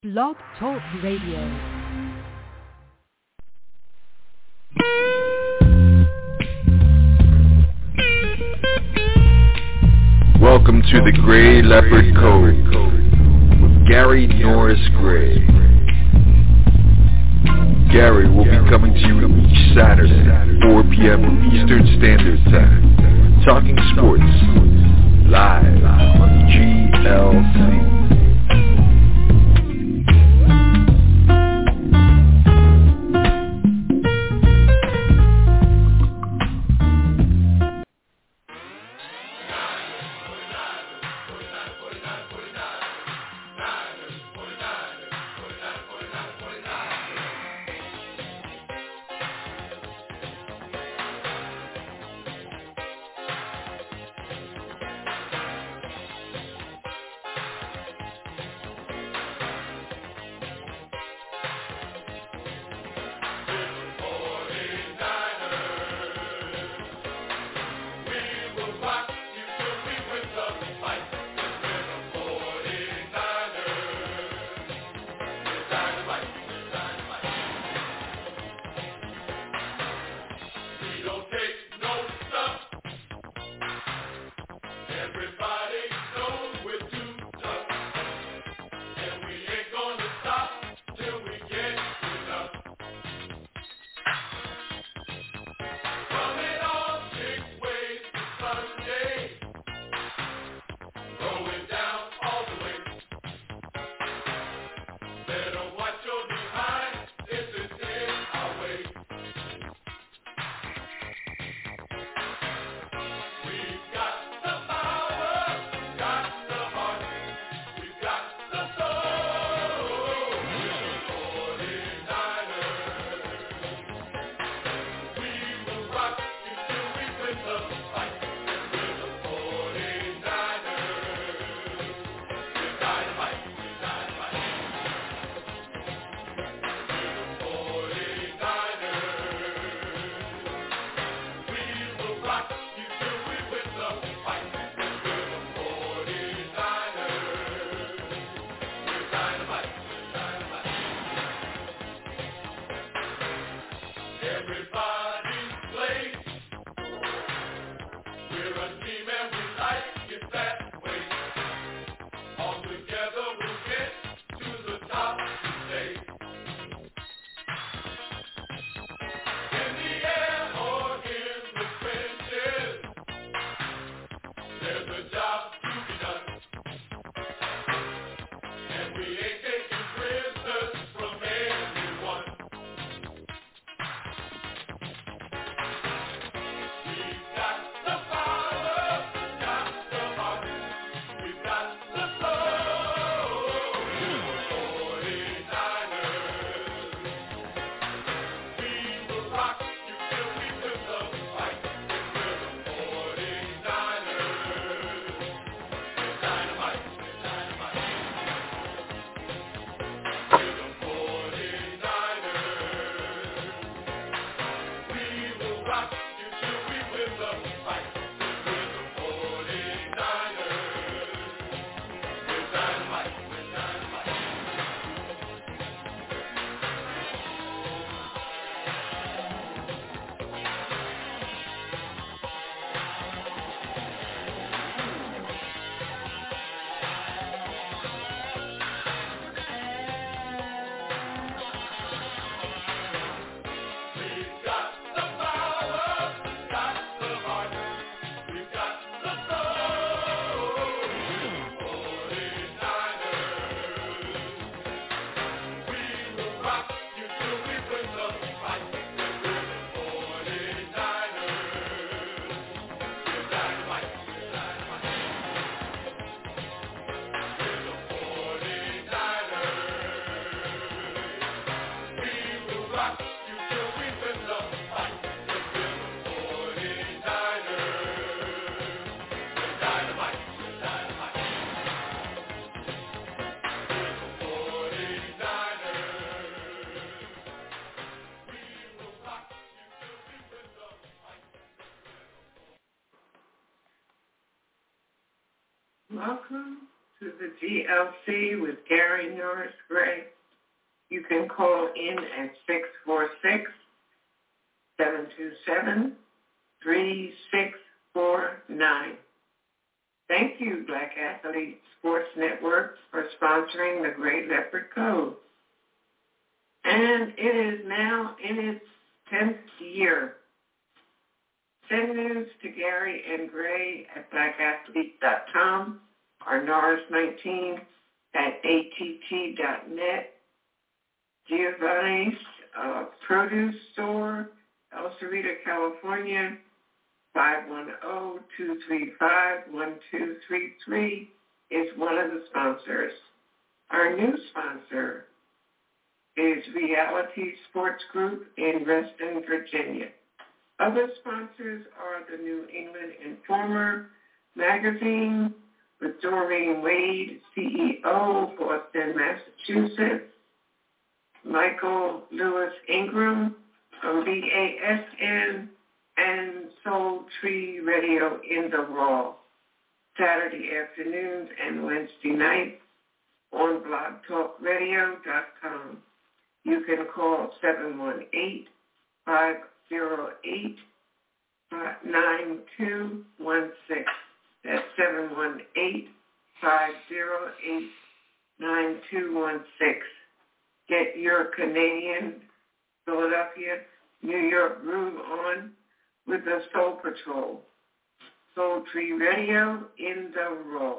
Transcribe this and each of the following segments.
Blog Talk Radio. Welcome to the Gray Leopard Code with Gary Norris Gray. Gary will be coming to you each Saturday, 4 p.m. Eastern Standard Time, talking sports, live on GLC. GLC with Gary Norris Gray. You can call in at 646-727-3649. Thank you, Black Athlete Sports Network, for sponsoring the Great Leopard Code. And it is now in its 10th year. Send news to Gary and Gray at blackathlete.com or Norris19 at att.net. Giovanni's Produce Store, El Cerrito, California, 510-235-1233 is one of the sponsors. Our new sponsor is Reality Sports Group in Reston, Virginia. Other sponsors are the New England Informer magazine with Doreen Wade, CEO, Boston, Massachusetts, Michael Lewis Ingram from BASN, and Soul Tree Radio in the Raw, Saturday afternoons and Wednesday nights on blogtalkradio.com. You can call 718-508-9216. That's 718-508-9216. Get your Canadian, Philadelphia, New York groove on with the Soul Patrol. Soul Tree Radio in the Raw.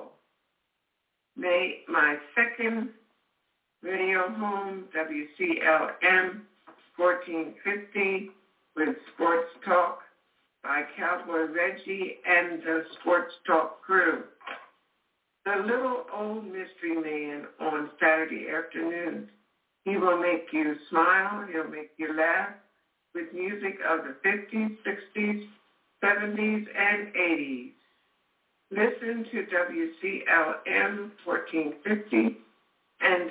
My second radio home, WCLM 1450, with Sports Talk by Cowboy Reggie and the Sports Talk crew. The Little Old Mystery Man on Saturday afternoons. He will make you smile, he'll make you laugh with music of the 50s, 60s, 70s, and 80s. Listen to WCLM 1450 and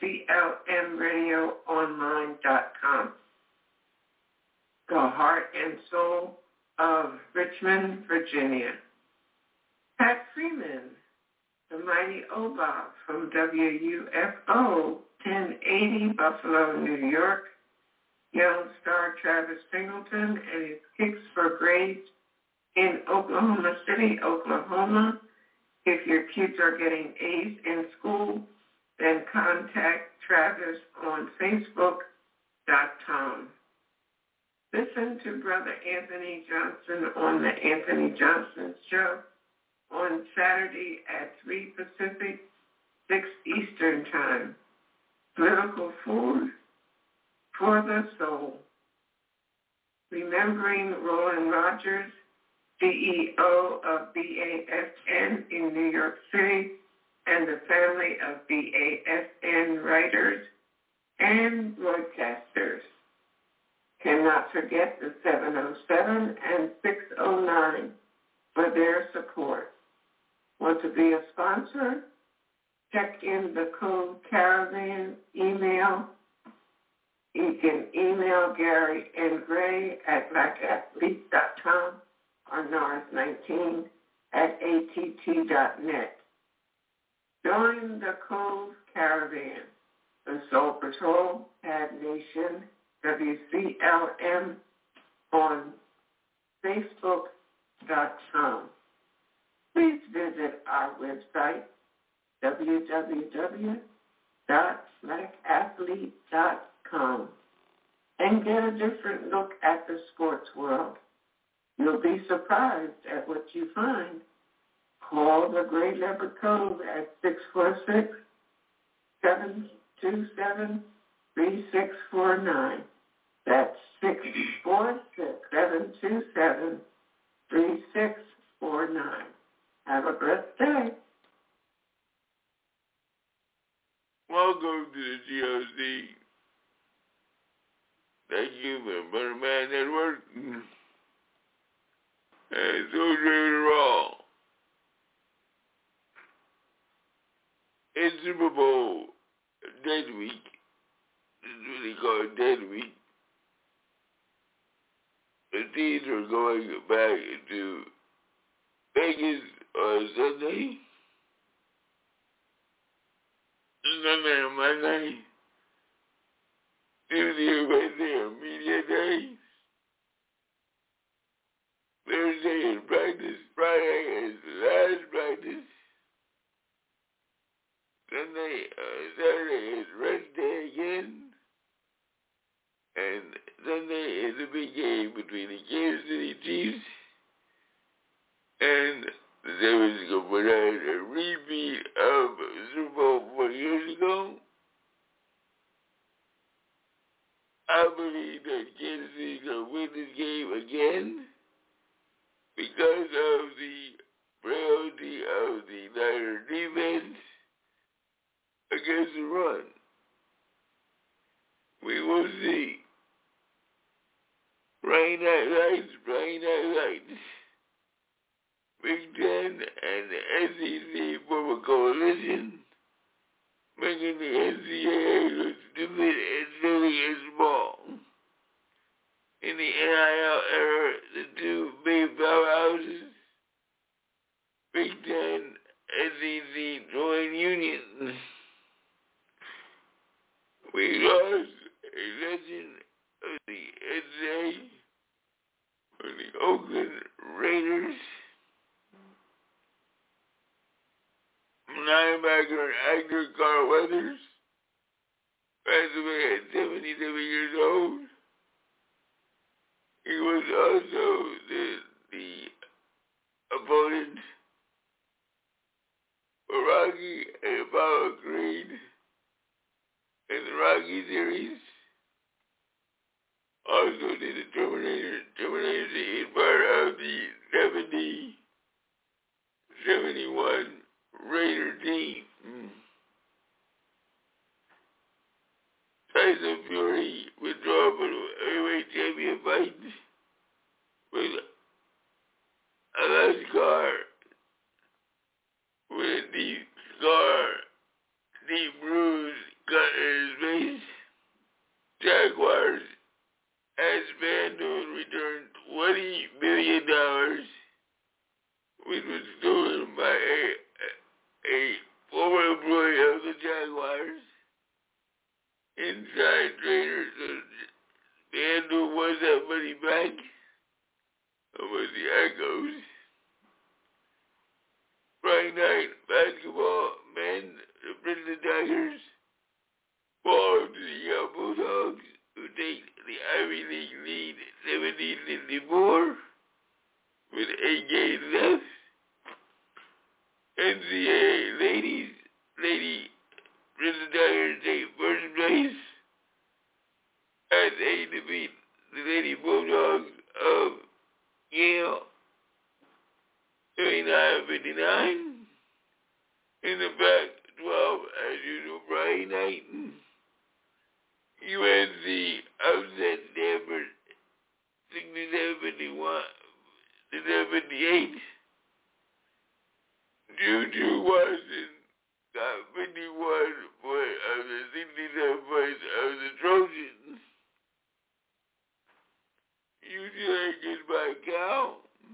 WCLMradioonline.com. The Heart and Soul of Richmond, Virginia. Pat Freeman, the Mighty Oba from WUFO 1080 Buffalo, New York. Young star Travis Singleton and his Kicks for Grades in Oklahoma City, Oklahoma. If your kids are getting A's in school, then contact Travis on Facebook.com. Listen to Brother Anthony Johnson on The Anthony Johnson Show on Saturday at 3 Pacific, 6 Eastern Time. Political food for the soul. Remembering Roland Rogers, CEO of BASN in New York City, and the family of BASN writers and broadcasters. Cannot forget the 707 and 609 for their support. Want to be a sponsor? Check in the code Caravan email. You can email Gary and Gray at blackathlete.com or Norris19 at att.net. Join the Cove Caravan, the Soul Patrol, Ad Nation, WCLM on Facebook.com. Please visit our website, www.blackathlete.com, and get a different look at the sports world. You'll be surprised at what you find. Call the Great Leopard Cove at 646-727-3649. That's 646-727-3649. Have a blessed day. Welcome to the GOC. Thank you for the Butterman Network. And so driven raw. It's Super Bowl Dead Week. It's really called Dead Week. The teams are going back to Vegas on Sunday. Sunday and Monday, Tuesday, Wednesday are media days. Thursday is practice. Friday is last practice. Saturday is rest day again. And Sunday is a big game between the Kansas City Chiefs and the San Francisco 49ers, a repeat of Super Bowl 4 years ago. I believe that Kansas City is going to win this game again because of the frailty of the Niner defense against the run. We will see. Friday Night Lights. Big Ten and the SEC form a coalition, making the NCAA look stupid and silly and small. In the NIL era, the two big powerhouses, Big Ten, SEC, joined unions. We lost a legend of the NCAA for the Oakland Raiders. Linebacker and actor Carl Weathers passed away at 77 years old. He was also the opponent for Rocky and Apollo Creed in the Rocky series. Also did the Terminator in part of the 71 Raider team. Tyson Fury withdraw from the heavyweight champion fight with a left scar, with a deep bruise cut in his face. Jaguars asked FanDuel to return $20 million, which was stolen by a former employee of the Jaguars. Inside trader, so FanDuel wants that money back. With the Echoes. Friday night basketball, men, the Princeton Tigers, fall to the Yale Bulldogs, who take the Ivy League lead 17-54 with 8 games left. NCAA Lady Princeton Tigers take first place as they defeat the Lady Bulldogs of Yale 39-59. In the Pac-12, as usual, Friday night, UNC upset Stanford 67-51-58. Juju Watson got 51 points of the 67 points of the Trojans. UCLA gets by count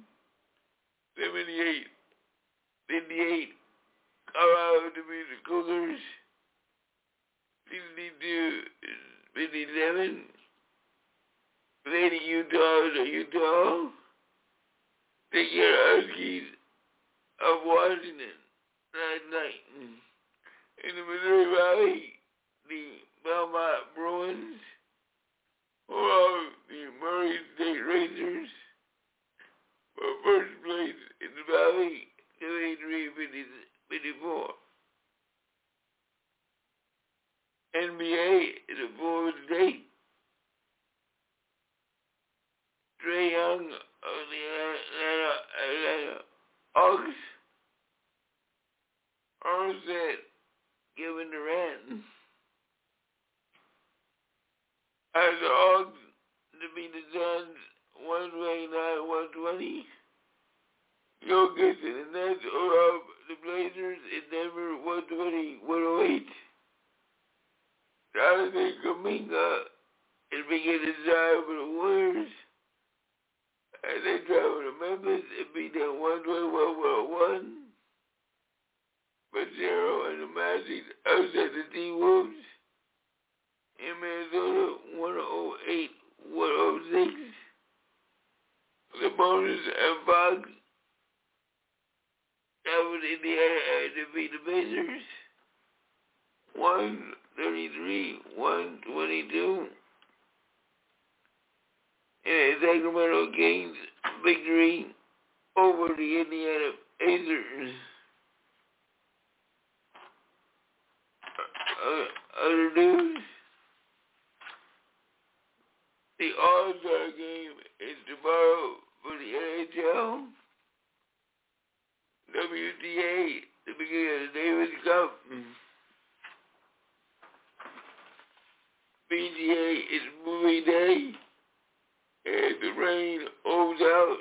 78-58. Colorado to beat the Cougars 62-57. Lady Utah to Utah. They get Huskies of Washington last night. In the Missouri Valley, the Belmont Bruins hold the Murray State Racers for first place in the Valley, 73-54. NBA is a full state. Trae Young of the Atlanta Hawks onset Kevin Durant. As the Hawks defeat the Suns 129-120. Jokic and the Nets hold off the Blazers in Denver 120-108. Jonathan Kuminga is beginning to side for the Warriors as they travel to Memphis and beat them 121-101. Pacero and the Magic upset the T-Wolves. In Minnesota, 108-106. The Bonus and Fox traveled Indiana and defeat the Pacers. 133-122. In a Sacramento Kings victory over the Indiana Pacers. Other news, the All-Star game is tomorrow for the NHL, WTA, the beginning of the Davis Cup, PGA is movie day, and the rain holds out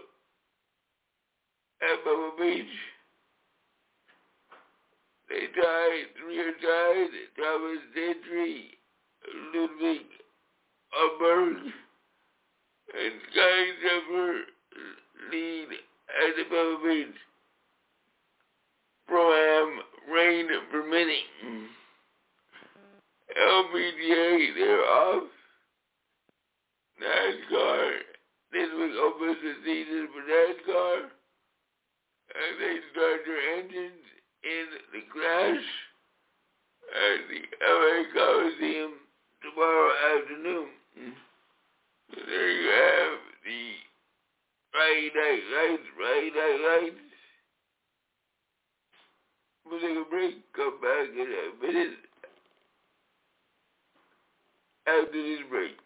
at Bubba Beach. They tied, 3 are tied, Thomas Gentry, Ludwig Umberg, and Guy Zephyr lead at the Bubba Beach. Pro-Am, rain permitting. LPGA, they're off. NASCAR, this week opens the season for NASCAR, and they start their engines in the crash at the LA Coliseum tomorrow afternoon. So there you have the Friday Night Lights. We'll take a break, come back in a minute after this break.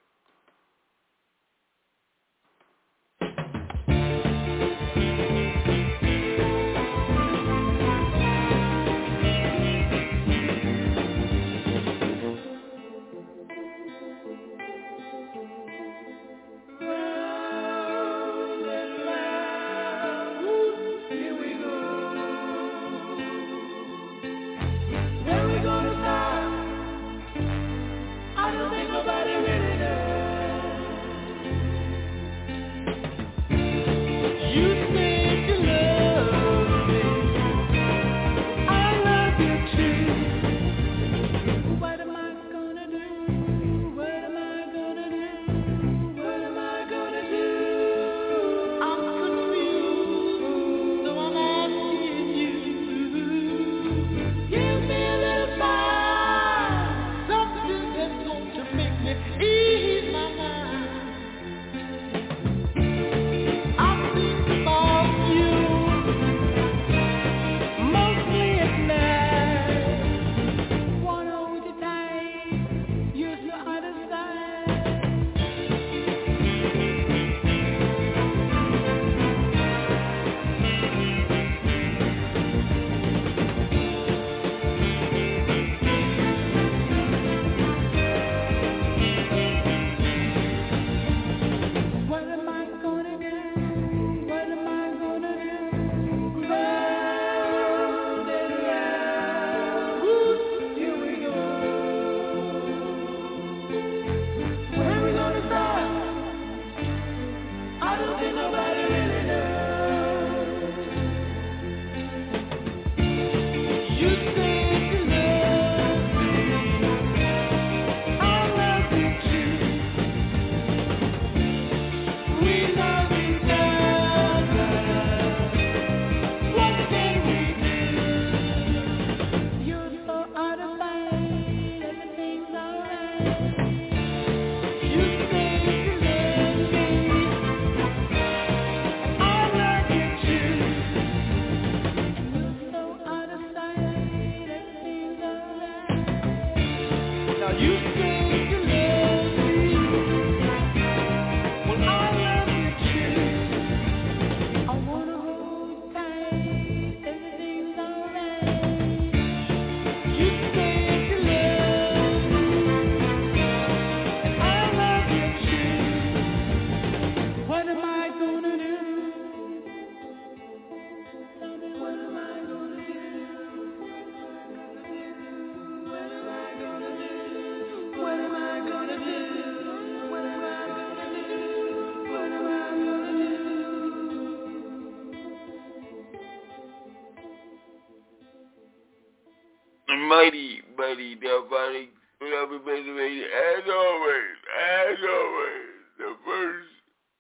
mighty Delphonics from up in Pennsylvania. As always, the first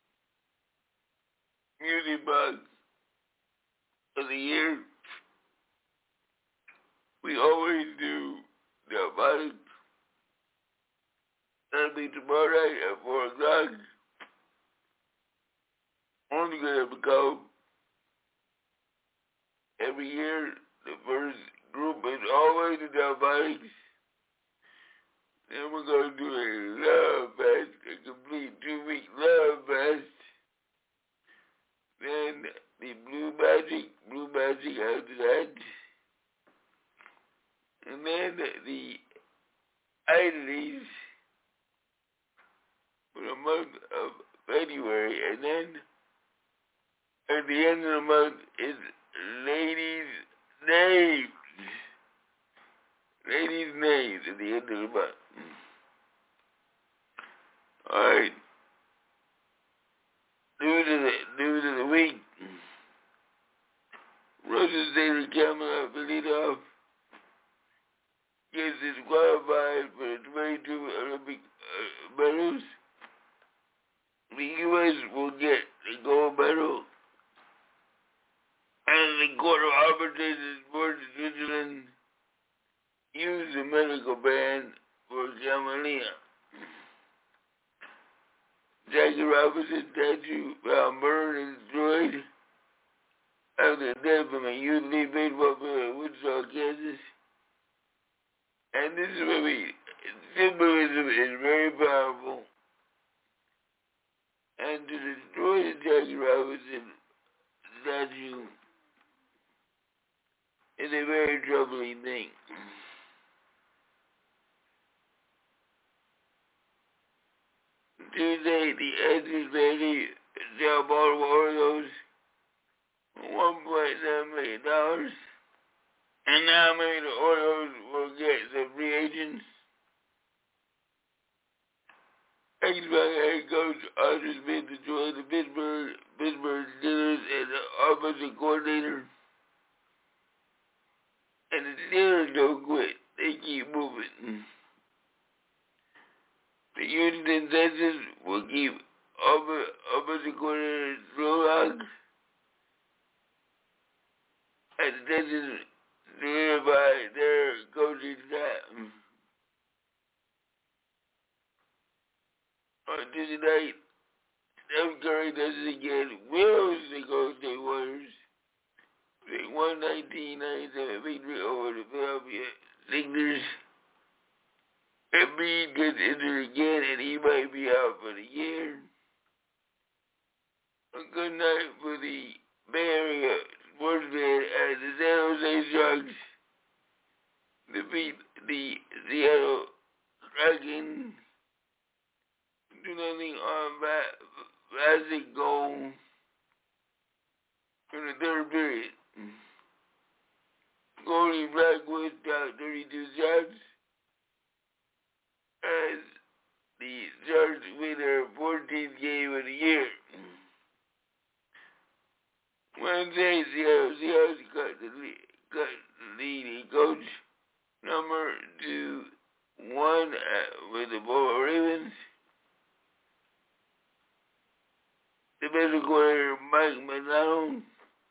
music box of the year. We always do Delphonics. That'll be tomorrow night at 4 o'clock. Only gonna go. Every year, the first group is always the Delphonics. Then we're gonna do a love fest, a complete 2-week love fest. Then the Blue Magic after that. And then the Idolies for the month of February. And then at the end of the month is Ladies' Names. Ladies' Names at the end of the month. Alright. News of the week. Russian State Camelot Belitov gets disqualified for the 22 Olympic medals. The U.S. will get the gold medal. And the Court of Arbitration in Sports in Switzerland used the medical ban for Camellia. Jackie Robinson statue found burned and destroyed after death from a youth league baseball player in Wichita, Kansas. And this is where symbolism is very powerful. And to destroy the Jackie Robinson statue is a very troubling thing. Tuesday, the anticipated Sao Paulo Orioles $1.7 million. And now maybe the Orioles will get some free agents. Ex-Buck head coach Arthur Smith to join the Pittsburgh Steelers as the offensive coordinator. And the Steelers don't quit. They keep moving. The Houston Texans will keep offensive coordinator Sloak. And the Texans solidify their coaching staff. On Tuesday night, Steph Curry does it again. Wills the Golden State Warriors. They 119-97 victory over the Philadelphia Sixers. Embiid gets injured again, and he might be out for the year. A good night for the Bay Area sportsman as the San Jose Sharks defeat the Seattle Kraken 2-0 on Vlasic goal in the third period. Goalie Blackwood shot 32 shots as the Sharks win their 14th game of the year. Wednesday, Seattle Seahawks cut the leading coach number to 1 with the Baltimore Ravens. Defensive coordinator Mike McDonald.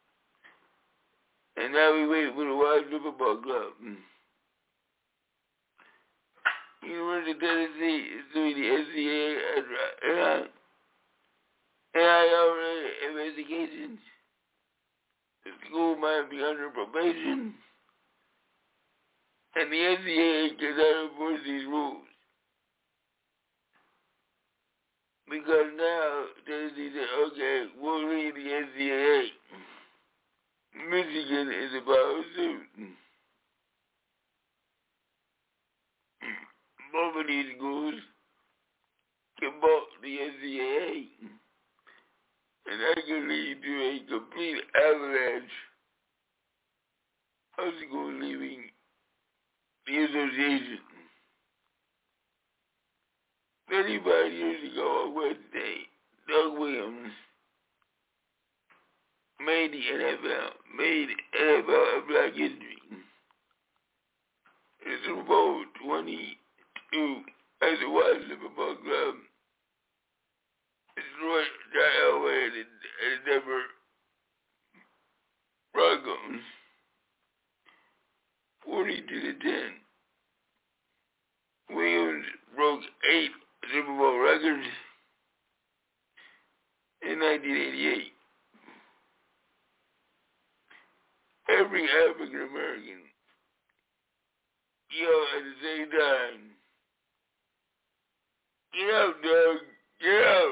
And now we wait for the Washington Football Club. University of Tennessee is doing the NCAA NIL investigations. The school might be under probation. And the NCAA cannot enforce these rules. Because now Tennessee said, okay, we'll leave the NCAA. Michigan is about to suit. Both of these schools can vote the NCAA. And that can lead to a complete avalanche of schools leaving the association. 35 years ago on Wednesday, Doug Williams made NFL a Black history. in Super Bowl 22 as the Washington Football Club destroyed John Elway and the Denver Broncos 40-10. Williams broke 8 Super Bowl records in 1988. Every African American yelled at the same time, "Get up, Doug! Get up!"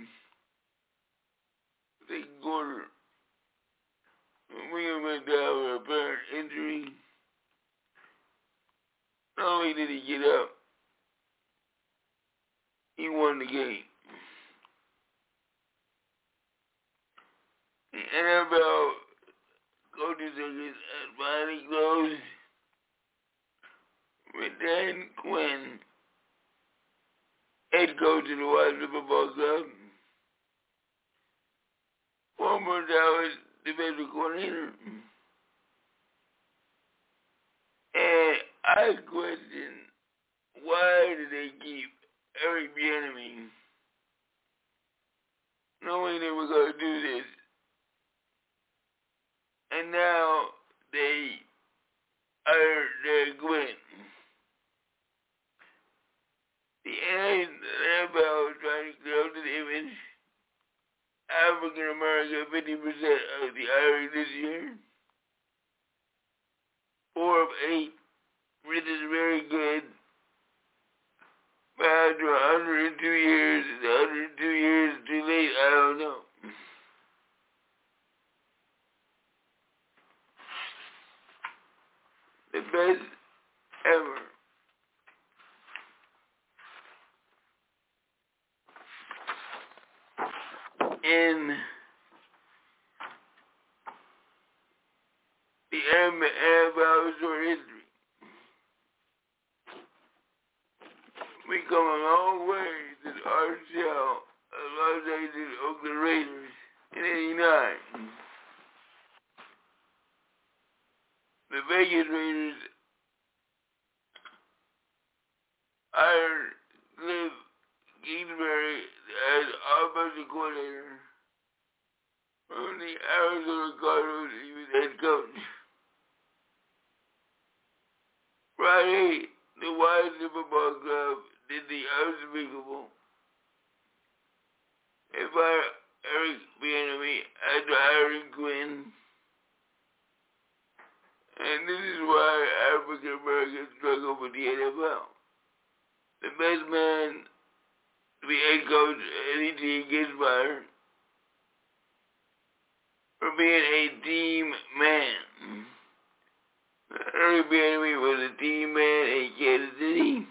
Second quarter, when Williams went down with apparent injury, not only did he get up, he won the game. The NFL coaching circus at finally closed with Dan Quinn, head coach of the Washington Football Club, former Dallas defensive coordinator. And I question, why did they keep Eric Bieniemy knowing they were going to do this? And now they hired Dan Quinn. The NFL is trying to clear up the image. African American, 50% of the hiring this year. 4 of 8, which is very good. But after 102 years, is 102 years too late? I don't know. The best ever. In the NFL short history, we come a long way to the RCL of Los Angeles Oakland Raiders in '89. The Vegas Raiders hired Cliff Kingsbury as offensive coordinator. From the Arizona Cardinals, he was head coach. Friday, the Washington Football Club did the unspeakable. They fired Eric Bieniemy after hiring Quinn. And this is why African Americans struggle with the NFL. The best man to be head coach of any team gets fired for being a team man. Eric Bieniemy was a team man in Kansas City.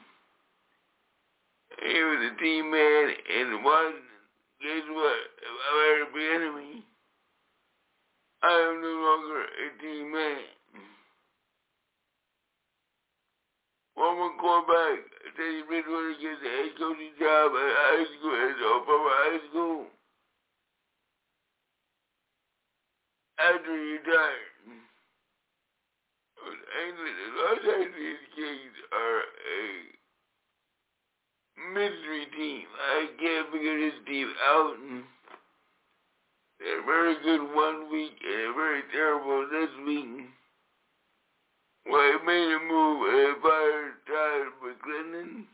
He was a team man in Washington. Guess what? If I'm Eric Bieniemy, I am no longer a team man. Former quarterback Teddy Bridgewater gets a head coaching job at high school, at Oklahoma High School, after he retired. The Los Angeles Kings are a mystery team. I can't figure this team out. They're very good one week and they're very terrible this week. Well, they made a move and they fired Todd McClellan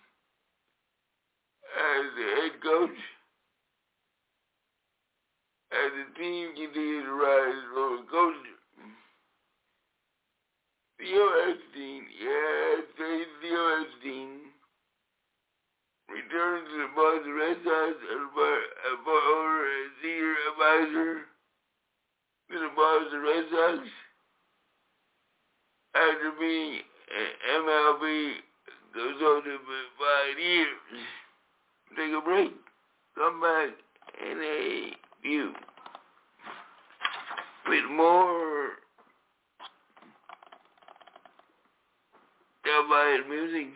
as the head coach. As the team continues to rise roller coaster. Theo Epstein, Theo Epstein returned to the Boston Red Sox as owner and senior advisor to the Boston Red Sox after being an MLB consultant for 5 years. Take a break. Come back in a few with more Cowboy music.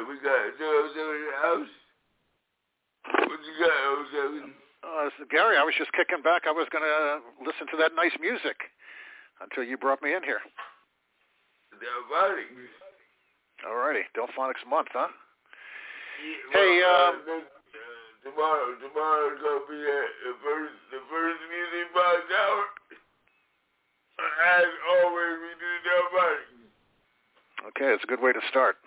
We got 007 in the house. What you got, 07? Gary, I was just kicking back. I was going to listen to that nice music until you brought me in here. Delphonics. All righty. Delphonics month, huh? Yeah, Hey, tomorrow's gonna be the first music box hour. As always, we do Delphonics. Okay, it's a good way to start.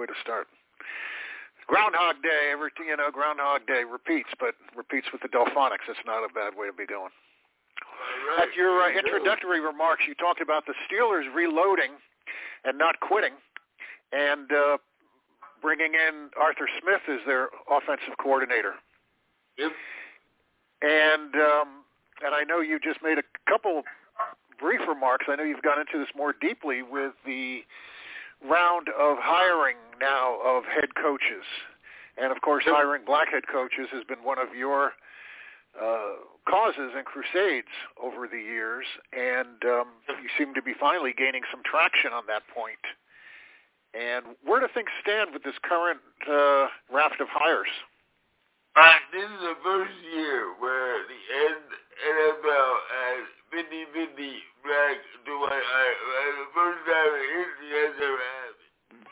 Groundhog Day, Groundhog Day repeats, but repeats with the Delphonics. It's not a bad way to be going. Right. At your introductory remarks, you talked about the Steelers reloading and not quitting, and bringing in Arthur Smith as their offensive coordinator. Yep. And I know you just made a couple brief remarks. I know you've gone into this more deeply with the round of hiring now of head coaches. And, of course, hiring black head coaches has been one of your causes and crusades over the years, and you seem to be finally gaining some traction on that point. And where do things stand with this current raft of hires? This is the first year where the NFL has 50-50 black to white hire. The first time in history that's ever happened.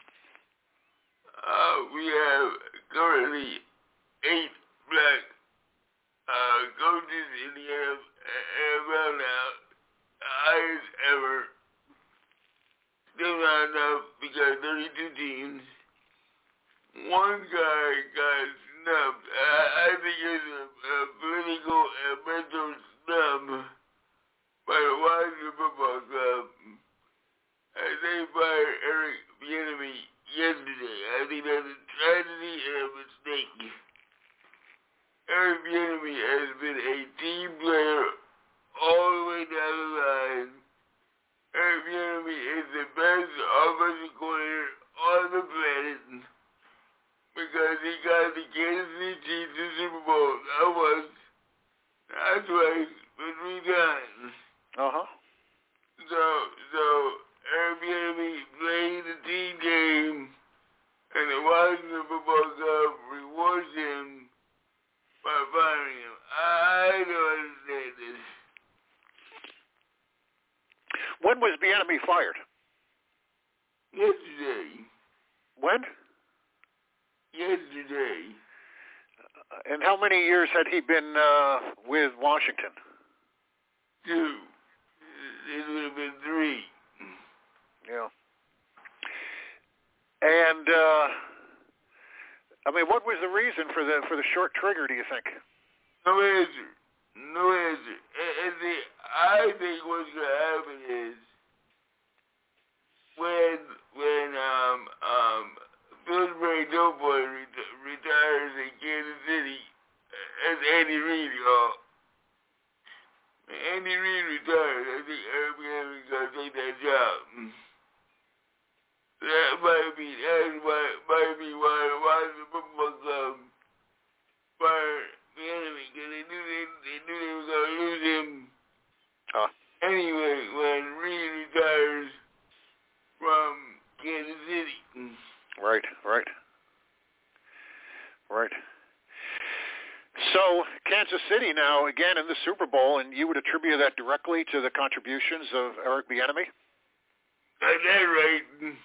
We have currently 8 black coaches in the NFL now, highest ever. Still not enough because 32 teams. One guy got snubbed. I think it's a political and mental snub by the Washington Football Club. They fired Eric Bieniemy yesterday. I think that's a tragedy and a mistake. Eric Bieniemy has been a team player all the way down the line. Eric Bieniemy is the best offensive coordinator on the planet because he got the Kansas City Chiefs to Super Bowl not once, not twice, but 3 times. Uh-huh. So Eric Bieniemy played the team game, and the Washington Football Club rewards him by firing him. I don't understand this. When was Bieniemy fired? Yesterday. When? Yesterday. And how many years had he been with Washington? 2. It would have been 3. Yeah. And what was the reason for the short trigger, do you think? No answer. And I think what's gonna happen is when Pillsbury Doughboy retires in Kansas City, that's Andy Reid, y'all. When Andy Reid retires, I think Eric Bieniemy is gonna take that job. That might be why the Washington Football Club fired Bieniemy, because they knew they were gonna lose him. Anyway, when Reid retires from Kansas City. Right. So, Kansas City now, again, in the Super Bowl, and you would attribute that directly to the contributions of Eric Bieniemy? That's right.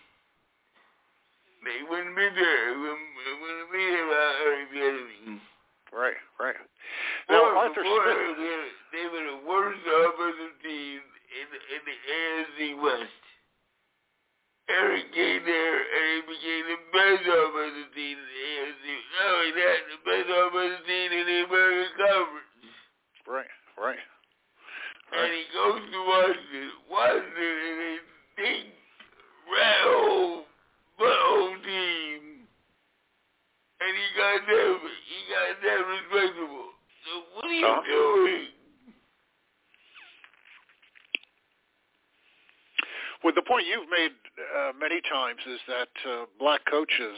They wouldn't be there. It wouldn't be about Eric Bieniemy. Right. Now, Arthur Smith... They were the worst offensive team in the AFC West. Eric came there and he became the best offensive team in the AFC. Not only that, the best offensive team in the American Conference. Right. And he goes to Washington. Washington is a big, rat-hole, butthole team. And he got them respectable. So what are you doing? Well, the point you've made many times is that black coaches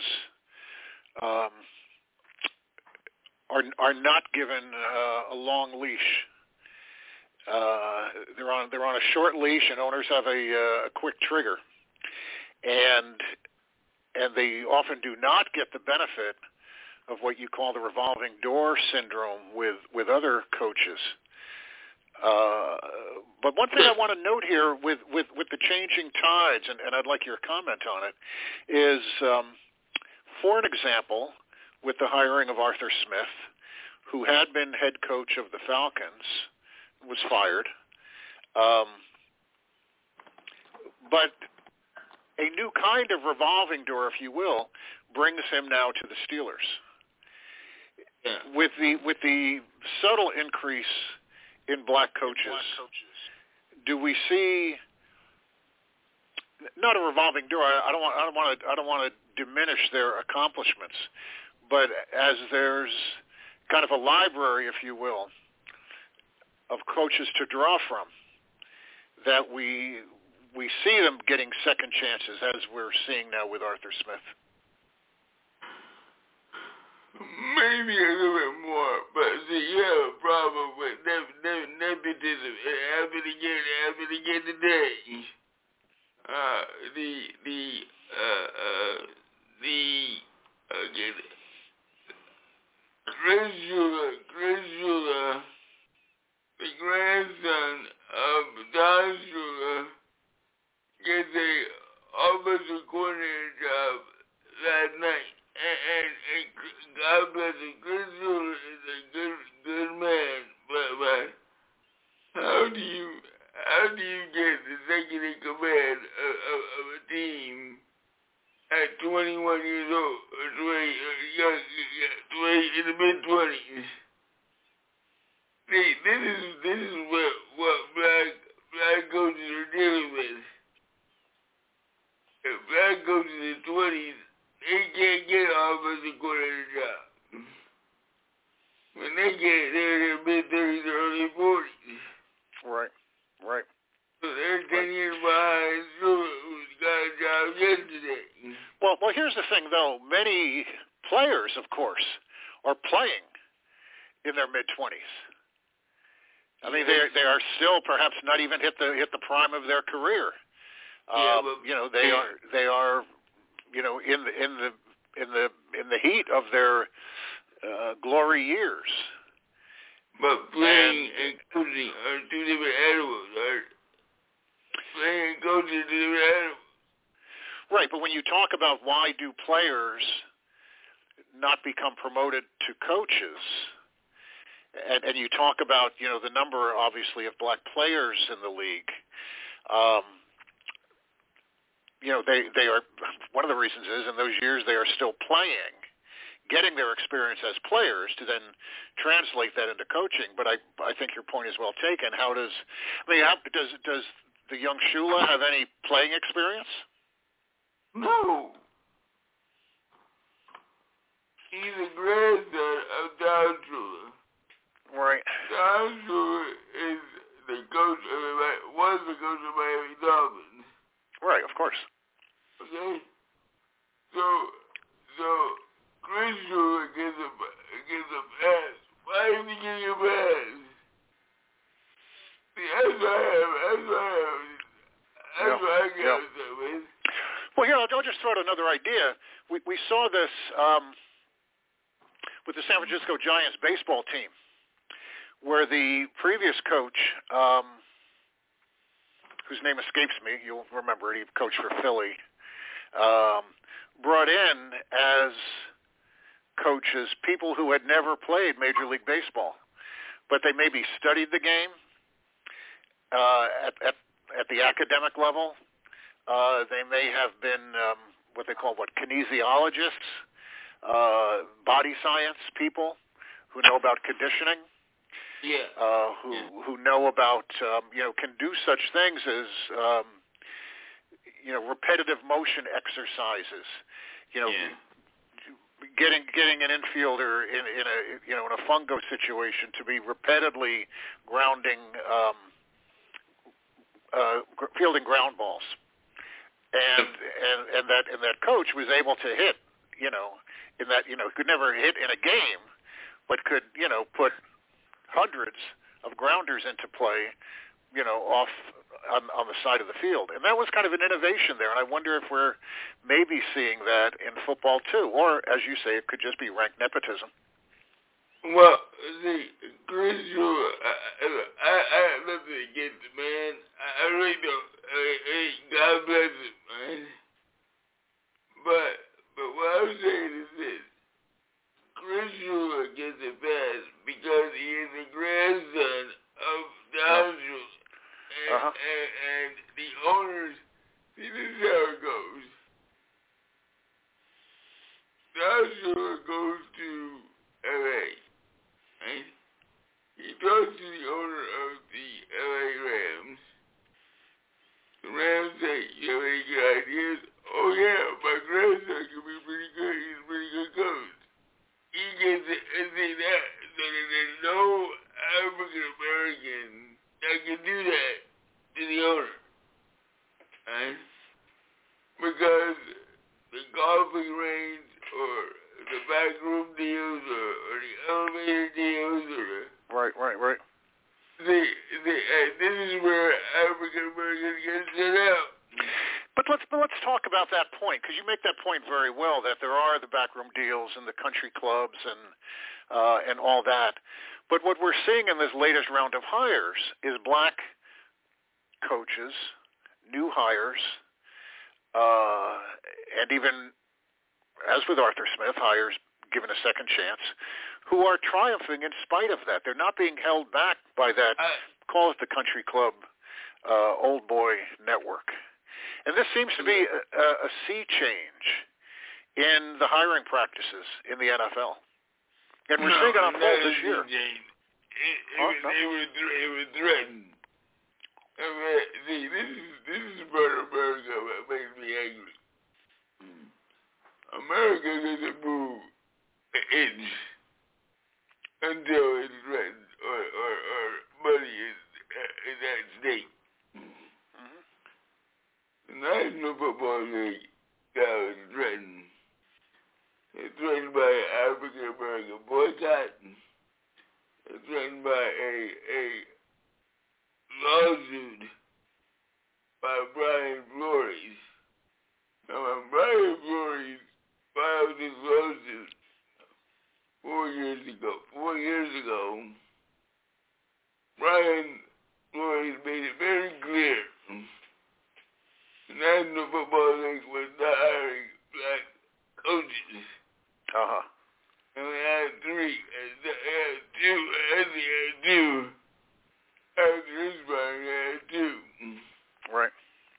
are not given a long leash. They're on a short leash, and owners have a quick trigger. And and they often do not get the benefit of what you call the revolving door syndrome with other coaches. But one thing I want to note here with the changing tides, and I'd like your comment on it, is, for an example, with the hiring of Arthur Smith, who had been head coach of the Falcons, was fired. But a new kind of revolving door, if you will, brings him now to the Steelers. Yeah. With the subtle increase in black coaches, do we see not a revolving door? I don't want to diminish their accomplishments, but as there's kind of a library, if you will, of coaches to draw from, that we see them getting second chances, as we're seeing now with Arthur Smith. Maybe a little bit more, but see, you have a problem with nepotism. It happened again today. Chris Shula, the grandson of Don Shula, gets a offensive coordinator job last night. And God bless him. Chris Shula is a good man, but how do you get the second in command of a team at 21 years old, in the mid-20s? This is what black coaches are dealing with. If black coaches in 20s, they can't get an offensive coordinator job. When they get it, they're in their mid-30s, early 40s. Right. So they're 10 years behind Shula, who's got a job yesterday. Well, here's the thing, though. Many players, of course, are playing in their mid-20s. I mean, they are still perhaps not even hit the prime of their career. They are in the heat of their glory years. But playing and coaching are two different animals, right? Playing and coaching are two different animals. Right, but when you talk about why do players not become promoted to coaches, and you talk about, the number, obviously, of black players in the league, they are, one of the reasons is in those years they are still playing, getting their experience as players to then translate that into coaching. But I think your point is well taken. Does the young Shula have any playing experience? No. He's a grandson of Don Shula. Right. Don Shula is the coach was the coach of Miami Dolphins. Right, of course. Okay. So Chris Shula gets a pass. Why is he getting a pass? See, that's what I got with. Well, here, I'll just throw out another idea. We saw this with the San Francisco Giants baseball team, where the previous coach, whose name escapes me, you'll remember it, he coached for Philly, brought in as coaches people who had never played Major League Baseball, but they maybe studied the game at the academic level. They may have been what they call kinesiologists, body science people who know about conditioning. Who know about can do such things as repetitive motion exercises. Getting an infielder in a fungo situation to be repeatedly fielding ground balls, and that coach was able to hit could never hit in a game, but could put hundreds of grounders into play, off on the side of the field. And that was kind of an innovation there. And I wonder if we're maybe seeing that in football too, or as you say, it could just be rank nepotism. Well, see, Chris, I have nothing against the man. I really don't. God bless him, man. But what I'm saying is this. Chris Shula gets a pass because he is the grandson of Don Shula. And the owners, see, this is how it goes. Don Shula goes to L.A., right? He talks to the owner of the L.A. Rams. The Rams say, you have any good ideas? Oh, yeah, my grandson can be pretty good. He's a pretty good coach. He gets it, and say that, so that there's no African-American that can do that to the owner, right? Because the golfing range, or the backroom deals, or the elevator deals, or the... Right. This is where African-Americans get set out. But let's talk about that point, because you make that point very well, that there are the backroom deals and the country clubs and all that. But what we're seeing in this latest round of hires is black coaches, new hires, and even, as with Arthur Smith, hires given a second chance, who are triumphing in spite of that. They're not being held back by that, call it the country club, old boy network. And this seems to be a sea change in the hiring practices in the NFL. And we're seeing it unfold this year. It was threatened. See, this is about America that makes me angry. America doesn't move an inch until it's threatened or money is at stake. The National Football League now is threatened. It's threatened by an African-American boycott. It's threatened by a lawsuit by Brian Flores. Now, when Brian Flores filed this lawsuit 4 years ago, Brian Flores made it very clear the National Football League was not hiring black coaches. And we had three, two. After this Brian had two. Right.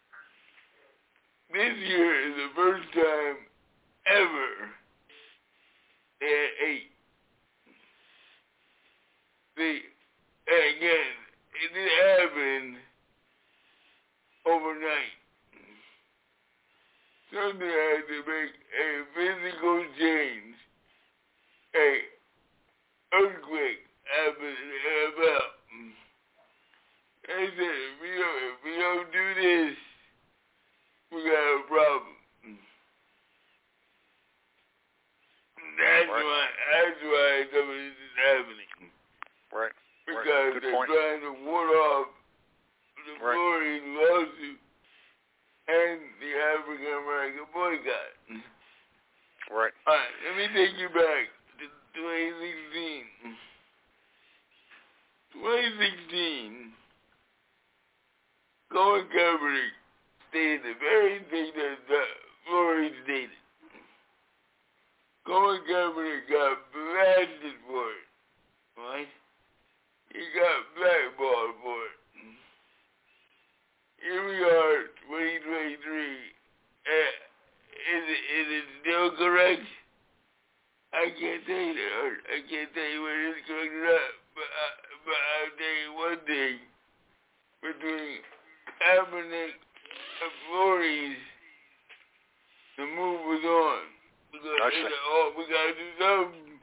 This year is the first time ever they had 8. See, and again, it didn't happen overnight. Something had to make a physical change, a earthquake happen in the NFL. They said, if we don't do this, we got a problem. That's why some of this is happening. Right. Because they're trying to ward off the Flores lawsuit and the African-American boycott. Right. All right, let me take you back to 2016. 2016, Colin Kaepernick stated the very thing that Flores stated. Colin Kaepernick got blasted for it, right? He got blackballed for it. Here we are, 2023. Is it still correct? I can't tell you that. I can't tell you whether it's correct or not. But I'll tell you one thing. Between Kaepernick and Flores, the move was on. Because we got to do something.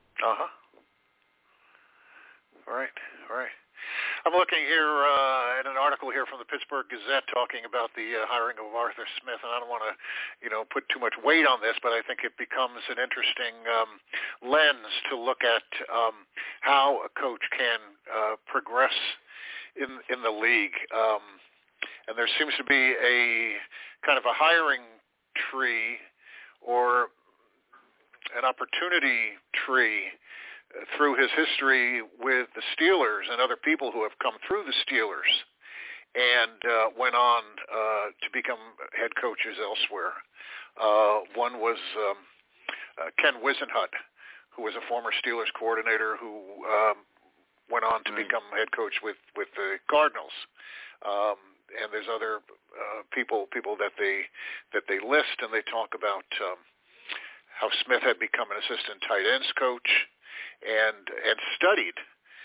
All right. I'm looking here at an article here from the Pittsburgh Gazette talking about the hiring of Arthur Smith, and I don't want to, put too much weight on this, but I think it becomes an interesting lens to look at how a coach can progress in the league. And there seems to be a kind of a hiring tree or an opportunity tree through his history with the Steelers and other people who have come through the Steelers and went on to become head coaches elsewhere. One was Ken Wisenhunt, who was a former Steelers coordinator who went on to become head coach with the Cardinals. And there's other people that they list, and they talk about how Smith had become an assistant tight ends coach and studied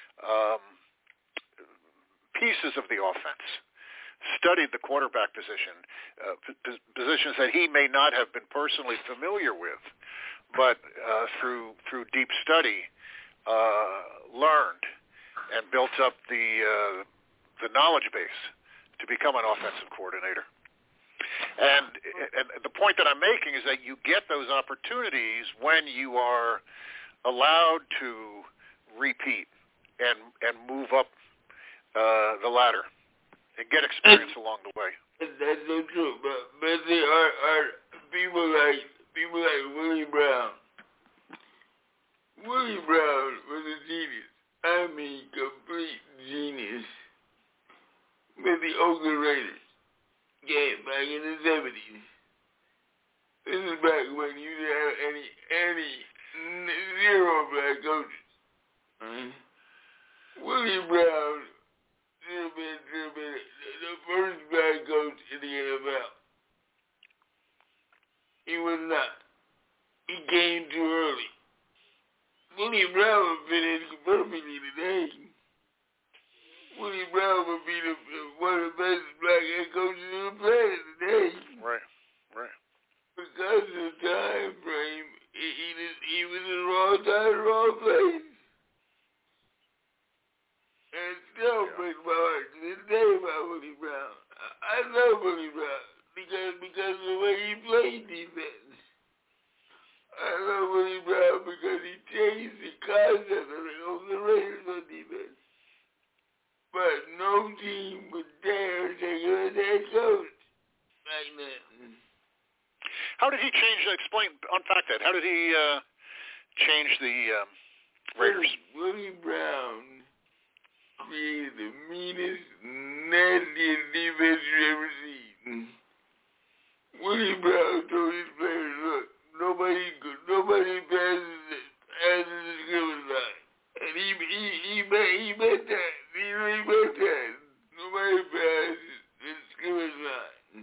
pieces of the offense, studied the quarterback position, positions that he may not have been personally familiar with, but through deep study learned and built up the knowledge base to become an offensive coordinator. And the point that I'm making is that you get those opportunities when you are allowed to repeat and move up the ladder and get experience along the way. That's so true, but there are people like Willie Brown. Willie Brown was a genius. I mean, complete genius. With the Oakland Raiders. Yeah, back in the 70s. This is back when you didn't have any zero black coaches. Right? Willie Brown should have been the first black coach in the NFL. He was not. He came too early. Willie Brown would fit in perfectly today. Willie Brown would be one of the best black head coaches in the planet today. Right. Because of the time frame, he was in the wrong time, the wrong place. And still breaks my heart to this day about Willie Brown. I love Willie Brown because of the way he played defense. I love Willie Brown because he changed the concept of the Raiders on defense. But no team would dare take him as head coach like that. How did he unpack that. How did he change the Raiders? Willie Brown created the meanest, nastiest defense you ever seen. Willie Brown told his players, look, nobody passes the scrimmage line. And he meant that. He really meant that. Nobody passes the scrimmage line.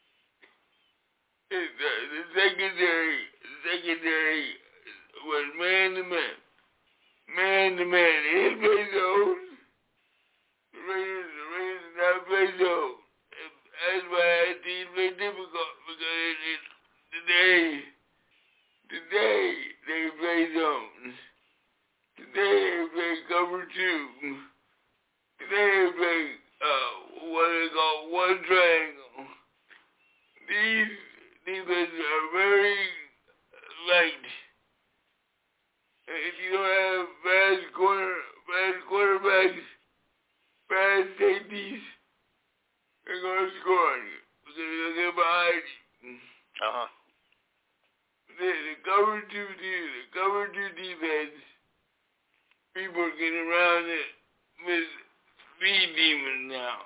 The secondary was man-to-man. Man-to-man. His play zone. The Raiders did not play zone. That's why our team play difficult, because today they play zones. Today they play cover two. Today they play what they call one triangle. These defenses are very light. If you don't have fast quarterbacks, fast safeties, they're going to score on you because they'll get behind you. The cover two defense, people get around it with speed demons now.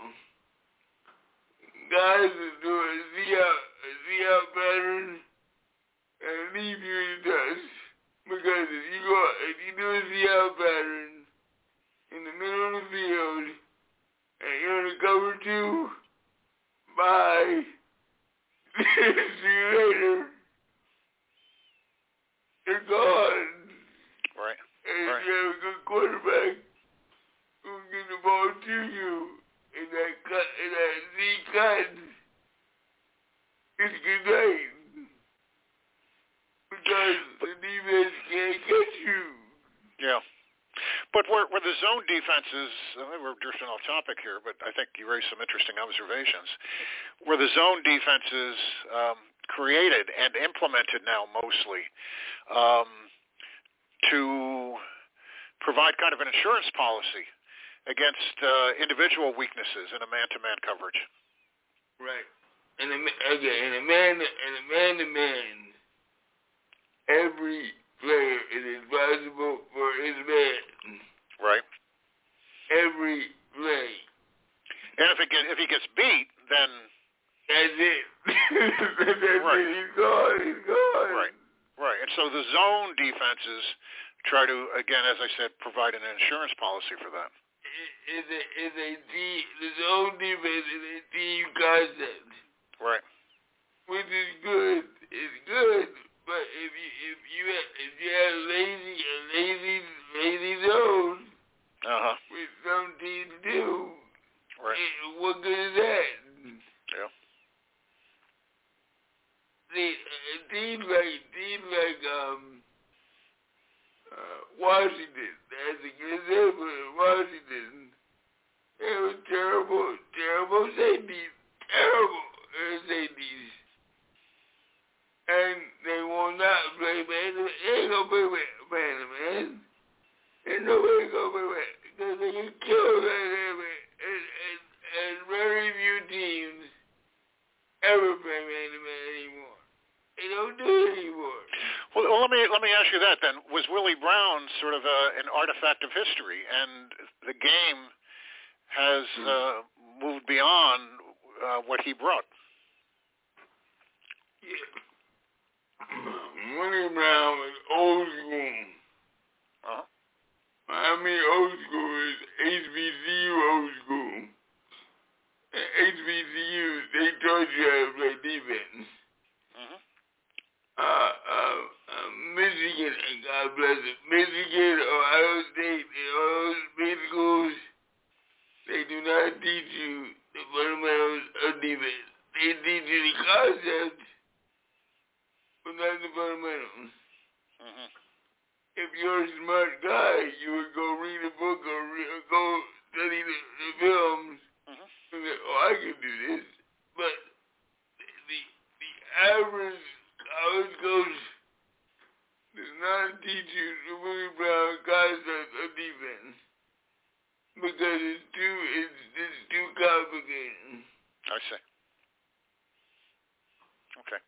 Guys are doing see out pattern and leave you in dust. Because if you do a see out pattern in the middle of the field and you're in the cover two, bye. See you later. You're gone. Right. And if you have a good quarterback who can get the ball to you in that Z cut, it's good night. Because the defense can't get you. Yeah. But where the zone defenses, we're drifting off topic here, but I think you raised some interesting observations. Where the zone defenses created and implemented now mostly to provide kind of an insurance policy against individual weaknesses in a man-to-man coverage. Right. And a man to man, every player is responsible for his man. Right. Every play. And if he gets beat, then that's it. That's right. it. He's gone. Right. Right. And so the zone defenses try to, again, as I said, provide an insurance policy for that. The zone defense is a team concept. Right. Which is good. It's good. But if you have lazy zone, which some teams do, right. What good is that? Yeah. Teams like Washington, as an example of Washington, they were terrible safeties. And they will not play man. They ain't gonna play man. Ain't nobody gonna play man. Because they get killed right there, man. And very few teams ever play man-to-man anymore. They don't do it anymore. Well, let me ask you that then. Was Willie Brown sort of an artifact of history, and the game has moved beyond what he brought? Yeah. Willie Brown was old school. I mean old school is HBCU old school. HBCU, they taught you how to play defense. Michigan, God bless it. Michigan, Ohio State, all those big schools, they do not teach you the fundamentals of defense. They teach you the concepts, but not the fundamentals. If you're a smart guy, you would go read a book or go study the films and say, I can do this. But the average college coach does not teach you the Willie Brown concept of defense because it's too complicated. I see. Okay.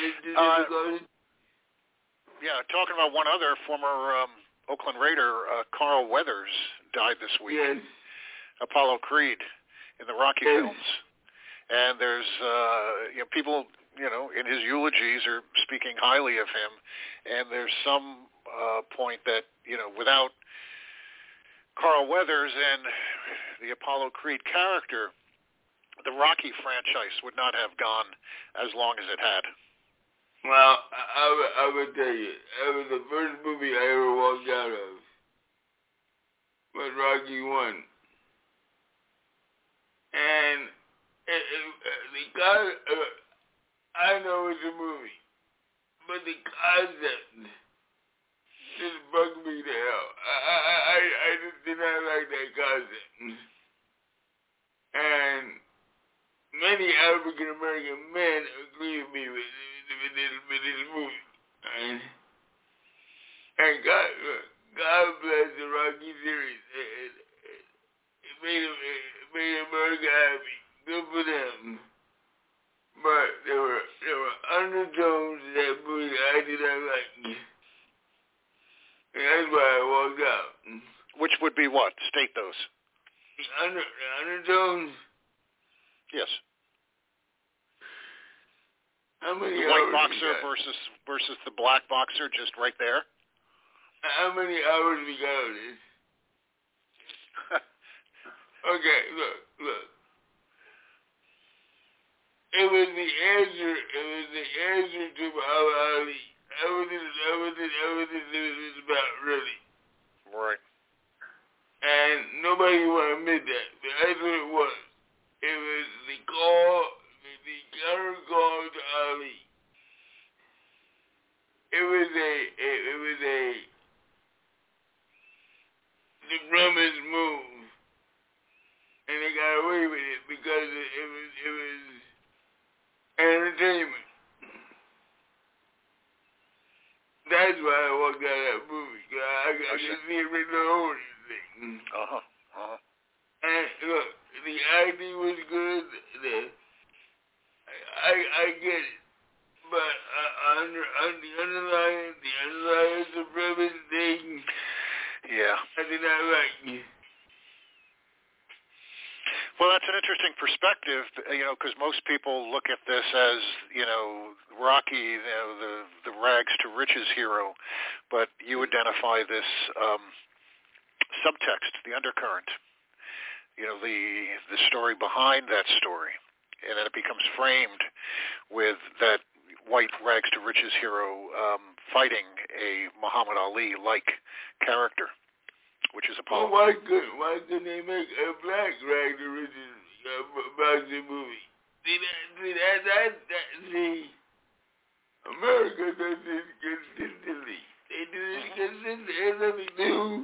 Yeah, talking about one other former Oakland Raider, Carl Weathers, died this week. Yes. Apollo Creed in the Rocky films. And there's people, in his eulogies are speaking highly of him. And there's some point that, without Carl Weathers and the Apollo Creed character, the Rocky franchise would not have gone as long as it had. Well, I would tell you, that was the first movie I ever walked out of. Was Rocky 1. And I know it's a movie, but the concept just bugged me to hell. I just did not like that concept. And many African American men agree with me with this movie. And God bless the Rocky series. It made America happy. Good for them. But there were undertones in that movie that I did not like. And that's why I walked out. Which would be what? State those. The undertones? Yes. How many the white boxer versus the black boxer, just right there? How many hours we got on this? Okay, look. It was the answer to Muhammad Ali. Everything is about, really. Right. And nobody want to admit that, but that's what it was. It was the counter call to Ali. It was a supremacist move, and they got away with it because it was entertainment. That's why I walked out of that movie. I could see it written all over this thing. And look, the acting was good. I get it. But on the underlying supremacy thing, yeah. I did not like. Well, that's an interesting perspective, because most people look at this as, Rocky, the rags to riches hero, but you identify this subtext, the undercurrent, the story behind that story, and then it becomes framed with that white rags to riches hero fighting a Muhammad Ali-like character, which is a Well, politics. why couldn't they make a black rag to riches boxing movie? See, America does this consistently. They do this consistently. There's nothing new.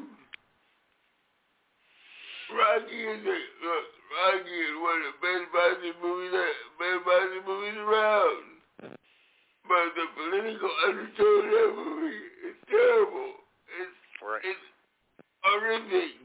Rocky is one of the best boxing movies around. But the political undertone of that movie is terrible. It's horrific.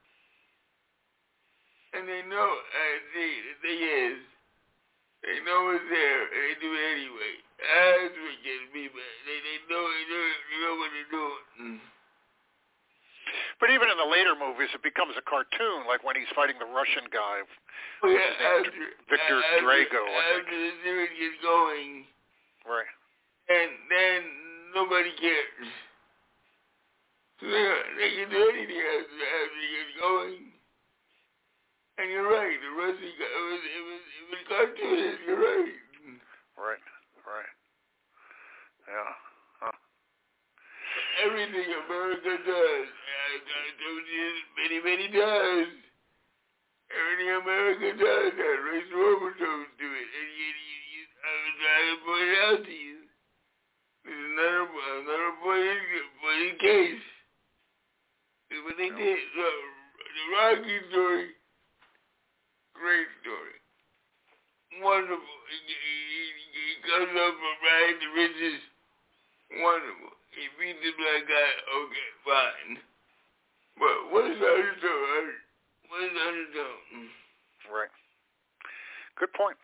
And they know, the thing is, they know it's there, and they do it anyway. That's what gets me mad. They know what they're doing. But even in the later movies, it becomes a cartoon, like when he's fighting the Russian guy. Victor Drago. After the series gets going. Right. And then nobody cares. So they can do anything after it gets going. And you're right, the Russian guy, it was cartoonish, you're right. Right. Yeah. Huh. Everything America does, I told you this many times. Everything America does has racial overtones to it. And I was trying to point it out to you. There's another point in case. Is what they did. The Rocky story, great story. Wonderful. He comes up from rags to riches. Wonderful. He beats the black guy. Okay, fine. But what is the undertone? What is the undertone? Right. Good point.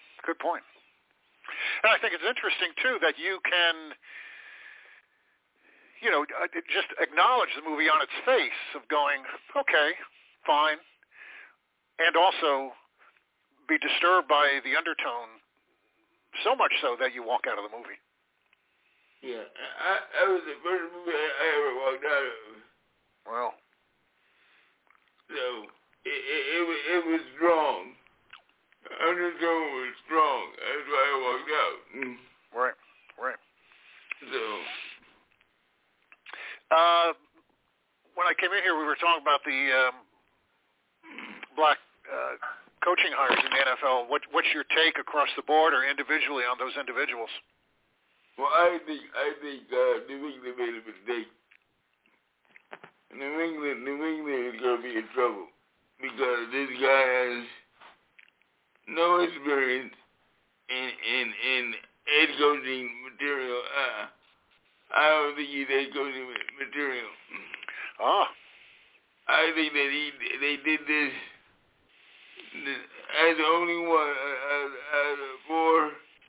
And I think it's interesting, too, that you can, just acknowledge the movie on its face of going, okay, fine, and also be disturbed by the undertone so much so that you walk out of the movie. Yeah, that was the first movie I ever walked out of. Well. So, it was strong. The undertone was strong. That's why I walked out. Right. So. When I came in here, we were talking about the black coaching hires in the NFL. What's your take across the board or individually on those individuals? Well, I think New England made a mistake. New England is going to be in trouble because this guy has no experience in head coaching material. I don't think he's head coaching material. I think that they did this as the only one out of four.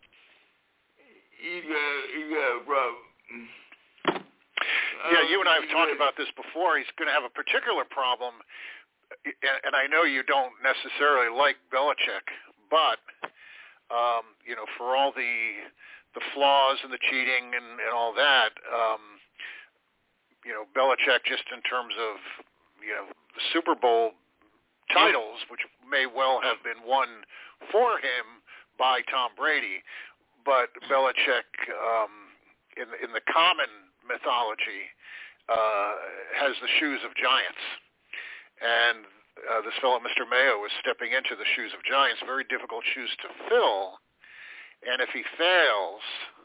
He got a problem. Yeah, you and I have talked about this before. He's going to have a particular problem, and I know you don't necessarily like Belichick, but for all the flaws and the cheating and all that, Belichick, just in terms of the Super Bowl titles, which may well have been won for him by Tom Brady, but Belichick, in the common mythology, has the shoes of giants. And this fellow, Mr. Mayo, is stepping into the shoes of giants, very difficult shoes to fill. And if he fails,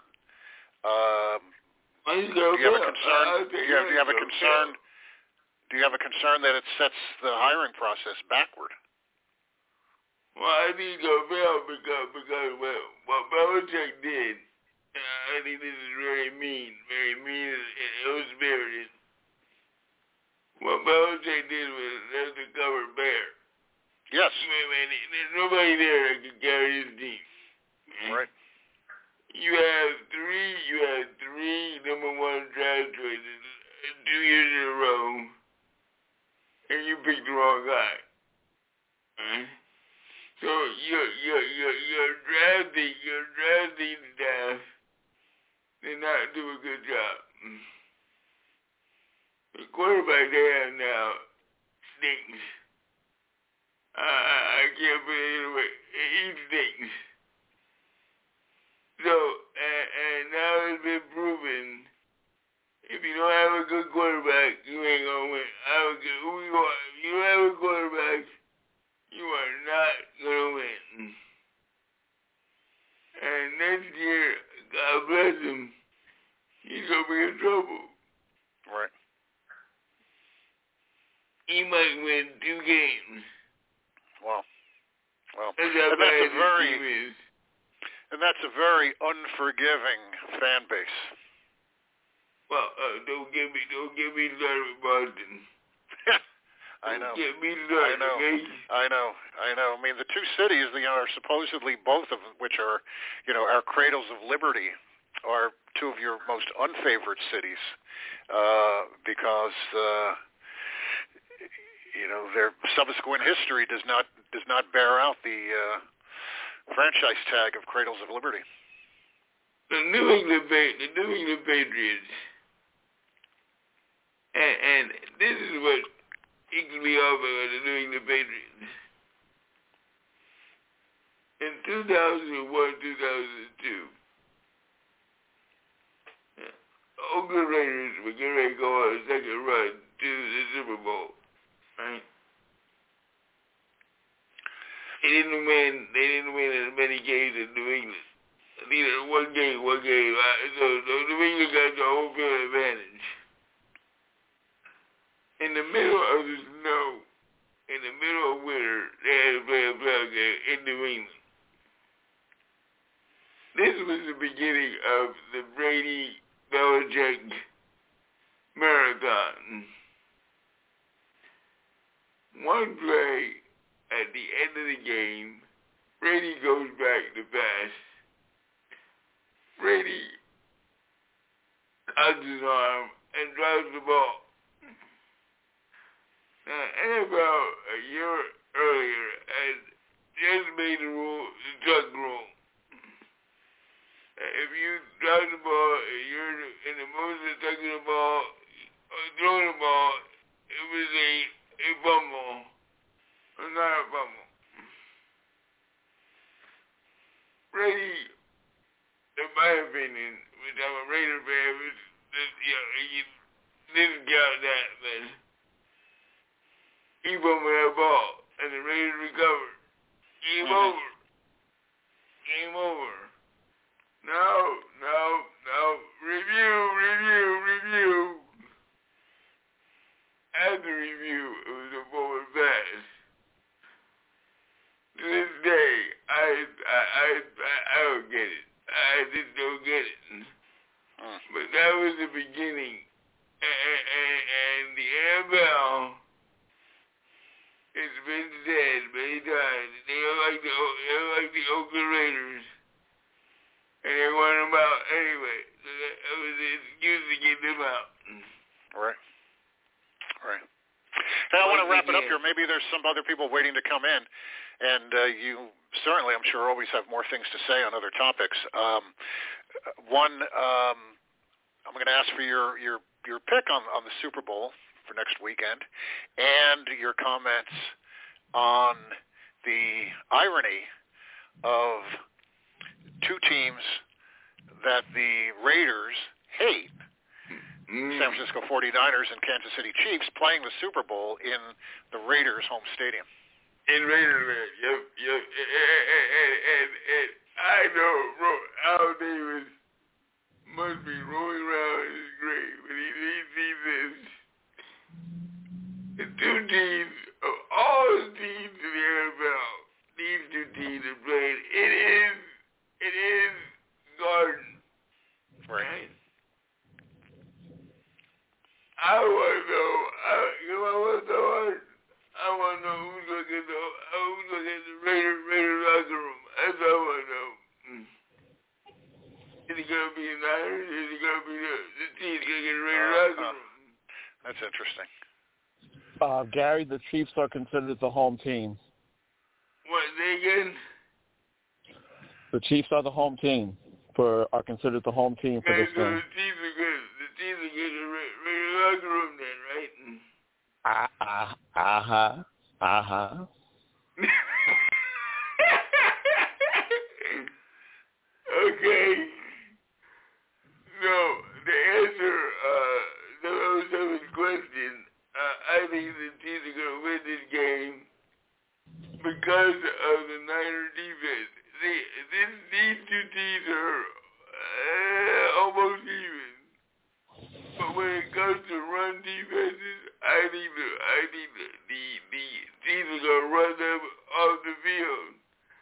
do you have a concern? Do you have a concern? Do you have a concern that it sets the hiring process backward? Well, I think he's going to fail because what Belichick did, I think this is very mean and ill-spirited. What Belichick did was left the cupboard bare. Yes. There's nobody there that could carry his team. Right. you have three number one draft choices 2 years in a row, and you picked the wrong guy. Right? So you're drafting staff. They not do a good job. The quarterback they have now stinks. I can't put it away. He stinks. So, and now it's been proven, if you don't have a good quarterback, you ain't gonna win. I don't care who you are. If you don't have a quarterback, you are not gonna win. And next year, God bless him, he's gonna be in trouble. Right. He might win 2 games. Well, that's how bad his team is. And that's a very unforgiving fan base. Well, don't get me started with Boston. I know. Don't get me started, okay? I know. I mean, the two cities, are supposedly both of which are, our cradles of liberty, are two of your most unfavored cities, because their subsequent history does not bear out the franchise tag of Cradles of Liberty. The New England Patriots, and this is what ticks me off about the New England Patriots. In 2001, 2002, Oakland Raiders were getting ready to go on a second run to the Super Bowl, right? They didn't win as many games as New England. Neither one game. So New England got the home field advantage. In the middle of the snow, in the middle of winter, they had to play a playoff game in New England. This was the beginning of the Brady-Belichick marathon. One play at the end of the game, Brady goes back to pass. Brady cocks his arm and drops the ball. Now, NFL a year earlier had just made the truck rule. If you drop the ball and you're in the motion of tucking the ball or throwing the ball, it was a fumble. It's not a fumble. Brady, in my opinion, which I'm a Raider fan, he didn't count that, but he fumbled that ball, and the Raiders recovered. Game over. Game over. No. Review. After review, it was a forward pass. To this day, I don't get it. I just don't get it. But that was the beginning. And the NFL, it's been said many times, they don't like the Oakland Raiders. And they want them out anyway. So that was the excuse to get them out. Right. Now, I want to wrap it up here. Maybe there's some other people waiting to come in. And you certainly, I'm sure, always have more things to say on other topics. One, I'm going to ask for your pick on the Super Bowl for next weekend and your comments on the irony of two teams that the Raiders hate, San Francisco 49ers and Kansas City Chiefs, playing the Super Bowl in the Raiders' home stadium. In Raiderland, yep. And I know Al Davis must be rolling around in his grave when he sees this. The two teams of all the teams in the NFL, these two teams are playing. It is Garden. Right. I want to know. I want to know who's going to get the Raider locker room. That's what I want to know. That's interesting. Gary, the Chiefs are considered the home team. What, they again? The Chiefs are the home team are considered the home team for this so game. the Chiefs are good. The Chiefs are good in the locker room then, right? Okay. So, to answer the 07 question, I think the Chiefs are going to win this game because of the Niner defense. These two teams are almost even. But when it comes to run defenses, I think the teams are going to run them off the field.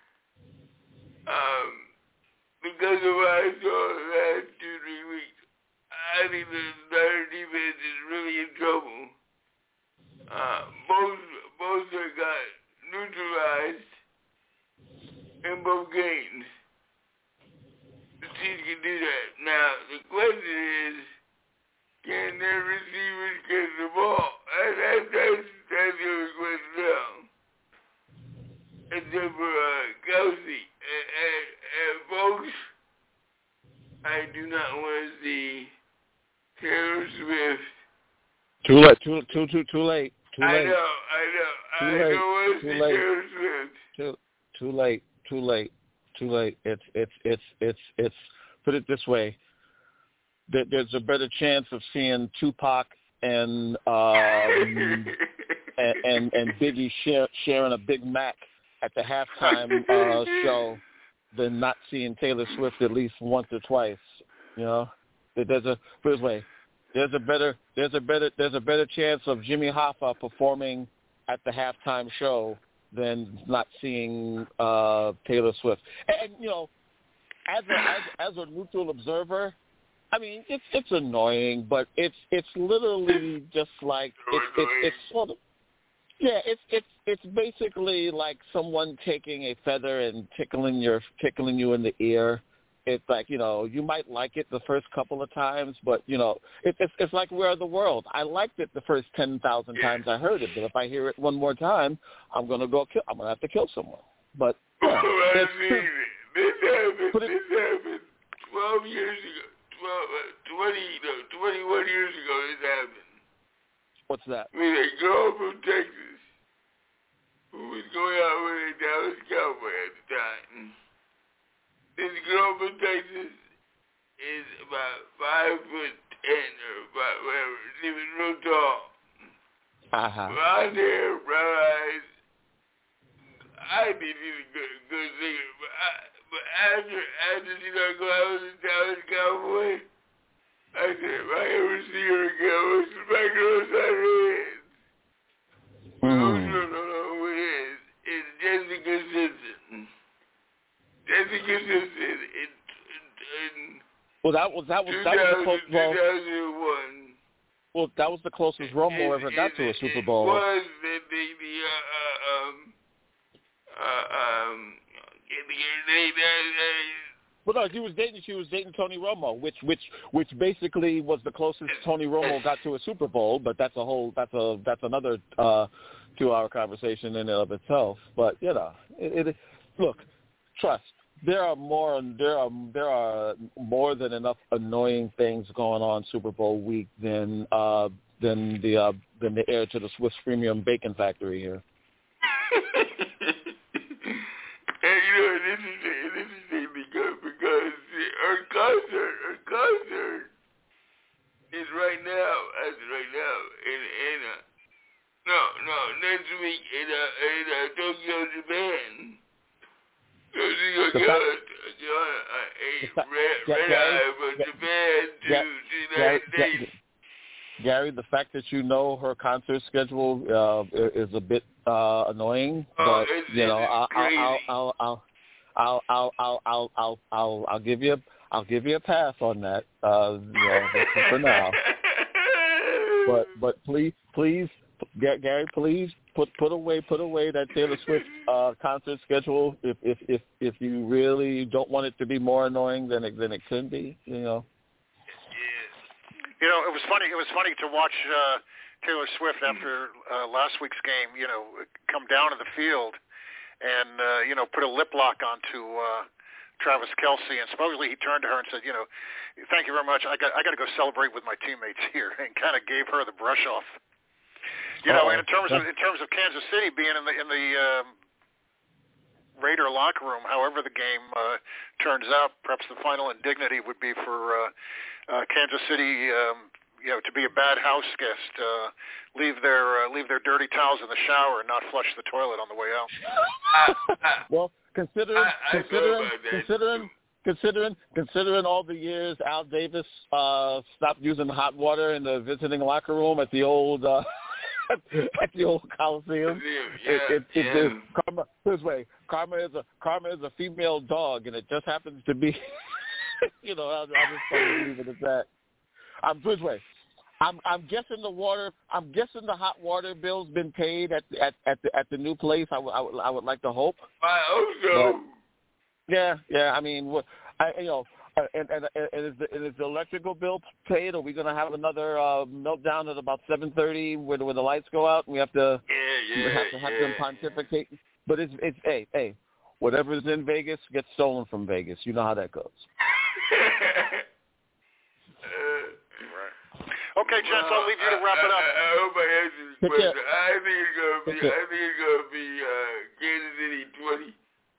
Because of what I saw the last 2-3 weeks, I think the Niner defense is really in trouble. Both got neutralized in both games. The Chiefs can do that. Now, the question is, can their receivers catch the ball? That's the only question now. Except for Kelsey. And folks, I do not want to see Taylor Swift. Too late. I know. I don't want to see Taylor Swift. Too late. It's put it this way. There's a better chance of seeing Tupac and Biggie sharing a Big Mac at the halftime show than not seeing Taylor Swift at least once or twice. You know, put it this way. There's a better chance of Jimmy Hoffa performing at the halftime show than not seeing Taylor Swift. And you know, as a neutral observer, I mean, it's annoying, but it's literally just like it's sort of. Yeah, it's basically like someone taking a feather and tickling you in the ear. It's like, you know, you might like it the first couple of times, but you know, it's like We're the World. I liked it the first 10,000 times I heard it, but if I hear it one more time, I'm gonna have to kill someone. But yeah, this happened 12 years ago, 21 years ago. This happened. What's that? I mean, a girl from Texas who was going out with a Dallas Cowboy at the time. This girl from Texas is about 5'10" or about whatever. She was real tall. Blonde hair, brown eyes. I think she's a good singer, but after she started going out with the Dallas Cowboy, I said, if I ever see her again, I'll smack her upside her head. No, who it is. It's Jessica Simpson. Jessica Simpson in well, that was the closest. 2001. Well, that was the closest Romo ever got to a Super Bowl. It was Well, no, she was dating Tony Romo, which basically was the closest Tony Romo got to a Super Bowl. But that's another 2-hour conversation in and of itself. But you know, look, trust. There are more than enough annoying things going on Super Bowl week than the heir to the Swiss Premium Bacon Factory here. And you know, this is because her concert is right now, next week in Tokyo, Japan. So she's going to get a red eye from Japan to the United States. Gary, the fact that you know her concert schedule is a bit annoying, but you know, I'll give you a pass on that, you know, for now. But please, Gary, please put away that Taylor Swift concert schedule if you really don't want it to be more annoying than it could be, you know. You know, it was funny to watch Taylor Swift after last week's game, you know, come down to the field and, you know, put a lip lock onto Travis Kelce, and supposedly he turned to her and said, you know, thank you very much. I got to go celebrate with my teammates here, and kind of gave her the brush off. You know, and in terms of Kansas City being in the Raider locker room, however the game turns out, perhaps the final indignity would be for Kansas City, you know, to be a bad house guest, leave their dirty towels in the shower and not flush the toilet on the way out. Well, considering all the years Al Davis stopped using hot water in the visiting locker room at the old at the old Coliseum, karma. This way, karma is a female dog, and it just happens to be. You know, I'll just leave it at that. This way, I'm guessing the hot water bill's been paid at the new place. I would like to hope. I hope so. But, yeah. I mean, and is the electrical bill paid? Are we going to have another meltdown at about 7:30 where the lights go out and we have to have them pontificate? But it's hey, whatever's in Vegas gets stolen from Vegas. You know how that goes. Okay, gents, I'll leave you to wrap it up. I hope I answered the question. I think it's gonna be Kansas City 27-24.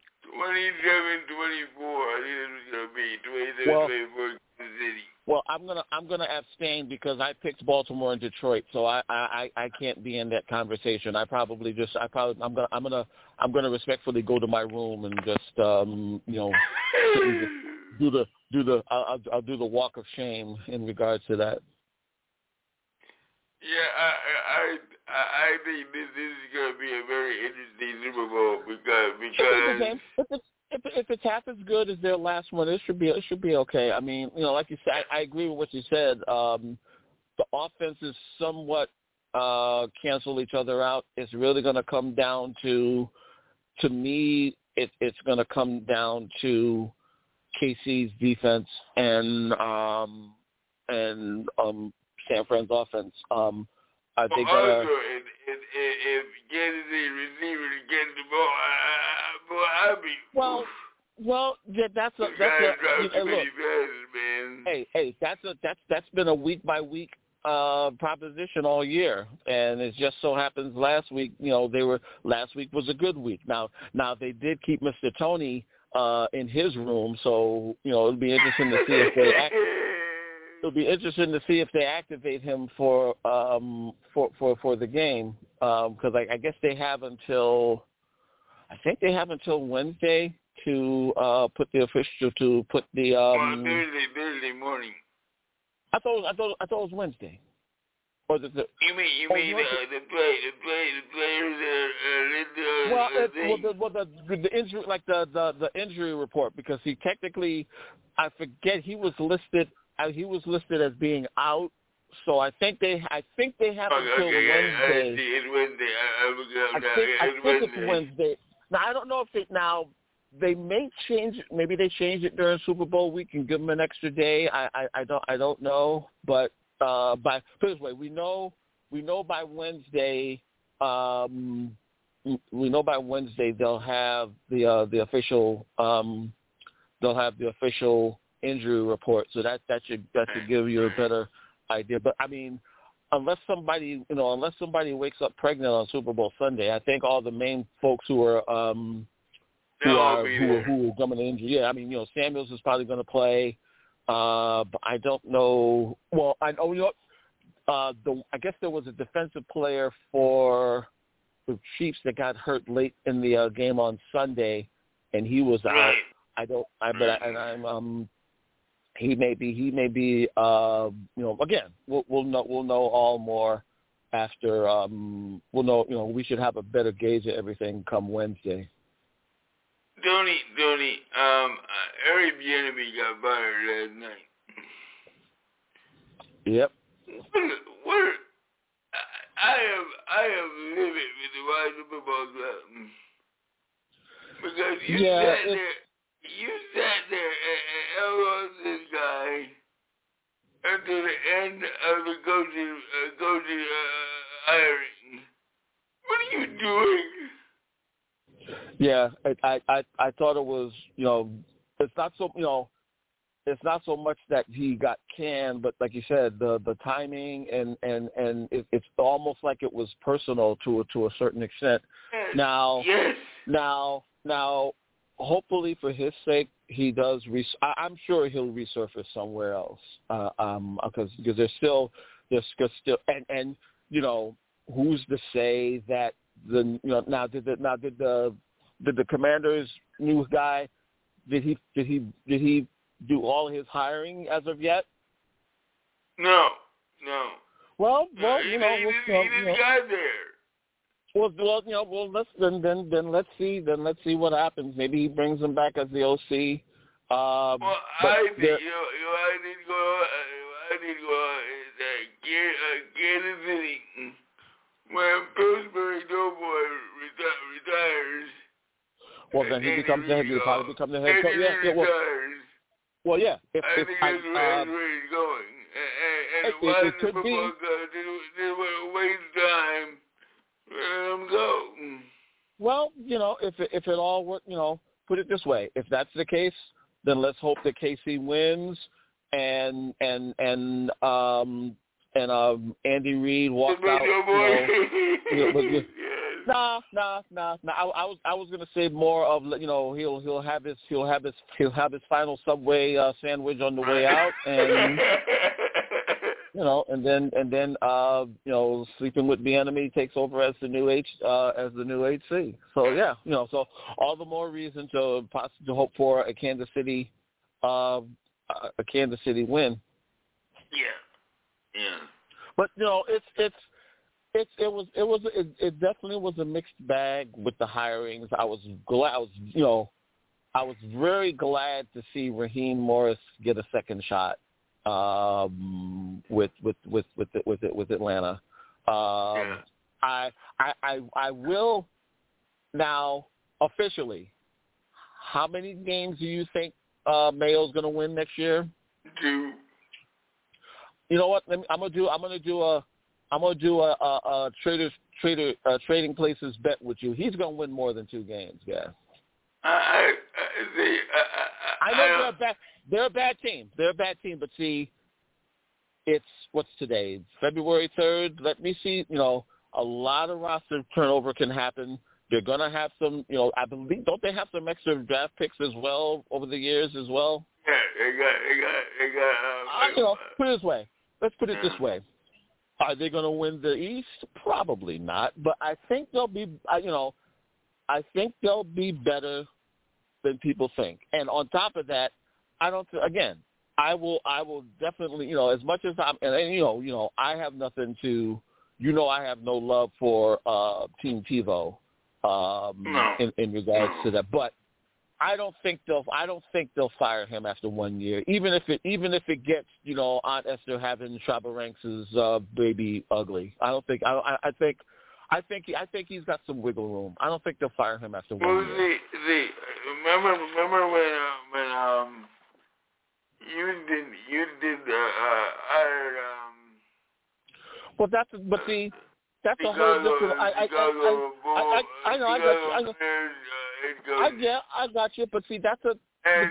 I think it's gonna be 27-24 Kansas City. Well, I'm gonna abstain because I picked Baltimore and Detroit, so I can't be in that conversation. I'm gonna respectfully go to my room and just I'll do the walk of shame in regards to that. Yeah, I think this is going to be a very interesting Super Bowl because if it's half as good as their last one, it should be okay. I mean, you know, like you said, I agree with what you said. The offenses somewhat cancel each other out. It's really going to come down to me, it's going to come down to KC's defense and San Fran's offense. I think also, if Kansas City receivers get the ball, I'll be. Well, yeah, that's a hey, that's been a week by week proposition all year, and it just so happens last week was a good week. Now they did keep Mr. Tony in his room, so it'll be interesting to see if they activate him for the game, because I guess they have until Wednesday to put the Thursday morning. I thought it was Wednesday. Or the you mean the players the injury, like the injury report, because he technically, I forget, he was listed as being out. So I think they have until Wednesday. It's Wednesday. I think it's Wednesday. Now I don't know if they may change it. Maybe they change it during Super Bowl week and give them an extra day. I don't know, but put it this way, we know by Wednesday. We know by Wednesday they'll have the official injury report. So that should give you a better idea. But I mean, unless somebody wakes up pregnant on Super Bowl Sunday, I think all the main folks who are coming to injury. Yeah, I mean, Samuels is probably going to play. But I don't know. Well, I know. I guess there was a defensive player for the Chiefs that got hurt late in the game on Sunday, and he was out. He may be. Again, we'll know all more after. We'll know. We should have a better gauge of everything come Wednesday. Tony, Eric Bieniemy got fired last night. Yep. What? I am livid with the Washington Football Club because you sat there and elbowed this guy until the end of the coaching hiring. What are you doing? Yeah, I thought it was, it's not so, it's not so much that he got canned, but like you said, the timing and it's almost like it was personal to a certain extent. Now, yes. Now, hopefully for his sake, he does. I'm sure he'll resurface somewhere else, because there's still, and who's to say that now did the Commanders' new guy, did he do all his hiring as of yet? No. Well, he didn't got there. Well, let's let's see what happens. Maybe he brings him back as the OC. I think I need to go. Kansas City. When Pillsbury Doughboy retires. Well, then he becomes the head. He'll probably become the head coach. Yeah. Well, yeah. I think that's where he's going. And why it could be. They would waste time. Let him go. Well, if it all works, put it this way: if that's the case, then let's hope that KC wins, and Andy Reid walks out. Nah. I was gonna say more of he'll have his final Subway sandwich on the way out, and and then Sleeping with the Enemy takes over as the new HC. So yeah, so all the more reason to hope for a Kansas City win. Yeah. But it definitely was a mixed bag with the hirings. I was very glad to see Raheem Morris get a second shot with Atlanta. I will now officially. How many games do you think Mayo's going to win next year? 2. You know what? I'm gonna do a trading places bet with you. He's gonna win more than 2 games, guys. I know they're a bad team. But see, it's what's today? February 3rd. Let me see. A lot of roster turnover can happen. They're gonna have some. I believe, don't they have some extra draft picks as well over the years as well? Yeah, they got. Put it this way. Let's put it this way. Are they going to win the East? Probably not. But I think they'll be, I think they'll be better than people think. And on top of that, I will definitely, as much as I have nothing to, I have no love for Team TiVo in regards to that. But I don't think they'll fire him after 1 year, even if it gets Aunt Esther having Shabba Ranks' baby ugly. I think he's got some wiggle room. I don't think they'll fire him after 1 year. Remember when you did hired Well, that's a whole different. I got you, but see, that's a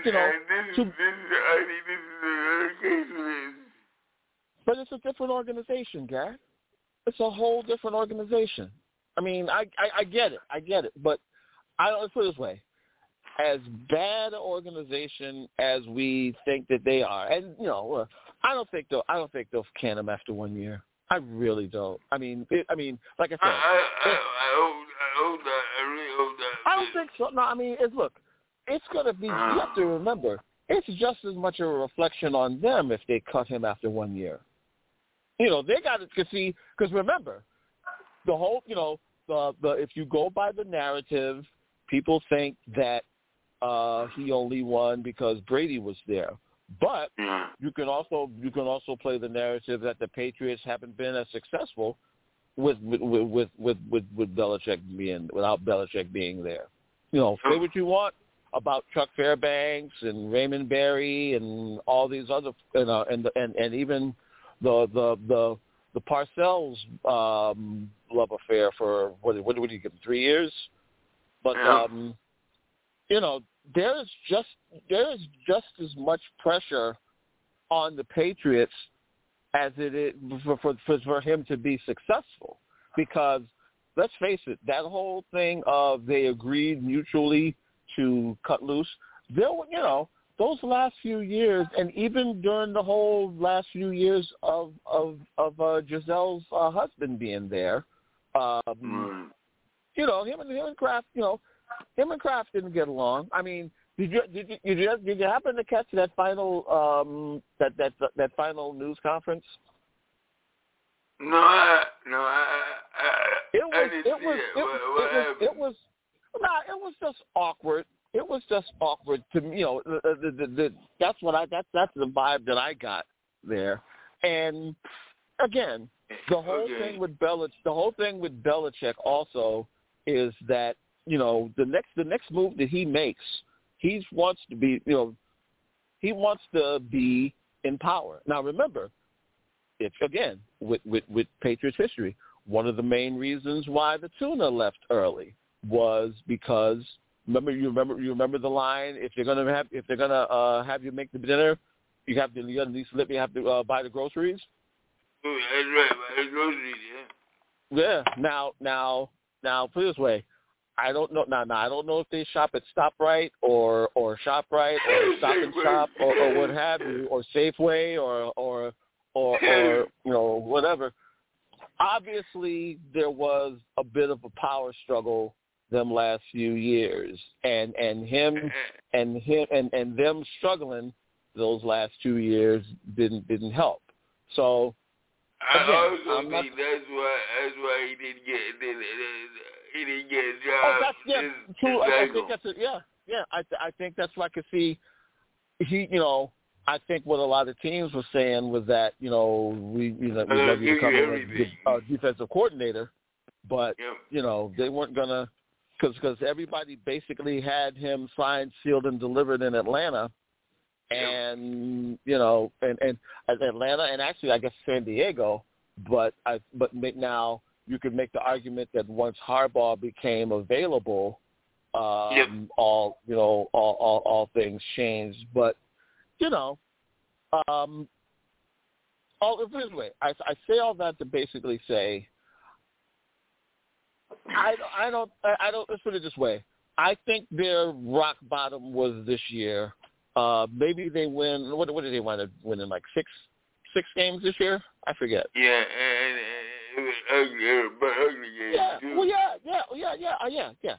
but it's a different organization, Gary. It's a whole different organization. I mean, I get it, but let's put it this way: as bad an organization as we think that they are, and I don't think they'll can them after 1 year. I really don't. I mean, like I said, I hope that. I really hope that. I don't think so. No, I mean, it's going to be. You have to remember, it's just as much a reflection on them if they cut him after 1 year. They got to see, because remember, the whole, the if you go by the narrative, people think that he only won because Brady was there. But you can also play the narrative that the Patriots haven't been as successful with Belichick without Belichick being there. Say what you want. about Chuck Fairbanks and Raymond Berry and all these other, and even the Parcells love affair for what did you give them, 3 years? But there is just as much pressure on the Patriots as it is for him to be successful, because let's face it, that whole thing of they agreed mutually to cut loose, those last few years, and even during the whole last few years of Gisele's husband being there, him and Kraft, him and Kraft didn't get along. I mean, did you happen to catch that final that final news conference? I It was just awkward. It was just awkward to me. That's the vibe that I got there. And again, the whole thing with Belichick also is that the next move that he makes, he wants to be in power. Now remember, it's again with Patriots history, one of the main reasons why the tuna left early was because you remember the line, if they're gonna have you make the dinner, you have to at least let me have to buy the groceries. That's right, buy the groceries, yeah. Now put it this way, I don't know. Now I don't know if they shop at ShopRite or ShopRite or Stop and Shop or what have you, or Safeway or whatever. Obviously, there was a bit of a power struggle them last few years, and them struggling those last 2 years didn't help. So again, I also think that's why he didn't get a job. Oh, that's true. I think that's it. Yeah. I think that's what I could see. I think what a lot of teams were saying was that we'd love you to come in as defensive coordinator, but they weren't gonna, because everybody basically had him signed, sealed, and delivered in Atlanta, and Atlanta, and actually I guess San Diego, but now you could make the argument that once Harbaugh became available, all things changed, but. This way, I say all that to basically say, I don't. Let's put it this way. I think their rock bottom was this year. Maybe they win. What did they wind up winning? Like six games this year? I forget. Yeah, and it was ugly games. Yeah. Too. Well, yeah.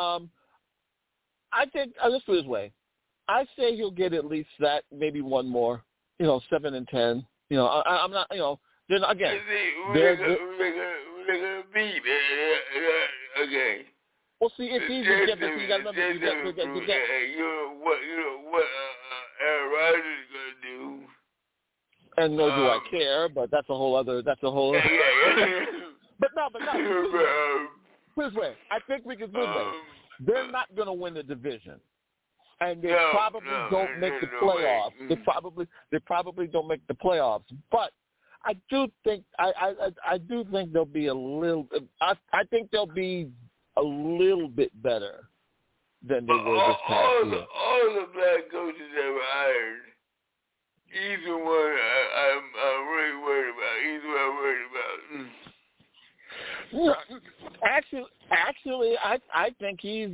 I think let's put it this way. I say he'll get at least that, maybe one more. 7-10. I'm not. Then again, they're gonna beat. Okay. Well, see, it's easy to get. You got to remember. What Aaron Rodgers is gonna do. And nor do I care, but that's a whole other. Yeah. But no. This way, I think we can. This way, they're not going to win the division. And they probably don't make the playoffs. They probably don't make the playoffs. But I do think I do think they'll be a little. I think they'll be a little bit better than they were this past year. All the black coaches that were hired, either one I'm really worried about. Either one I'm worried about. Actually, I think he's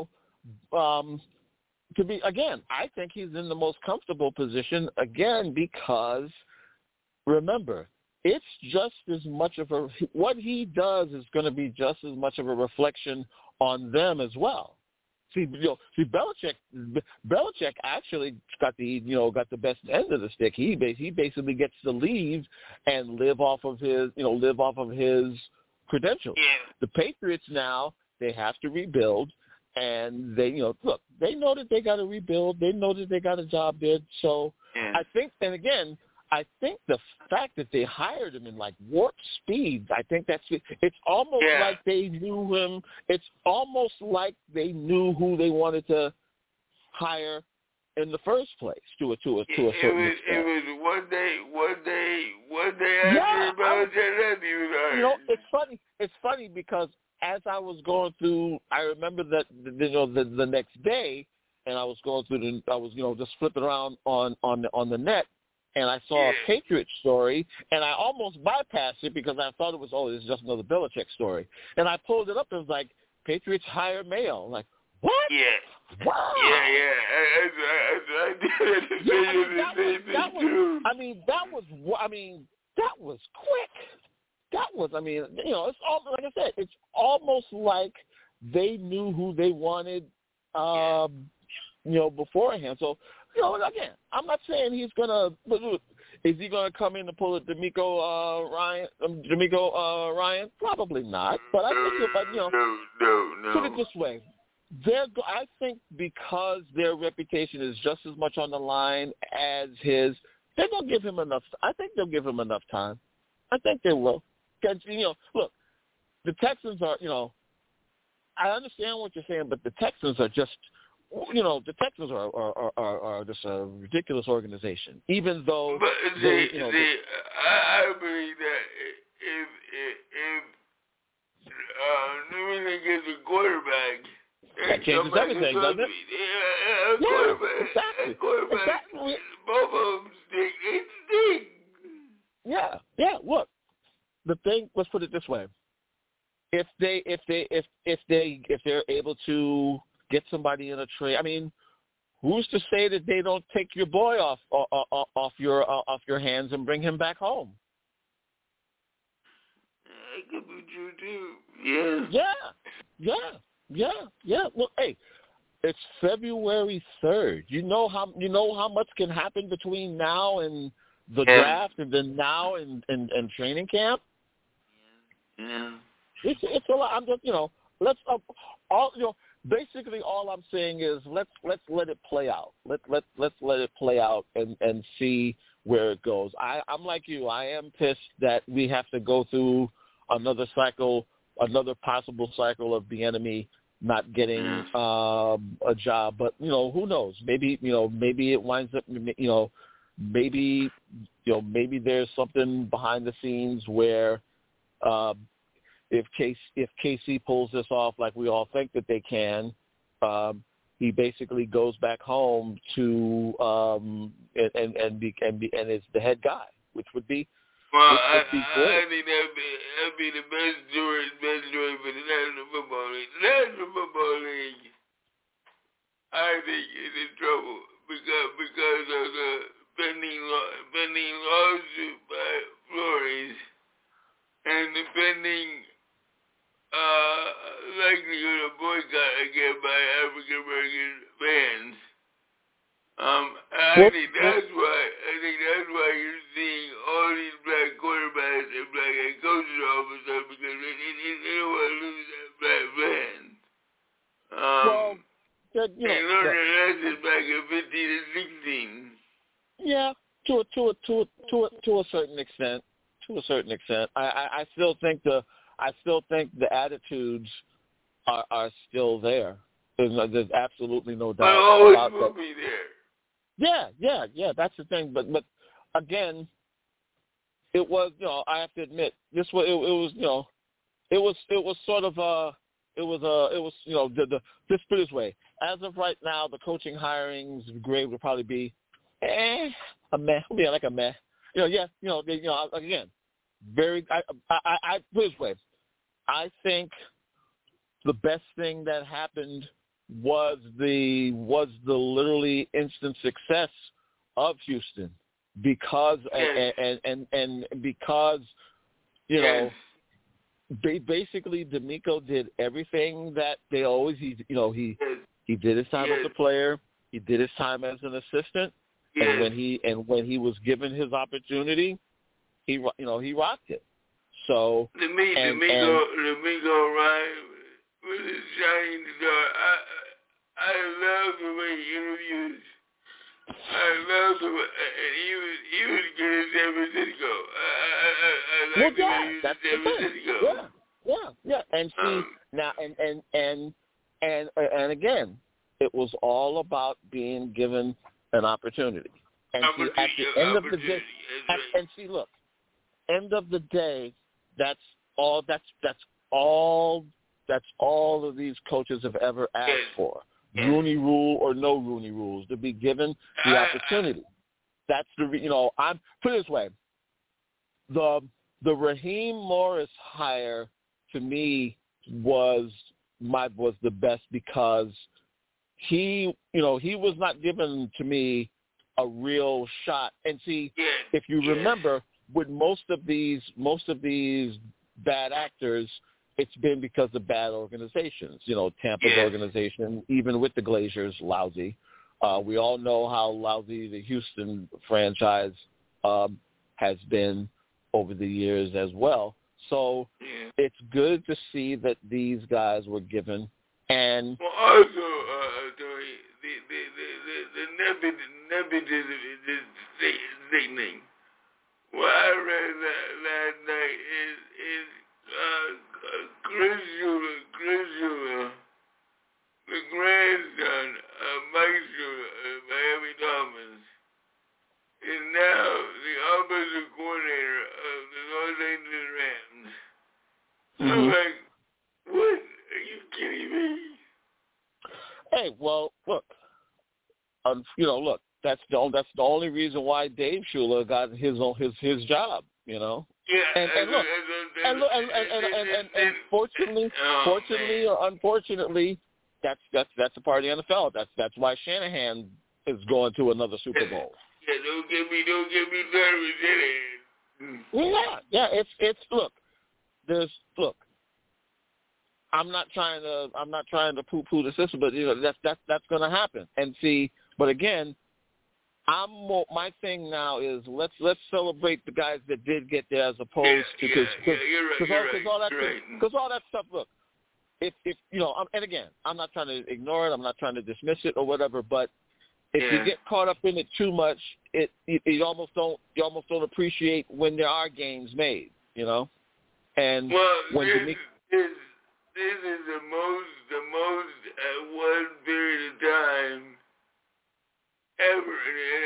to be, again, I think he's in the most comfortable position, again, because, remember, it's just as much of what he does is going to be just as much of a reflection on them as well. See, Belichick actually got the best end of the stick. He basically gets to leave and live off of his credentials. Yeah. The Patriots now, they have to rebuild. And they, they know that they got to rebuild. They know that they got a job there. So I think, and again, I think the fact that they hired him in like warp speed, I think it's almost like they knew him. It's almost like they knew who they wanted to hire in the first place to a certain extent. It was one day after Belichick left, he was hired. You know, it's funny because as I was going through, I remember that the next day, and I was going through just flipping around on the net, and I saw a Patriots story, and I almost bypassed it because I thought it was, this is just another Belichick story. And I pulled it up, and it was like, Patriots hire Mayo. I'm like, what? Yeah. Wow. Yeah. I did. That was quick. It's all, like I said, it's almost like they knew who they wanted, beforehand. So, again, I'm not saying he's gonna. Is he gonna come in and pull a D'Amico Ryan? Probably not. But I think no. Put it this way. I think because their reputation is just as much on the line as his, they're gonna give him enough. I think they'll give him enough time. I think they will. Because look, the Texans are. I understand what you're saying, but the Texans are just. The Texans are just a ridiculous organization. Even though, but I believe that if New England gets a quarterback, that changes everything, doesn't it? Exactly. Both of them stink. Yeah. Look, the thing. Let's put it this way: if they're able to get somebody in a trade. I mean, who's to say that they don't take your boy off your hands and bring him back home? It could be true too. Yeah. Well, hey, it's February 3rd. You know how much can happen between now and the draft, and then now and training camp. Yeah. It's a lot. I'm just let's basically, all I'm saying is let's let it play out. Let's let it play out and see where it goes. I'm like you. I am pissed that we have to go through another possible cycle of the enemy not getting a job. But who knows? Maybe it winds up. Maybe there's something behind the scenes where. If KC pulls this off like we all think that they can, he basically goes back home to and is the head guy, which would be great. I think that'd be the best story for the National Football League. I think it's in trouble because of the pending lawsuit by Flores and the pending likelihood of boycott again by African American fans. I think that's why you're seeing all these black quarterbacks and black head coaches all of a sudden, because they don't want to lose that black fan. They learned their lessons back in 15 and 16. Yeah, to a certain extent. I still think the attitudes are still there. There's absolutely no doubt. But always will be there. Yeah. That's the thing. But again, it was I have to admit this was it was sort of just put it this way. As of right now, the coaching hirings grade would probably be a meh. Yeah, like a meh. Again, very. I put it this way. I think the best thing that happened was the literally instant success of Houston because and because basically D'Amico did everything that they always he did his time as a player, he did his time as an assistant, and when he was given his opportunity, he rocked it. So D'Amico Ryan was a shining star. I love the way he interviews. I love the way, and he was good at San Francisco. I like the way he was at San Francisco. Yeah. And see now, and again, It was all about being given an opportunity. And see, at the end of the day, look, end of the day, that's all of these coaches have ever asked for. Rooney Rule or no Rooney Rules, to be given the opportunity. That's I'm put it this way. The Raheem Morris hire to me was the best because he was not given to me a real shot. And see, if you remember, with most of these bad actors, it's been because of bad organizations. Tampa's organization, even with the Glaziers, lousy. We all know how lousy the Houston franchise has been over the years as well. So it's good to see that these guys were given. And well, also, the nepotism what I read last night is Chris Shula, the grandson of Mike Shula of Miami Dolphins, is now the offensive coordinator of the Los Angeles Rams. I'm like, what? Are you kidding me? Hey, well, look, look. That's the only reason why Dave Shula got his job. Yeah. And fortunately or unfortunately, that's a part of the NFL. That's why Shanahan is going to another Super Bowl. Yeah, don't get me nervous, Shanahan. Yeah. It's look. I'm not trying to poo-poo the system, but that's going to happen. And see, but again, my thing now is let's celebrate the guys that did get there as opposed to because all that stuff. Look, if and again, I'm not trying to ignore it. I'm not trying to dismiss it or whatever. But if you get caught up in it too much, you almost don't appreciate when there are games made. And when this is the most at one period of time ever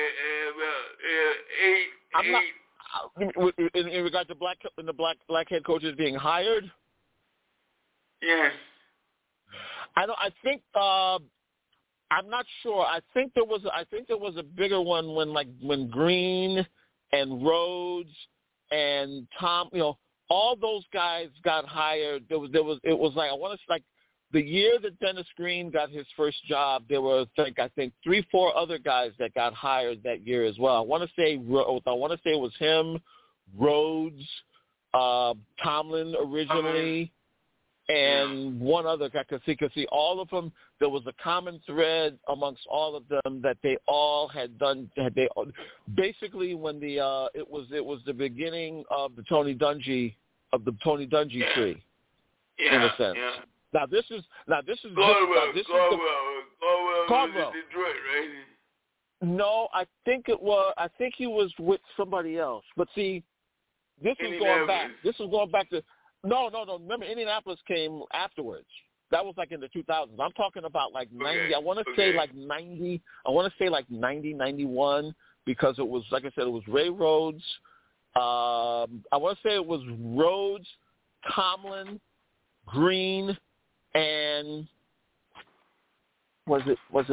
in regard to black head coaches being hired. Yes. I think I'm not sure. I think there was a bigger one when Green and Rhodes and Tom, all those guys got hired. It was like, I want to like the year that Dennis Green got his first job, there were I think 3-4 other guys that got hired that year as well. I want to say it was him, Rhodes, Tomlin originally, and one other guy. Because see, all of them, there was a common thread amongst all of them that they all had done. Basically when it was the beginning of the Tony Dungy tree, in a sense. Yeah. Now this is Caldwell Caldwell. Detroit, right? No, I think he was with somebody else. But see, this is going back. This is going back to no. Remember, Indianapolis came afterwards. That was like in the 2000s. I'm talking about like 90. I want to say like 90. I want to say like 90, 91 because it was, like I said, it was Ray Rhodes. I want to say it was Rhodes, Tomlin, Green, and was it let's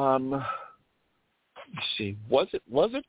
see, was it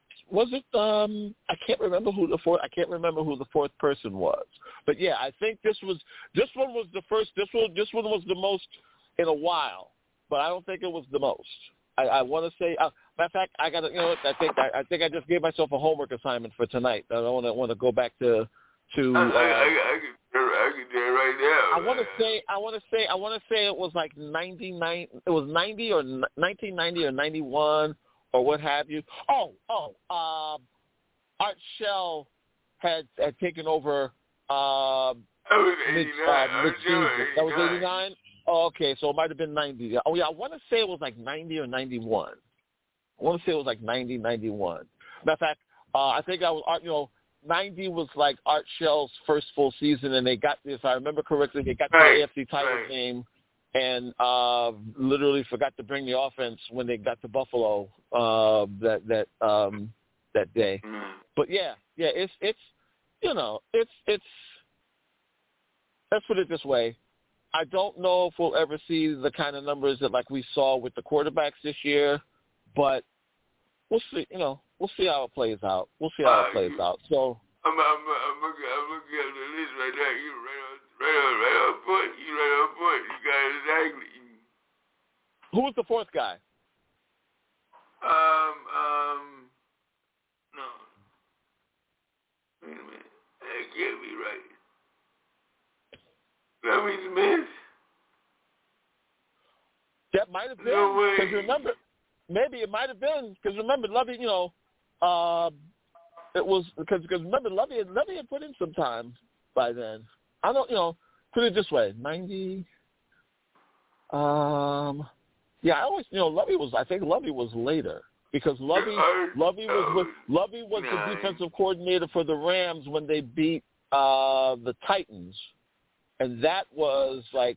I can't remember who the fourth person was. But yeah, I think this one was the first. This one was the most in a while, but I don't think it was the most. I want to say, matter of fact, I got to, I think I just gave myself a homework assignment for tonight. I don't want to go back to I can do it right now. I want to say it was like 99. It was 90 or 1990 or 91 or what have you. Art Shell had taken over. That was 89. That was 89. Oh, okay, so it might have been 90. Oh yeah, I want to say it was like 90 or 91. I want to say it was like 90, 91. Matter of fact, I think I was 90 was like Art Shell's first full season, and they got, if I remember correctly, they got the AFC title game and literally forgot to bring the offense when they got to Buffalo that day. But it's let's put it this way. I don't know if we'll ever see the kind of numbers that like we saw with the quarterbacks this year, but we'll see. We'll see how it plays out. So I'm looking at the list right now. You right on point. You right on point. You got it exactly. Who was the fourth guy? No. Wait a minute. That can't be right. Lovie Smith? That might have been. No way. Because remember, maybe it might have been. Because remember, Lovie, it was because remember, Lovie had put in some time by then. I don't, put it this way, 90. I always, I think Lovie was later because Lovie was the defensive coordinator for the Rams when they beat the Titans. And that was like,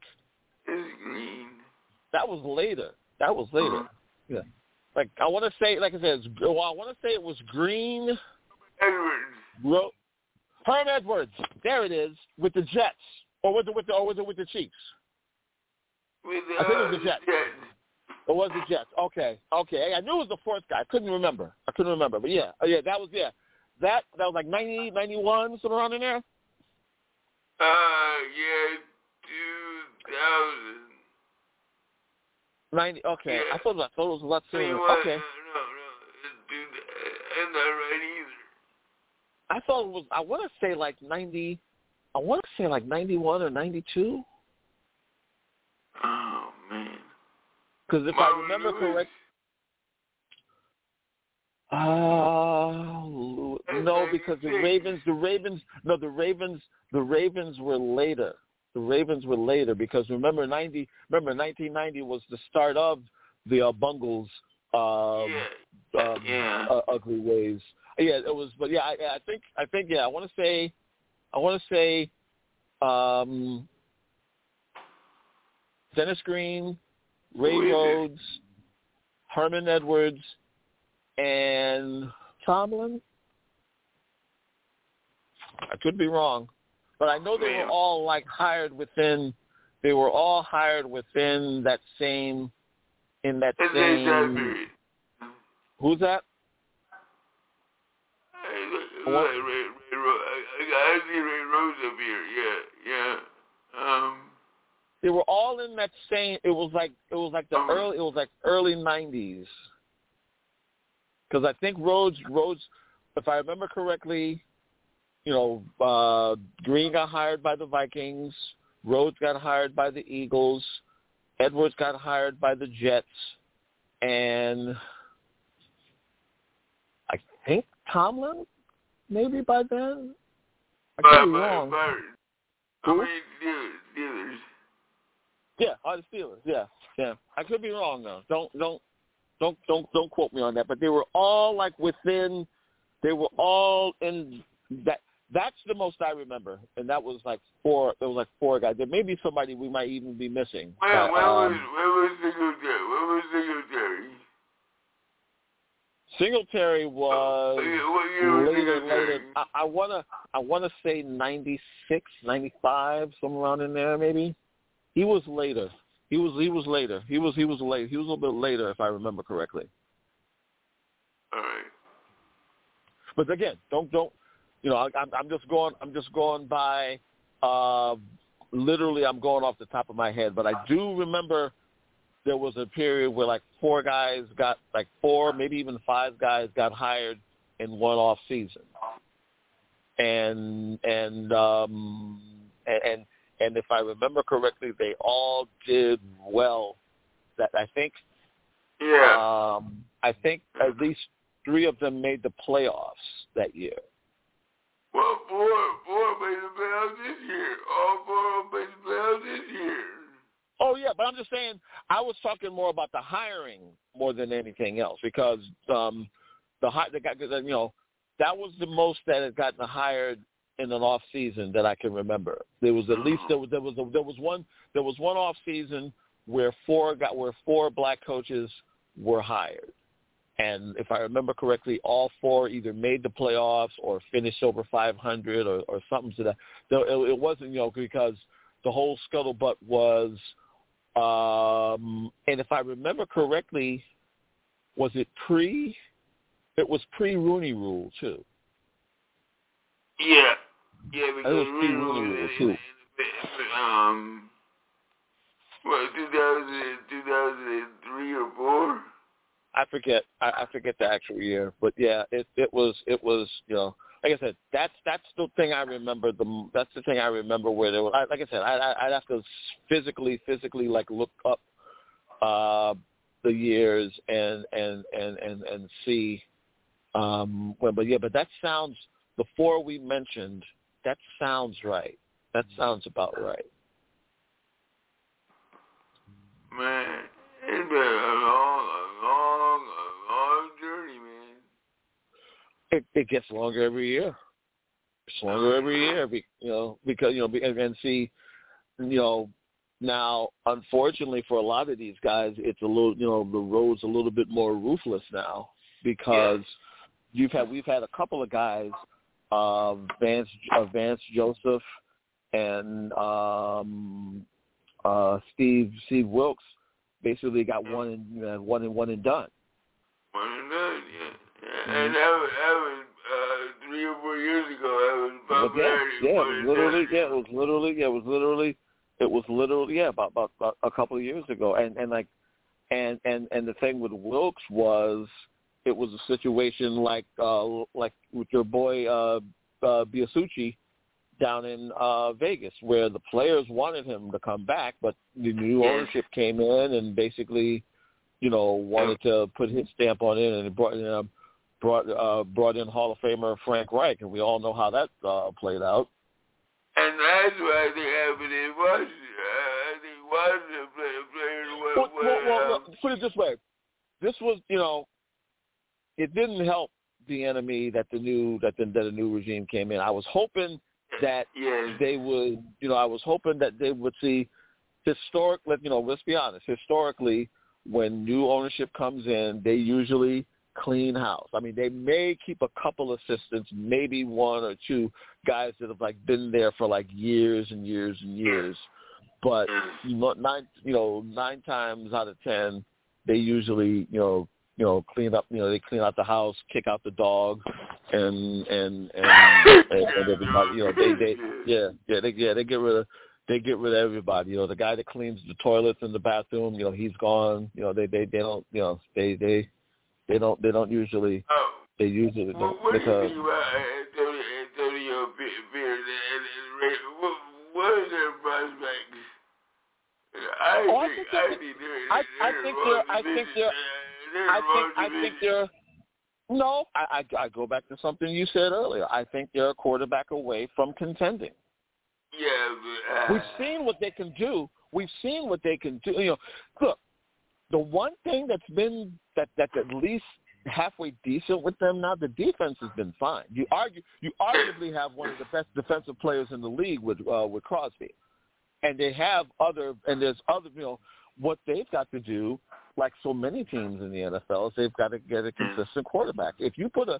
that was later. Yeah. Like, I want to say, like I said, I want to say it was Green. Edwards. Herm Edwards. There it is, with the Jets. Or was it with the Chiefs? I think it was the Jets. It was the Jets. Okay. I knew it was the fourth guy. I couldn't remember. But yeah. That was like 90, 91, somewhere around in there. 2000. 90. Okay. Yeah. I thought it was a lot sooner. Okay. No. I'm not right either. I thought it was. I want to say like 90. I want to say like 91 or 92. Oh man. Because if I remember correct. No, because the Ravens were later. The Ravens were later because remember 1990 was the start of the Bungles ugly ways. Yeah, it was, but yeah, I think I want to say Dennis Green, Ray Rhodes, Herman Edwards, and Tomlin. I could be wrong, but I know they were all like hired within. They were all hired within that same. In that same. Who's that? I see Ray Rhodes up here. Yeah. They were all in that same. It was like early 90s. Because I think Rhodes, if I remember correctly, Green got hired by the Vikings, Rhodes got hired by the Eagles, Edwards got hired by the Jets, and I think Tomlin maybe by then. I could be wrong. Steelers. Yeah, the Steelers. Yeah. I could be wrong though. Don't quote me on that. But they were all like within. They were all in that. That's the most I remember, and that was like four. There was like four guys. There may be somebody we might even be missing. Where was Singletary? Singletary was later. I wanna say 96, 95, somewhere around in there maybe. He was later. He was later. He was late. He was a little bit later if I remember correctly. All right. But again, don't. I'm just going by. Literally, I'm going off the top of my head. But I do remember there was a period where like four, maybe even five guys got hired in one off season, and if I remember correctly, they all did well. That I think. Yeah. I think at least three of them made the playoffs that year. Well, four made the playoffs this year. All four made the playoffs this year. Oh yeah, but I'm just saying I was talking more about the hiring more than anything else because that was the most that had gotten hired in an off season that I can remember. There was at least there was one off season where four black coaches were hired. And if I remember correctly, all four either made the playoffs or finished over 500 or something to that. It wasn't, because the whole scuttlebutt was, and if I remember correctly, was it was pre-Rooney Rule too. Yeah, because it was pre-Rooney Rule too. What, 2003 or 4? I forget the actual year, but yeah, it was like I said, that's the thing I remember. That's the thing I remember where there was. Like I said, I'd have to physically like look up the years and see. But that sounds, the four we mentioned, that sounds right. That sounds about right. Man, it's been a long journey, man. It gets longer every year. It's longer every year, because and see, now unfortunately for a lot of these guys, it's a little, the road's a little bit more ruthless now because we've had a couple of guys, Vance Joseph and Steve Wilkes, basically got one and done. One and done, yeah. And that was 3 or 4 years ago. That was about about a couple of years ago. And the thing with Wilkes was, it was a situation like with your boy Biasucci down in Vegas, where the players wanted him to come back, but the new ownership came in and basically, wanted to put his stamp on it, and it brought in Hall of Famer Frank Reich, and we all know how that played out. And that's what I think happened in Washington. I think Washington players. Well, put it this way: this was, it didn't help the enemy that the new regime came in. I was hoping that they would, I was hoping that they would see historically, let's be honest, historically, when new ownership comes in, they usually clean house. I mean, they may keep a couple assistants, maybe one or two guys that have been there for years and years and years. But 9 times out of 10, they usually, clean up, they clean out the house, kick out the dog, and everybody, they get rid of everybody. The guy that cleans the toilets in the bathroom, he's gone. They don't usually. They usually don't. What do you think about Antonio Pierce? What is their prospects? I go back to something you said earlier. I think they're a quarterback away from contending. Yeah, but we've seen what they can do. Look, the one thing that's been that's at least halfway decent with them now, the defense has been fine. You arguably have one of the best defensive players in the league with Crosby, and there's other, what they've got to do, like so many teams in the NFL, is they've got to get a consistent quarterback. If you put a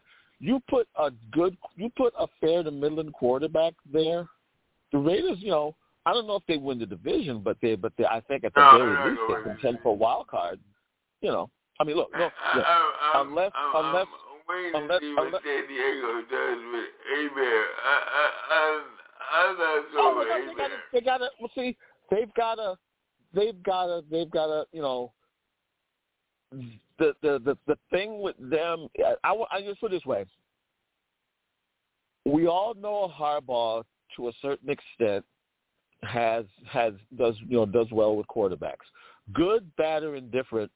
fair to middling quarterback there, the Raiders, I don't know if they win the division, but I think at the very least they contend for a wild card. I mean, look, unless I'm waiting to see what San Diego does with Hebert. I'm not sure with Hebert. They've got to. The thing with them, I just put it this way: we all know Harbaugh to a certain extent does well with quarterbacks, good, bad, or indifferent.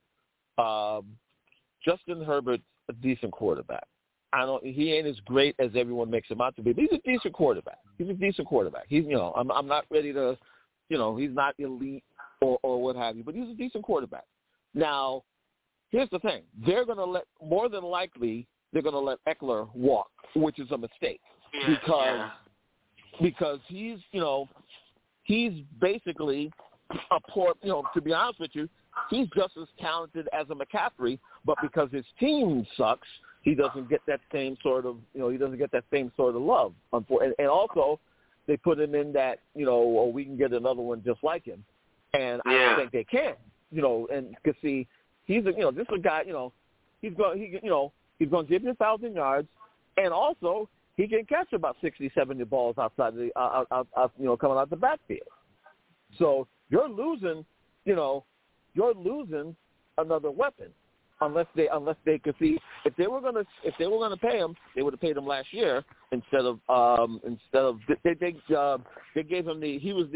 Justin Herbert, a decent quarterback. He ain't as great as everyone makes him out to be, but he's a decent quarterback. He's, I'm not ready to, he's not elite or what have you, but he's a decent quarterback. Now, here's the thing: more than likely they're going to let Eckler walk, which is a mistake because he's basically a poor, to be honest with you, he's just as talented as a McCaffrey, but because his team sucks, he doesn't get that same sort of, love. And also, they put him in that, we can get another one just like him. And I don't think they can, and because see, he's this is a guy, he's going to give you 1,000 yards, and also he can catch about 60, 70 balls outside the, coming out the backfield. So you're losing another weapon, unless they could see if they were gonna pay him, they would have paid him last year instead of they gave him he was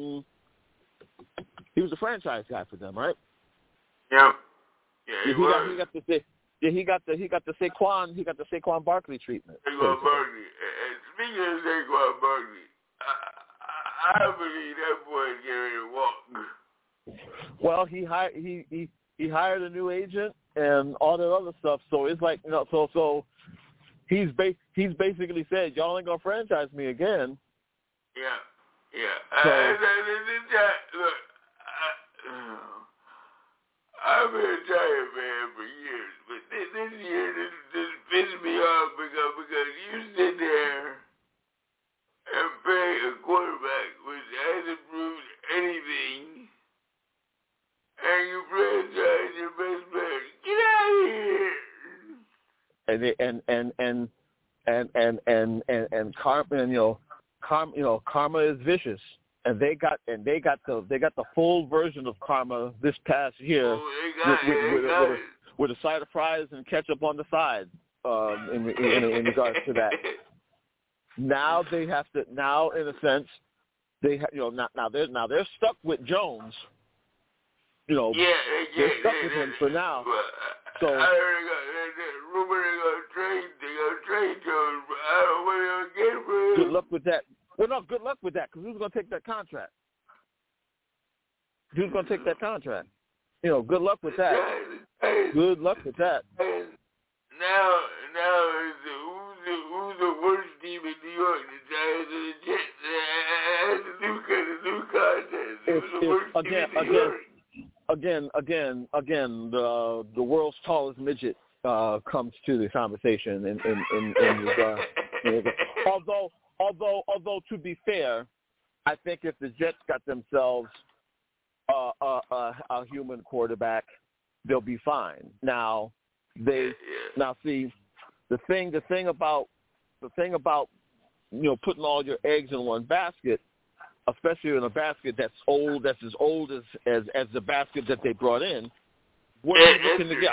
the franchise guy for them, right? Yeah. He got the Saquon Barkley treatment. Saquon Barkley. And speaking of Saquon Barkley, I believe that boy is getting ready to walk. Well, he hired a new agent and all that other stuff. So it's like so he's basically said, y'all ain't gonna franchise me again. Yeah. So, Look, I've been tired, man, for years, but this year this pissed me off because you sit there and pay a quarterback which hasn't proved anything, and you franchise your best player. Get out of here! Karma is vicious. And they got the full version of Karma this past year with a side of fries and ketchup on the side in regards to that. Now they have to in a sense now they're stuck with Jones. They're stuck with him for now. So I heard they gonna trade Jones, but I don't know what they're gonna get for him. Good luck with that. Well, no, good luck with that, because who's going to take that contract? Good luck with that. Good luck with that. Now, who's the worst team in New York? The Giants or the Jets? That's a new contest. Who's the worst team in New York? Again, the world's tallest midget comes to the conversation in Although to be fair, I think if the Jets got themselves a human quarterback, they'll be fine. Now see the thing about putting all your eggs in one basket, especially in a basket that's as old as the basket that they brought in. What are you looking to get?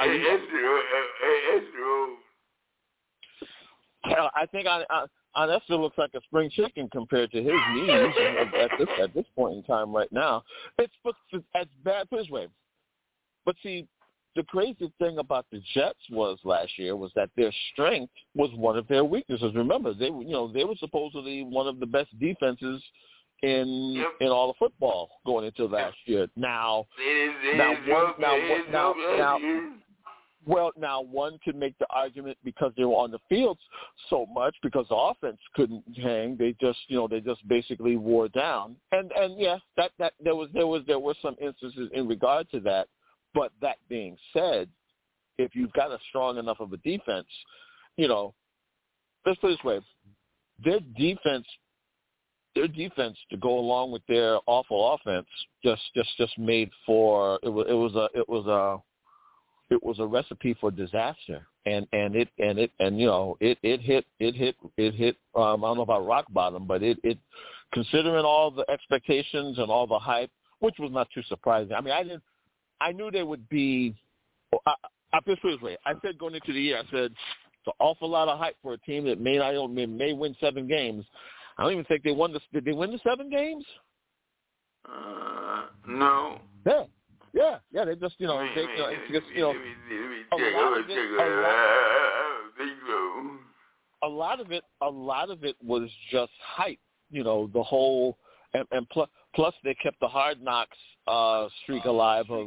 I think Esther looks like a spring chicken compared to his knees at this point in time right now. It's as bad this way. But see, the crazy thing about the Jets last year was that their strength was one of their weaknesses. Remember, they were supposedly one of the best defenses in all of football going into last year. Now one could make the argument because they were on the field so much because the offense couldn't hang. They just basically wore down. And that there were some instances in regard to that. But that being said, if you've got a strong enough of a defense, let's put it this way, their defense to go along with their awful offense just made for it was a recipe for disaster, and it hit I don't know about rock bottom, but it considering all the expectations and all the hype, which was not too surprising. I mean, I knew there would be. I put it this way. I said going into the year, I said it's an awful lot of hype for a team that may win 7 games. I don't even think they won. Did they win the 7 games? No. Yeah. They just a lot of it was just hype. The whole and plus they kept the Hard Knocks streak alive of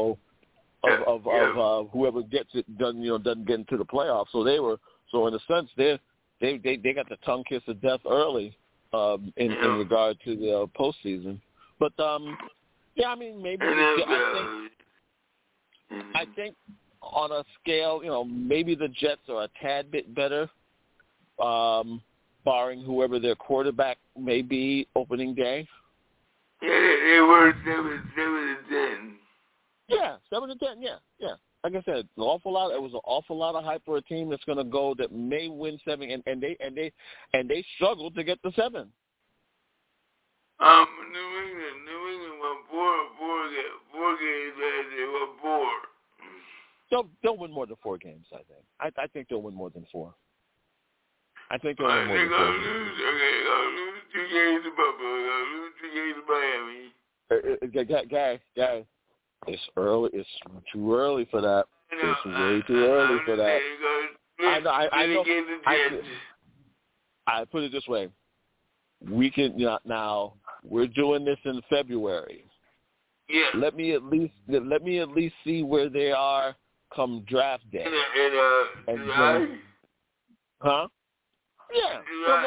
whoever gets it doesn't get into the playoffs. So in a sense they got the tongue kiss of death early in regard to the postseason. But Yeah, I mean, maybe I think on a scale, maybe the Jets are a tad bit better, barring whoever their quarterback may be opening day. Yeah, they were 7-10. Yeah, 7-10. Yeah. Like I said, it was an awful lot of hype for a team that's going to go that may win 7, and they struggled to get to 7. New England won four games last year. Won 4. They'll win more than 4 games. I think they'll win more than 4. I think they'll win more than 4. They're gonna lose 2 games to Buffalo. They're gonna lose 2 games to Miami. Guy, it's early. It's too early for that. It's way too early for that. I know. I put it this way: we can now. We're doing this in February. Yeah. Let me at least see where they are come draft day. Huh? Yeah.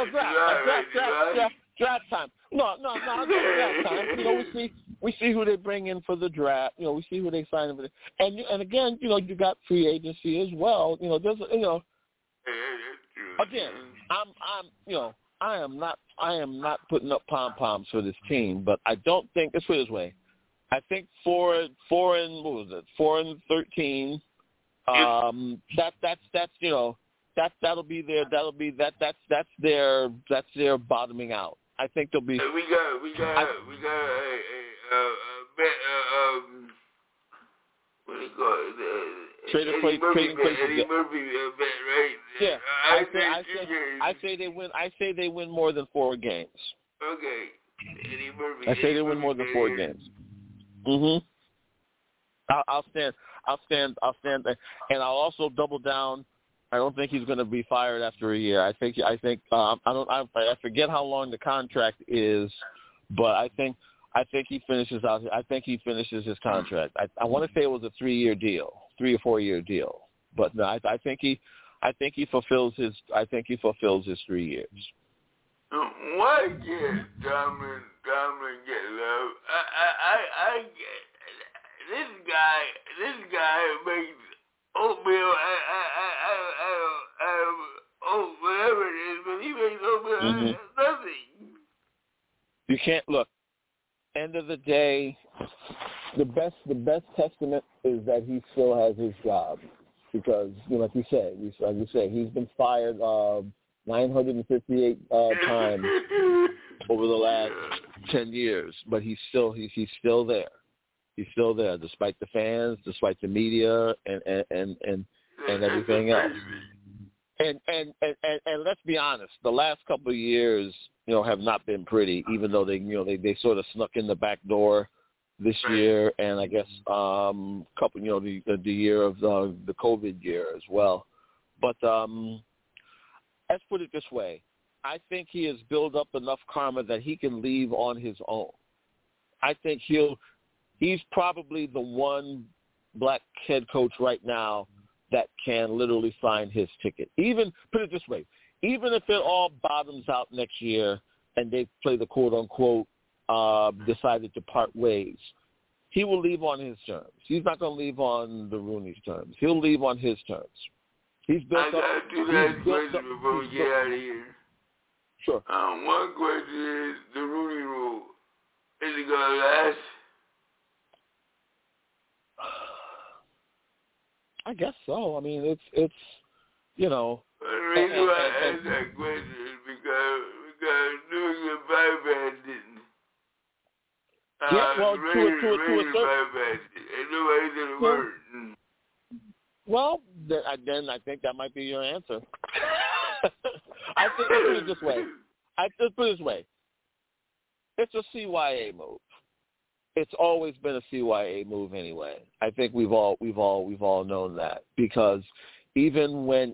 Draft time. No, draft time. We see who they bring in for the draft. We see who they sign for and again, you got free agency as well. There's again, I am not putting up pom-poms for this team, but I don't think, let's put it this way, I think 4-13. That'll be that's their bottoming out. I think they'll be. We got what do you call it? Eddie Murphy bet, right? Yeah, I say they win more than 4 games. Okay, Eddie Murphy. I say they win more than 4 games. Mhm. I'll stand, and I'll also double down. I don't think he's going to be fired after a year. I forget how long the contract is, but I think he finishes out. I think he finishes his contract. I want to say it was a 3-year deal, 3 or 4 year deal, but no, I think he fulfills his. I think he fulfills his 3 years. Why can't Dominic get love? I this guy makes oatmeal. Whatever it is, but he makes oatmeal nothing. You can't look. End of the day, the best testament is that he still has his job, because like you say, he's been fired 958 times over the last 10 years, but he's still there. He's still there, despite the fans, despite the media, and everything else. And let's be honest, the last couple of years, have not been pretty. Even though they sort of snuck in the back door this year, and I guess couple, the year of the COVID year as well. But let's put it this way: I think he has built up enough karma that he can leave on his own. I think he's probably the one black head coach right now that can literally sign his ticket. Even, put it this way, even if it all bottoms out next year and they play the quote-unquote decided to part ways, he will leave on his terms. He's not going to leave on the Rooney's terms. He'll leave on his terms. He's built up. I got two last questions before we get out of here. Sure. One question is the Rooney Rule. Is it going to last? I guess so. I mean, it's The reason why I asked that question is because New England bypassed didn't. Yeah, well, to a certain. And nobody did a word. Well, then I think that might be your answer. I think let's put it this way. It's a CYA move. It's always been a CYA move anyway. I think we've all known that, because even when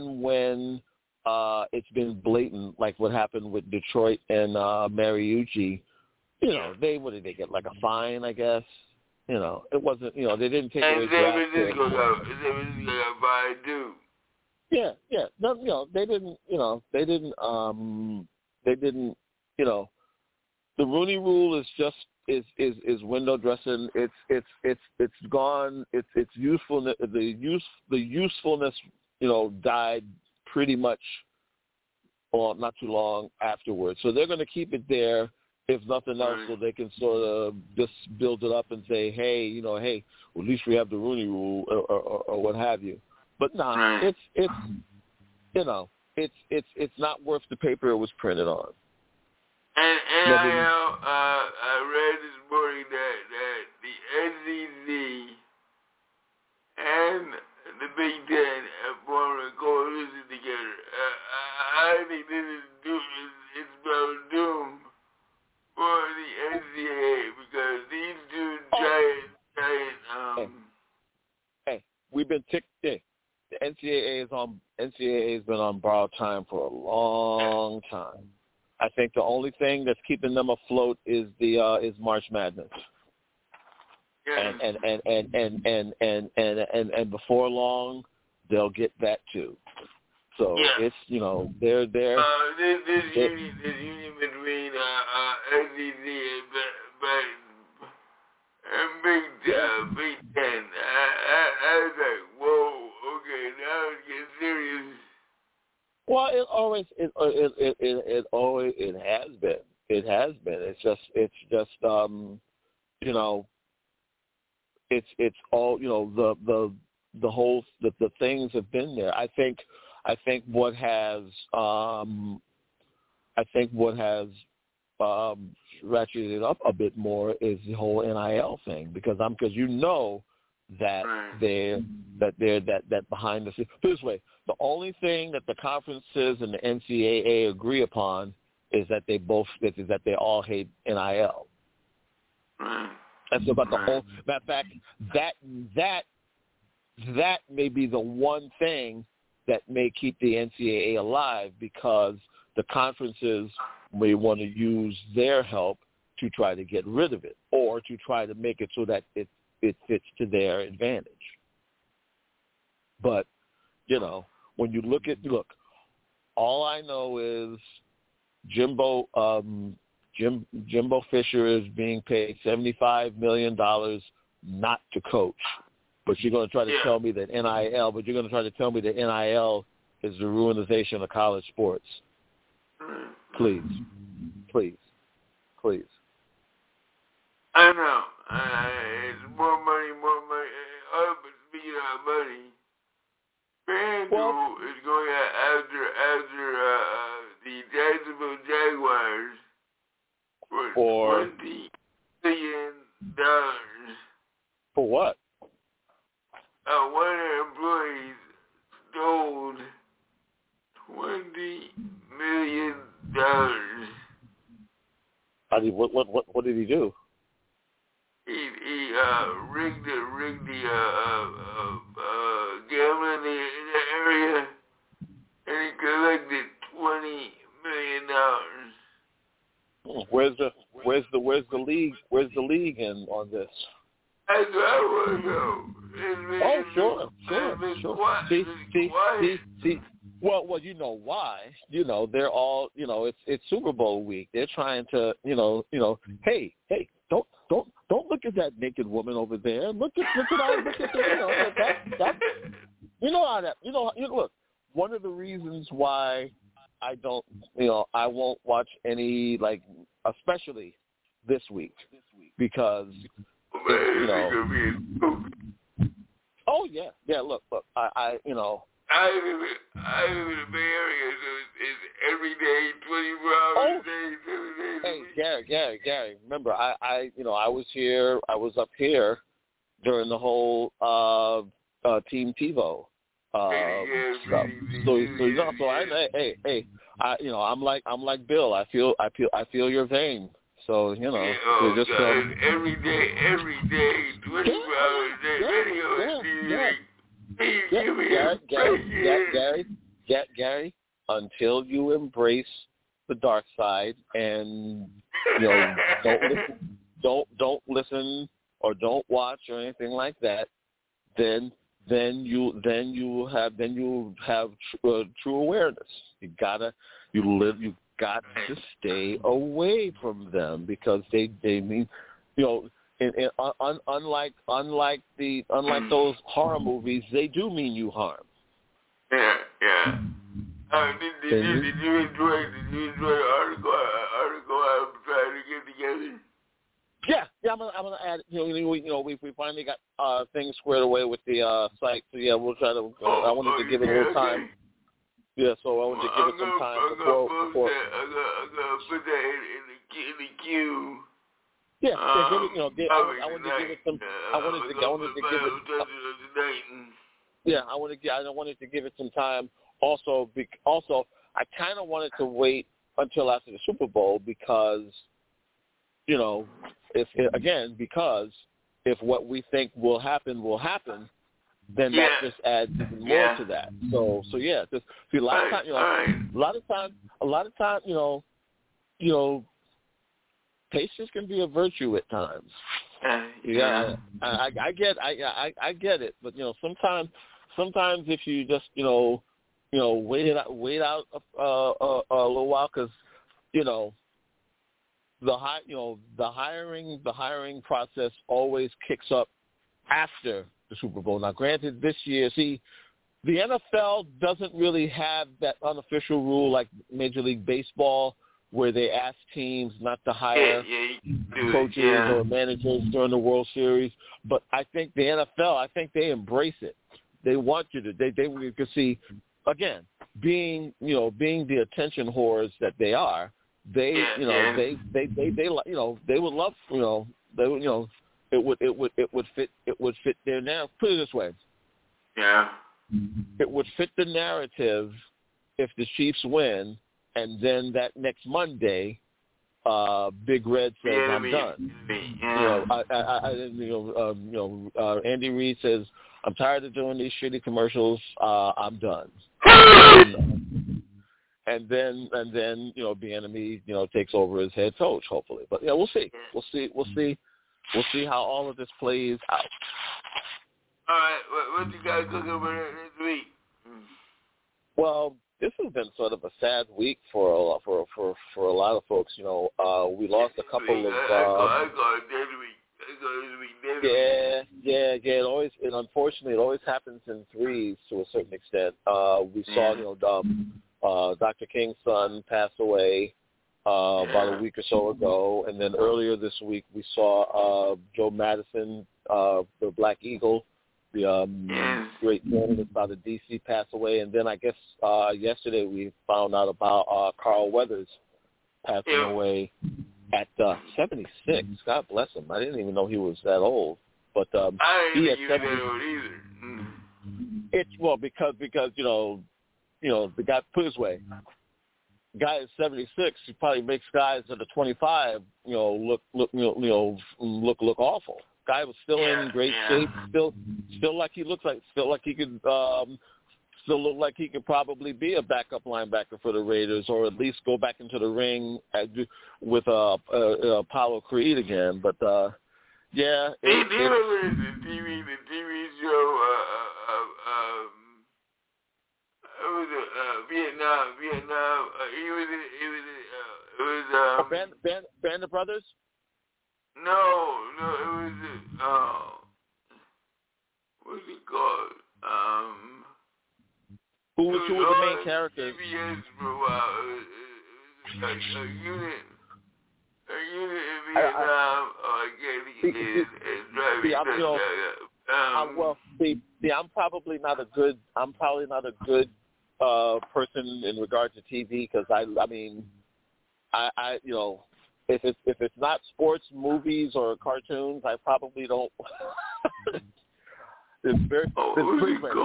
it's been blatant, like what happened with Detroit and Mariucci, they get like a fine, I guess. It wasn't, they didn't take away draft picks. Yeah. No, they didn't. The Rooney Rule is just is window dressing. It's gone. It's usefulness. The usefulness, died pretty much, or not too long afterwards. So they're going to keep it there, if nothing else, so they can sort of just build it up and say, hey, well, at least we have the Rooney Rule or what have you. But it's not worth the paper it was printed on. And I read this morning that the SEC and the Big Ten have formed a coalition together. I think this is about doom for the NCAA because these two giant. Hey, we've been ticked. The NCAA has been on borrowed time for a long time. I think the only thing that's keeping them afloat is March Madness. Yeah. And before long they'll get that too. So it's they're this union between SEC and Big Ten. I was like, whoa, okay, now it gets serious. Well, it has been. It has been. It's just it's all the whole the things have been there. I think what has ratcheted it up a bit more is the whole NIL thing because that behind the scenes. This way, the only thing that the conferences and the NCAA agree upon is that they all hate NIL. That's about the whole. Matter of fact, that may be the one thing that may keep the NCAA alive because the conferences may want to use their help to try to get rid of it or to try to make it so that it fits to their advantage. But, when you look, all I know is Jimbo Fisher is being paid $75 million not to coach. But you're going to try to tell me that NIL is the ruinization of college sports. Please. I know. It's more money. But speaking of money, FanDuel is going after the Jacksonville Jaguars for $20 million. For what? One of their employees stole $20 million. What did he do? He rigged the gambling in the area, and he collected $20 million. Where's the league? Where's the league in on this? That's what I want to know. Sure. See. Well, you know why? They're all, it's Super Bowl week. They're trying to, hey, don't look at that naked woman over there. Look at that. Look. One of the reasons why I don't, I won't watch any, especially this week, because. Oh yeah. Look. I live in the Bay Area, so it's every day, 24 hours a day, 7 days. Hey, Gary. Remember, I was here. I was up here during the whole Team TiVo stuff. So I'm like Bill. I feel your vein. So, just every day, 24 hours a day, radio Gary, until you embrace the dark side and don't listen or don't watch or anything like that, then you have true awareness. You got to stay away from them because they mean unlike those horror movies, they do mean you harm. Yeah. Did you enjoy the article I'm trying to get together? Yeah. I'm gonna add. We finally got things squared away with the site. So yeah, we'll try to. I wanted to give it a little time. Yeah, so I wanted to give it some time before. I'm gonna put that in the queue. Yeah, I wanted to give it some. I wanted to give it some time. Also, I kind of wanted to wait until after the Super Bowl because, if what we think will happen, then that just adds even more to that. So yeah, just see a lot of time, a lot of time, patience can be a virtue at times. Yeah, I get it, but sometimes if you just wait out a little while, because the hiring process always kicks up after the Super Bowl. Now, granted, this year, the NFL doesn't really have that unofficial rule like Major League Baseball, where they ask teams not to hire coaches or managers during the World Series. But I think the NFL, they embrace it. They want you to. They can see, again, being the attention whores that they are. They would love, it would fit their narrative. Put it this way. Yeah. It would fit the narrative if the Chiefs win, and then that next Monday, Big Red says, "I'm done." Andy Reid says, "I'm tired of doing these shitty commercials. I'm done." And then Bieniemy takes over as head coach, hopefully. But yeah, we'll see. We'll see how all of this plays out. All right, what you guys cooking over this week? Well, this has been sort of a sad week for a lot of folks. We lost a couple of. I got a dead week. Yeah. It always happens in threes to a certain extent. We saw, Dr. King's son passed away about a week or so ago, and then earlier this week we saw Joe Madison, the Black Eagle, the great journalist out of D.C., passed away, and then I guess yesterday we found out about Carl Weathers passing away at 76. God bless him. I didn't even know he was that old. But I didn't think he was that old either. It's because the guy, put it this way, guy at 76, he probably makes guys that are 25, look awful. Guy was still in great shape, still like he looks like, still like he could, still look like he could probably be a backup linebacker for the Raiders, or at least go back into the ring with Apollo Creed again. But the TV show. Vietnam. It was Band of Brothers. No, it was what's it called? Who was the main characters? CBS for a while. A unit in Vietnam. I'm probably not a good person in regard to TV, because I if it's not sports, movies, or cartoons, I probably don't. It's very. It's pretty much.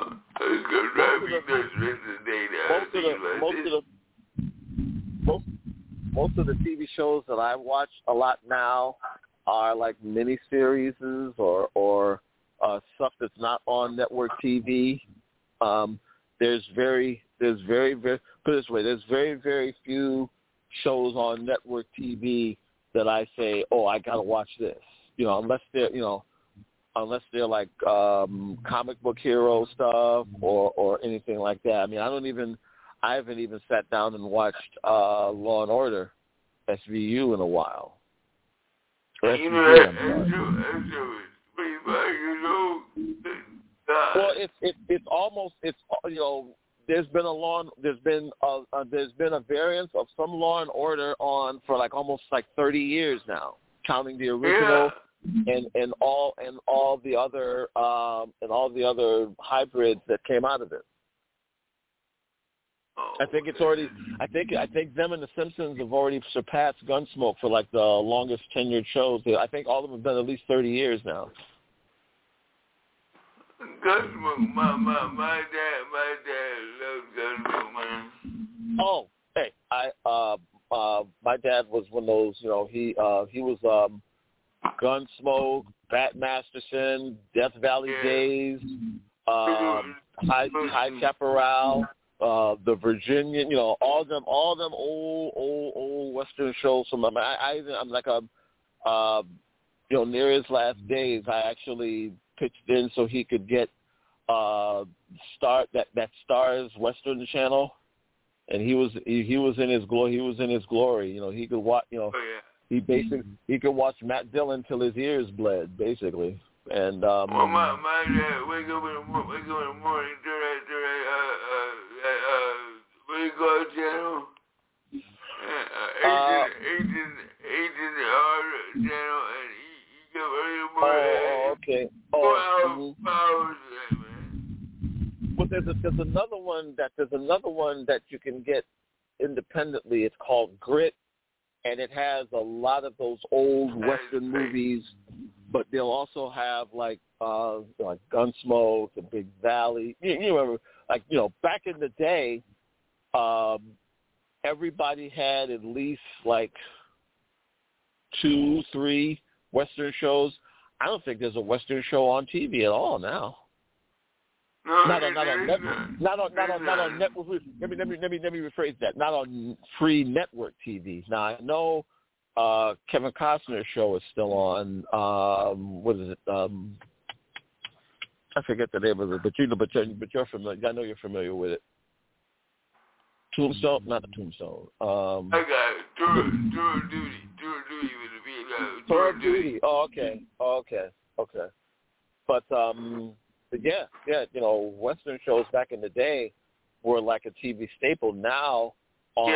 Most of the TV shows that I watch a lot now are like mini series or stuff that's not on network TV. There's very put it this way, there's very, very few shows on network TV that I say, oh, I gotta watch this. Unless they're like comic book hero stuff or anything like that. I mean, I haven't even sat down and watched Law and Order SVU in a while. Rest you in know, peace, that's I'm sorry. true. 25 years old. Well, it's almost there's been a variance of some Law and Order on for like almost like 30 years now, counting the original and all the other hybrids that came out of it. I think it's already. I think them and the Simpsons have already surpassed Gunsmoke for like the longest tenured shows. I think all of them have been at least 30 years now. Gunsmoke, my dad loves Gunsmoke, man. Oh, hey, my dad was one of those. He was Gunsmoke, Bat Masterson, Death Valley Days, High Chaparral. The Virginian, all them old Western shows from them. I'm like near his last days, I actually pitched in so he could get Stars Western Channel, and he was in his glory. He was in his glory. He could watch. He could watch Matt Dillon till his ears bled, basically. And well, my dad wake up in the morning what do you call it, channel? Agent R channel, and he got early in the morning. Oh, okay. 4 hours of that, man. Well, there's another one that you can get independently. It's called Grit, and it has a lot of those old Western movies. But they'll also have like Gunsmoke, The Big Valley. You remember, back in the day, everybody had at least like 2-3 Western shows. I don't think there's a Western show on TV at all now. No, Not on network. Let me rephrase that. Not on free network TV. Now I know. Kevin Costner's show is still on. What is it? I forget the name of it, but you're familiar. I know you're familiar with it. Tombstone, not the Tombstone. I got it. Tour Duty with the Vietnam. Tour Duty. Oh, okay. But yeah. Western shows back in the day were like a TV staple. Now on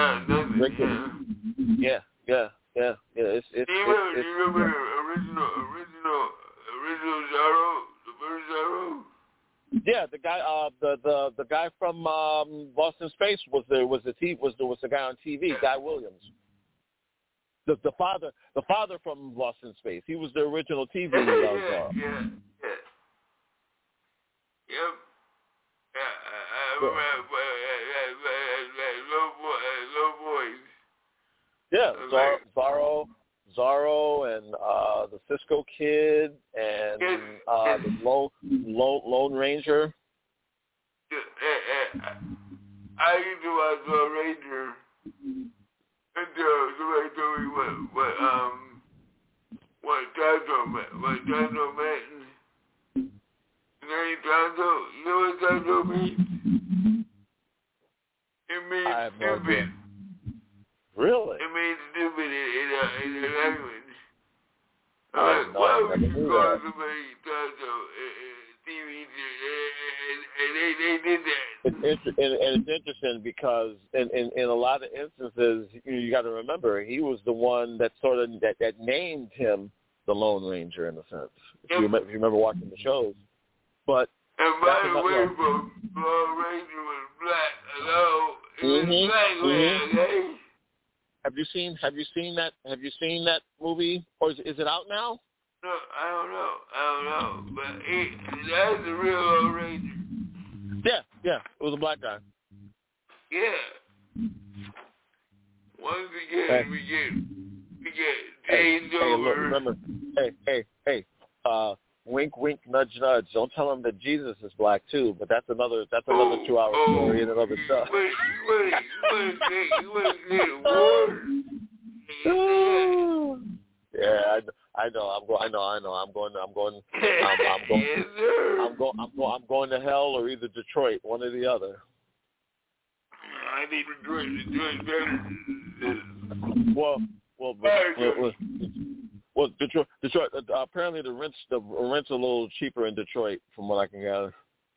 Yeah. It's you remember the original Zorro, the first Zorro? Yeah, the guy, the guy from Lost in Space was the guy on TV, Guy Williams. The father from Lost in Space. He was the original TV. Yep. Yeah. I remember low voice. Yeah, Zorro and the Cisco Kid and the Lone Ranger. I used to watch Lone Ranger until somebody told me what Tonto meant. Name Tonto. You know what Tonto means? It means stupid. Really? It means stupid in the language. I'm like, why would you call somebody Tonto TV? And they did that. It's interesting because in a lot of instances, you got to remember, he was the one that that named him the Lone Ranger in a sense. If you remember watching the shows. But and by the way, folks, Lone Ranger was black. Hello, it was black, okay? Have you seen that movie, or is it out now? No, I don't know. But that's the real Lone Ranger. Yeah, it was a black guy. Yeah. Once again, we get changed over. Look, remember, hey. Wink, wink, nudge, nudge. Don't tell him that Jesus is black too. But that's another 2-hour story in and of itself. Wait. Yeah, I know. I'm going to hell or either Detroit, one or the other. I need Detroit better. Well, Well, Detroit. Apparently the rent's a little cheaper in Detroit, from what I can gather.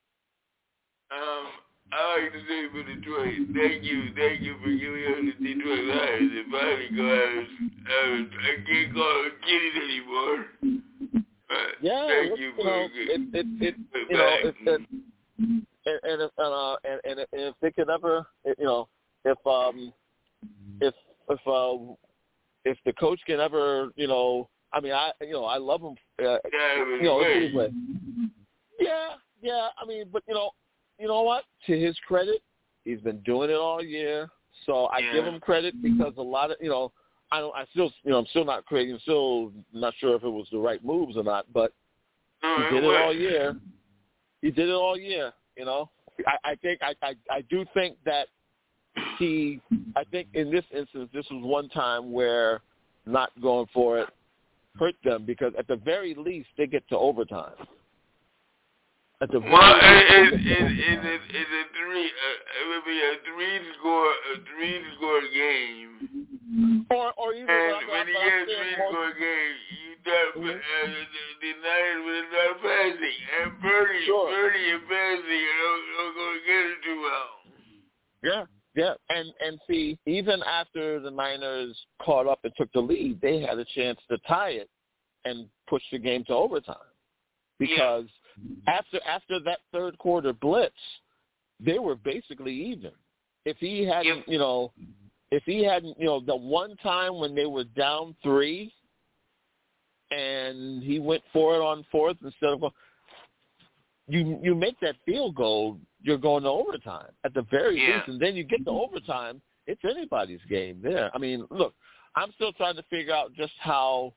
I like to say for Detroit, thank you for giving us the Detroit Lions. If I can go out, I can't call it kitties anymore. Yeah, thank you for and if they could ever, if the coach can ever, I mean, I love him. Anyway. Yeah. I mean, but you know what? To his credit, he's been doing it all year. So I give him credit because a lot of, I'm still not crazy. I'm still not sure if it was the right moves or not, but he did it all year. He did it all year. I do think that I think in this instance, this was one time where not going for it hurt them, because at the very least they get to overtime. At the very least, it's a three-score game. Or even when you get a three-score game, the Niners will start passing, and Purdy and passing don't go together too well. Yeah, and see, even after the Niners caught up and took the lead, they had a chance to tie it and push the game to overtime, because after that third quarter blitz, they were basically even. If he hadn't, the one time when they were down 3, and he went for it on fourth instead of you make that field goal, you're going to overtime at the very least, and then you get to overtime, it's anybody's game there. I mean, look, I'm still trying to figure out just how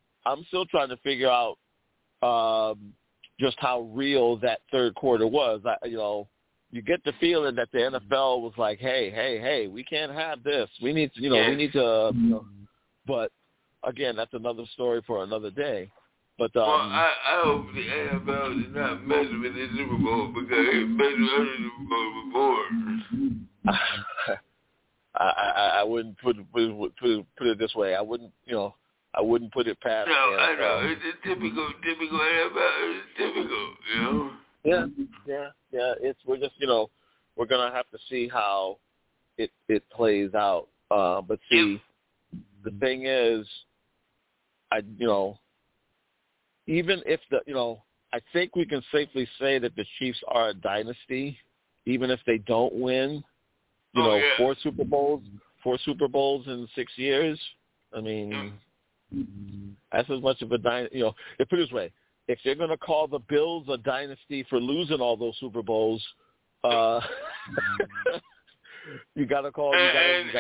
real that third quarter was. You get the feeling that the NFL was like, hey, we can't have this. We need to, but again, that's another story for another day. But I hope the NFL is not messing with the Super Bowl, because they messed with other Super Bowl before. I wouldn't put it this way. I wouldn't put it past. No, I know it's a typical NFL. It's typical, Yeah. We're gonna have to see how it plays out. But see, the thing is, even if I think we can safely say that the Chiefs are a dynasty, even if they don't win, 4 Super Bowls in 6 years. I mean, that's as much of a dynasty. Put it this way: if they're going to call the Bills a dynasty for losing all those Super Bowls, you got to call. If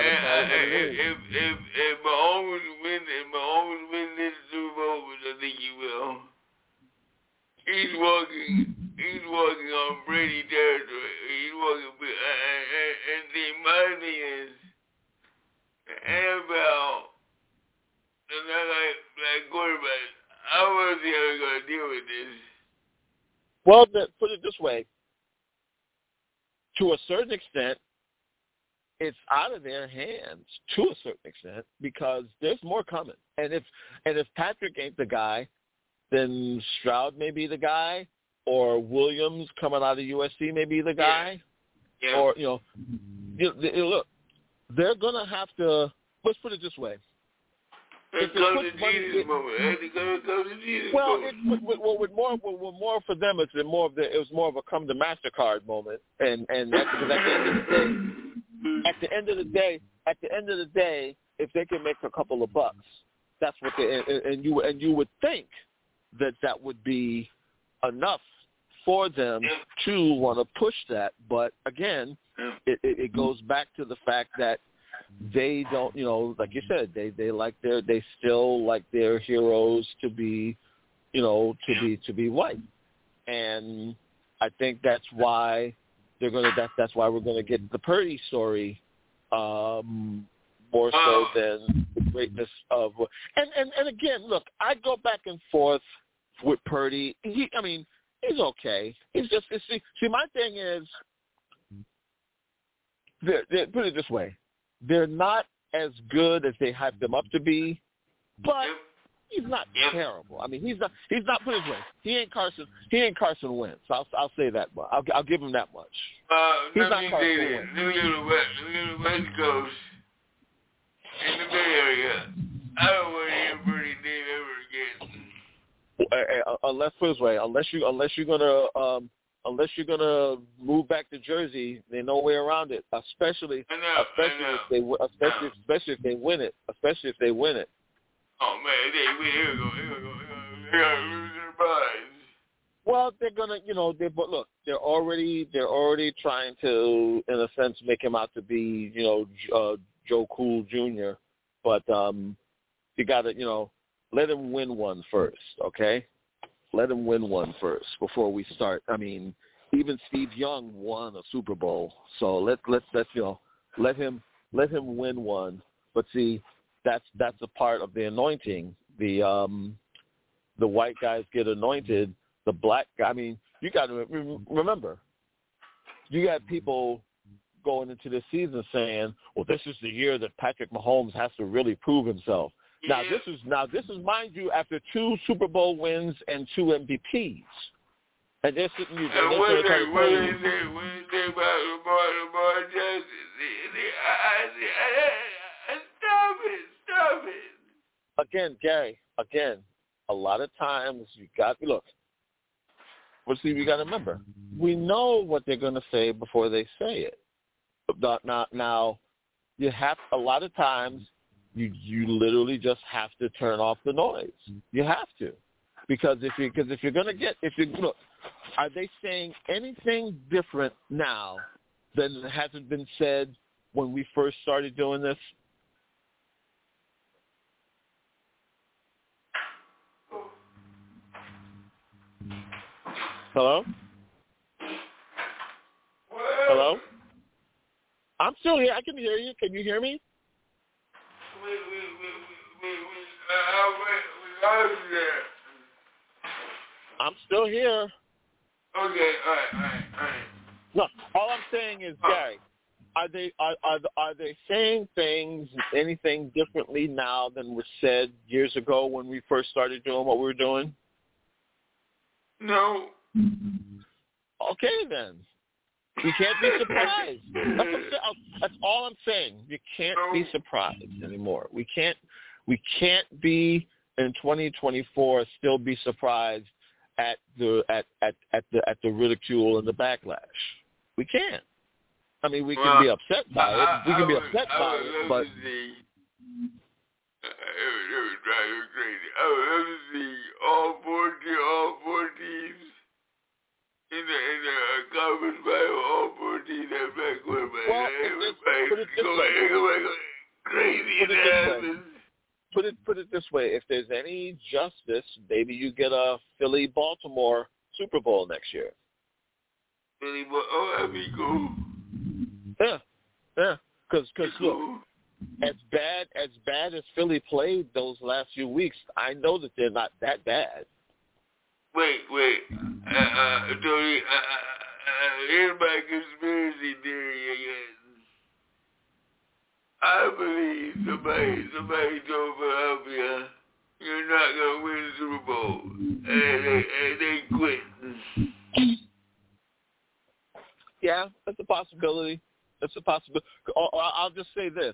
Mahomes win this Super Bowl, which I think he will, he's walking on Brady territory. He's walking, and my thing is, the NFL, and not like quarterbacks. I want to see how they're going to deal with this. Well, put it this way: to a certain extent, it's out of their hands to a certain extent, because there's more coming. And if Patrick ain't the guy, then Stroud may be the guy, or Williams coming out of USC may be the guy. Yeah. Or look, they're gonna have to. Let's put it this way: With more for them, it was more of a come to MasterCard moment, and that's because at the end of the day, if they can make a couple of bucks, that's what and you would think that would be enough for them to want to push that. But again, it goes back to the fact that they don't, like you said, they still like their heroes to be, to be white, and I think that's why that's why we're gonna get the Purdy story more so than the greatness of. And again, look, I go back and forth with Purdy. He's okay. He's just see. My thing is, put it this way: they're not as good as they hype them up to be, but He's not terrible. I mean, he's not. Put it this way, he ain't Carson Wentz. I'll say that much. I'll give him that much. He's not Carson Wentz. Look at the West Coast in the Bay Area. I don't want to hear Bernie name ever again. Unless put it this way, unless you're gonna move back to Jersey, there's no way around it. Especially if they win it. Especially if they win it. Oh man, here we go. They gotta lose their minds. Well, they're gonna, but look, they're already trying to, in a sense, make him out to be, Joe Cool Jr. But you gotta, let him win one first, okay? Let him win one first before we start. I mean, even Steve Young won a Super Bowl, so let's let him win one. But see, that's a part of the anointing. The white guys get anointed. The black guy. I mean, you got to remember, you got people going into this season saying, "Well, this is the year that Patrick Mahomes has to really prove himself." Yeah. Now this is mind you after 2 Super Bowl wins and 2 MVPs, and they're sitting you. And what they about Lamar Jackson? Stop it. Again, Gary. A lot of times you got look. But see, we got to remember, we know what they're going to say before they say it. Now, you have a lot of times. You literally just have to turn off the noise. You have to, because if you're gonna look, are they saying anything different now than hasn't been said when we first started doing this? Hello? Hello? I'm still here. I can hear you. Can you hear me? We are there. I'm still here. Okay, all right. No, all I'm saying is, Gary, are they saying anything differently now than was said years ago when we first started doing what we were doing? No. Okay, then. You can't be surprised. That's all I'm saying. You can't be surprised anymore. We can't be in 2024 still be surprised at the ridicule and the backlash. We can't. I mean, we can be upset by it. We can be upset by it, but. It would drive you crazy. I would love to see all four teams in the conference final, all 14 have back with my crazy in the heavens. Put it this way: if there's any justice, maybe you get a Philly-Baltimore Super Bowl next year. That'd be cool. Yeah. Because look, as bad as Philly played those last few weeks, I know that they're not that bad. Wait. Tony, here's my conspiracy theory again. I believe somebody told Philadelphia, you're not going to win the Super Bowl. And they quit. Yeah, that's a possibility. I'll just say this.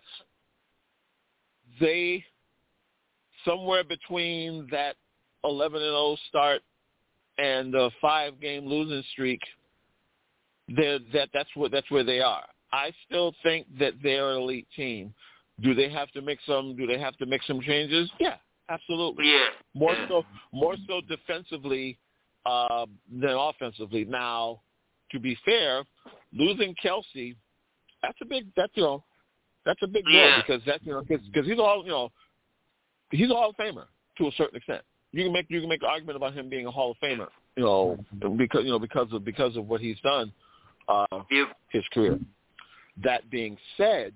They, somewhere between that 11-0 start and the 5-game losing streak, that's where they are. I still think that they're an elite team. Do they have to make some changes? Yeah, absolutely. Yeah. More so defensively than offensively. Now, to be fair, losing Kelsey, that's a big blow because he's all he's a Hall of Famer to a certain extent. You can make an argument about him being a Hall of Famer, because of what he's done, his career. That being said,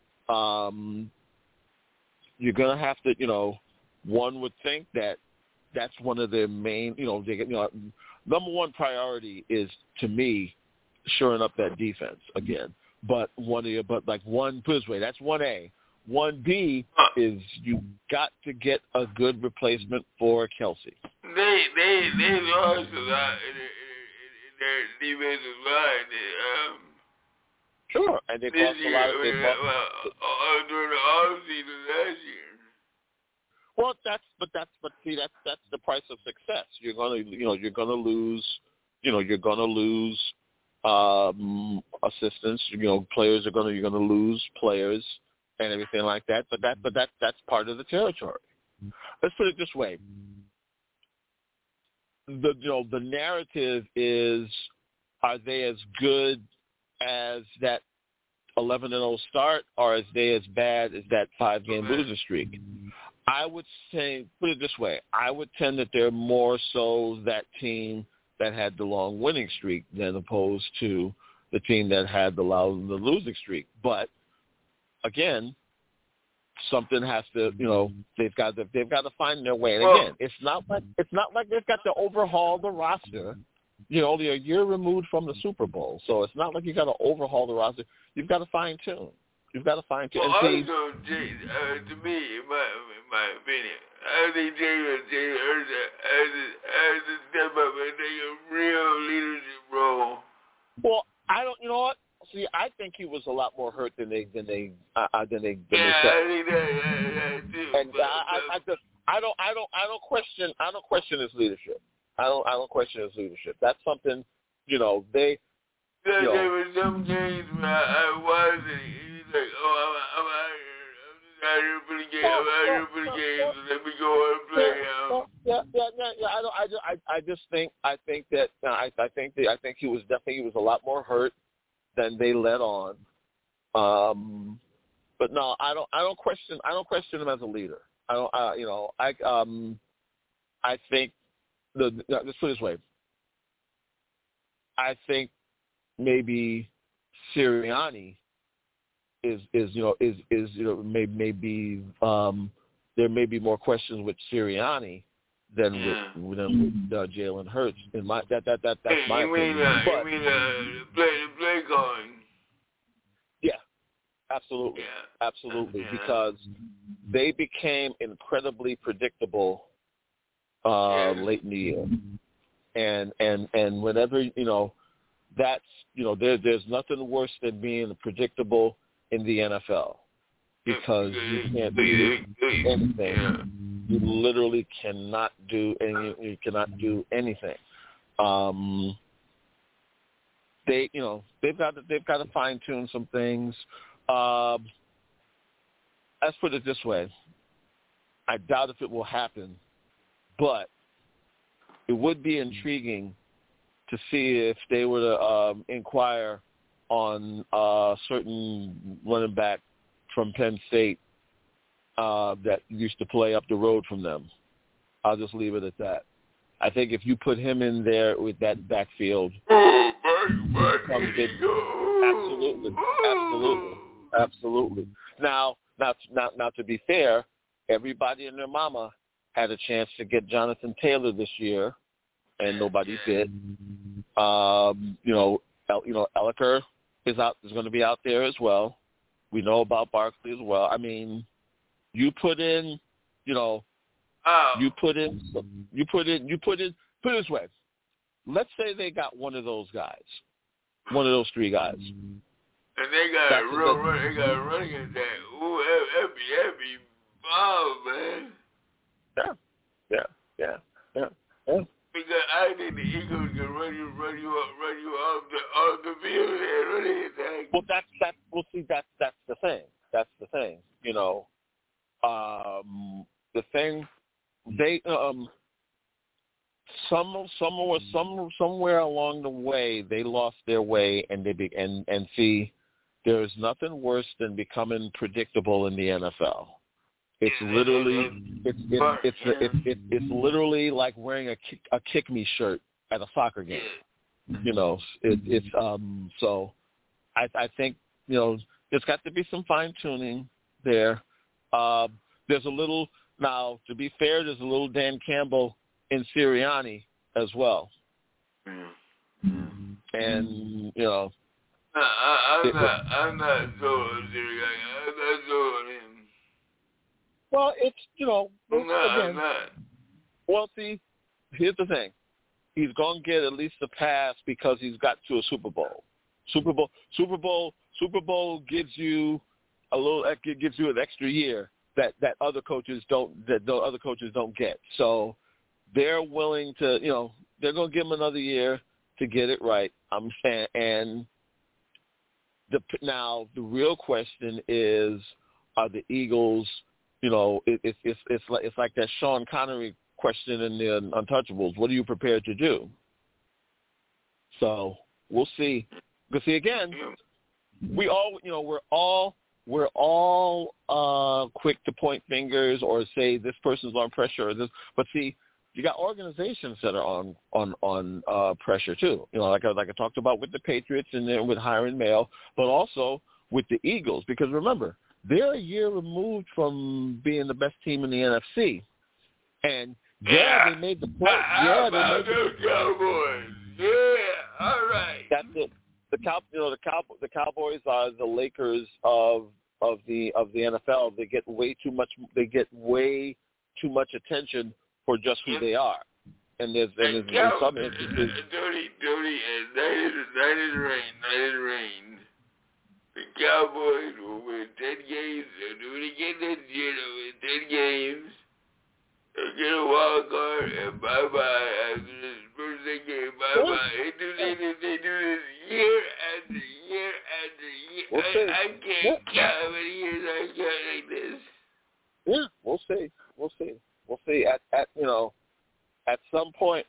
you're gonna have to, one would think that's one of their main, number one priority is, to me, shoring up that defense again. But put it this way, that's 1A. 1B is you got to get a good replacement for Kelsey. They lost a lot in their defensive line. Sure, and they this cost year, a lot. during the offseason last year. Well, that's the price of success. You're gonna lose assistants. Players you're gonna lose players and everything like that. But that's part of the territory. Let's put it this way: the narrative is, are they as good as that 11-0 start, or are they as bad as that 5-game losing streak? I would say, put it this way, I would tend that they're more so that team that had the long winning streak than opposed to the team that had the losing streak. But again, something has to, they've got to find their way. And again, it's not like they've got to overhaul the roster. They're a year removed from the Super Bowl, so it's not like you got to overhaul the roster. You've got to fine tune. Well, also, Jay, to me, in my opinion, I think Jalen Hurts has to step up and take a real leadership role. Well, I don't. You know what? See, I think he was a lot more hurt than they said. I think that too. And I don't question his leadership. I don't question his leadership. That's something, they. There were some games where I was, and he's like, "Oh, I'm out here for the game. I'm out here for the game. So let me go and play now." Yeah. I think he was a lot more hurt than they let on. But no, I don't question him as a leader. I think let's put it this way. I think maybe Sirianni is maybe there may be more questions with Sirianni than with Jalen Hurts. That's my opinion. You mean play calling? Yeah, absolutely, absolutely, because they became incredibly predictable late in the year, and whenever that's there's nothing worse than being predictable in the NFL because you can't do anything. You literally cannot do you cannot do anything. They've got to fine tune some things. Let's put it this way: I doubt if it will happen, but it would be intriguing to see if they were to inquire on a certain running back from Penn State that used to play up the road from them. I'll just leave it at that. I think if you put him in there with that backfield, absolutely. Now, to be fair, everybody and their mama had a chance to get Jonathan Taylor this year, and nobody did. Elliker is going to be out there as well. We know about Barkley as well. I mean, put it this way. Let's say they got one of those three guys. And they got a running attack. Ooh, that'd be bomb, man. Yeah. Because I think the Eagles can run you off the field and running attack. Well, that's the thing. That's the thing. The thing they somewhere along the way they lost their way and and see, there's nothing worse than becoming predictable in the NFL. It's literally like wearing a kick me shirt at a soccer game. So I think there's got to be some fine tuning there. There's a little, now to be fair, there's a little Dan Campbell in Sirianni as well. And I'm not sold on Sirianni. I'm not sold on him. Well, it's, I'm again, not. well, see, here's the thing. He's going to get at least a pass because he's got to a Super Bowl. Super Bowl gives you gives you an extra year that other coaches don't get. So they're willing to, they're going to give him another year to get it right. And now the real question is, are the Eagles, it's like that Sean Connery question in the Untouchables. What are you prepared to do? So we'll see. Because see, again, we're all quick to point fingers or say this person's on pressure or this. But see, you got organizations that are on pressure too. Like I talked about with the Patriots and then with Hiram Mail, but also with the Eagles. Because remember, they're a year removed from being the best team in the NFC, and they made the play. Those Cowboys. Yeah, all right. That's it. The Cowboys are the Lakers of the NFL. They get way too much attention for just who they are. And there's some instances. Tony, night is rain. The Cowboys will win 10 games. They'll do it again this year. They'll win 10 games. They'll get a wild card and bye-bye after this birthday game. Bye-bye. They do this year after year after year. I can't count how many years I count like this. Yeah, we'll see. At some point,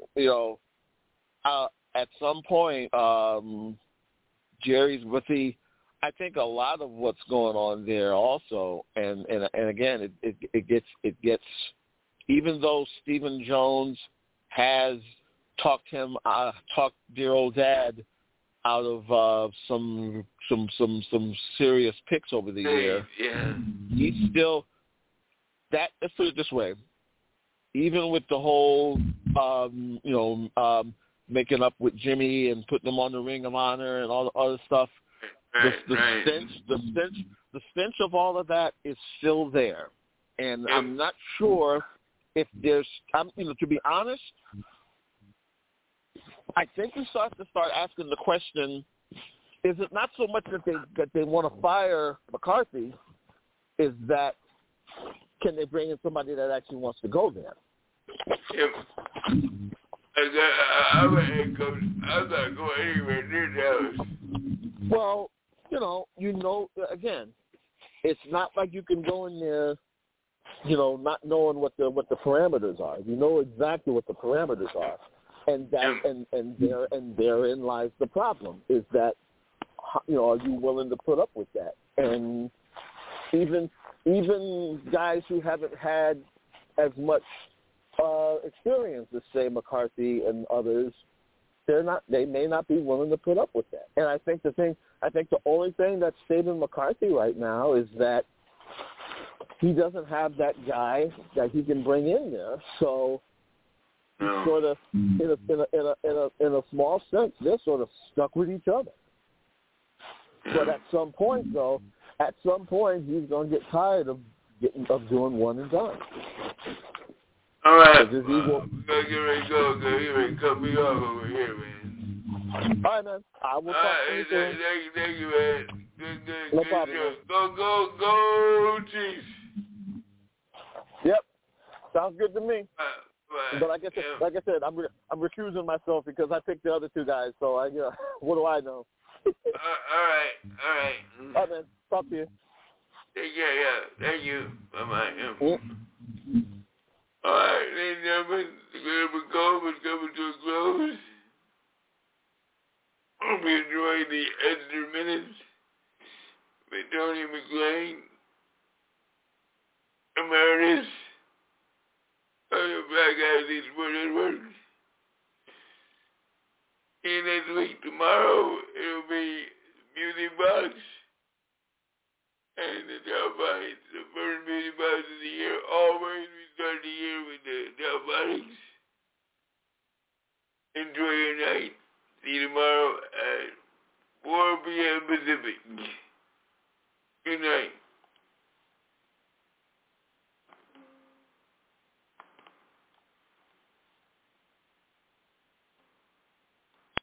Jerry's with the. I think a lot of what's going on there also, and again, it gets. Even though Stephen Jones has talked dear old dad out of some serious picks over the year, he's still that. Let's put it this way: even with the whole making up with Jimmy and putting him on the Ring of Honor and all the other stuff, the stench of all of that is still there, and I'm not sure. If there's, to be honest, I think we start asking the question: is it not so much that they want to fire McCarthy? Is that can they bring in somebody that actually wants to go there? I'm not going anywhere near Dallas. Well, again, it's not like you can go in there. Not knowing what the parameters are. You know exactly what the parameters are, and therein lies the problem. Is that are you willing to put up with that? And even guys who haven't had as much experience as say McCarthy and others, they may not be willing to put up with that. And I think the only thing that's saving McCarthy right now is that he doesn't have that guy that he can bring in there, so he's sort of in a small sense they're sort of stuck with each other. But at some point, he's going to get tired of doing one and done. All right, go get ready to go. Get ready to cut me off over here, man. All right, man. I will talk to you soon. Thank you, man. Good. No problem. Go, Chiefs. Yep, sounds good to me. Right. But like I said, I'm recusing myself because I picked the other two guys. So what do I know? All right. All right, man. Talk to you. Yeah. Thank you. Bye-bye. Yep. All right, ladies and gentlemen, the Good Cove is coming to a close. Hope you enjoyed the extra minutes with Tony McLean, Emeritus, of the Black Athletes Sport Network. See you next week. Tomorrow, it'll be Music Box and the Delphonics, the first Music Box of the year. Always, we start the year with the Delphonics. Enjoy your night. See you tomorrow at 4 p.m. Pacific. Good night.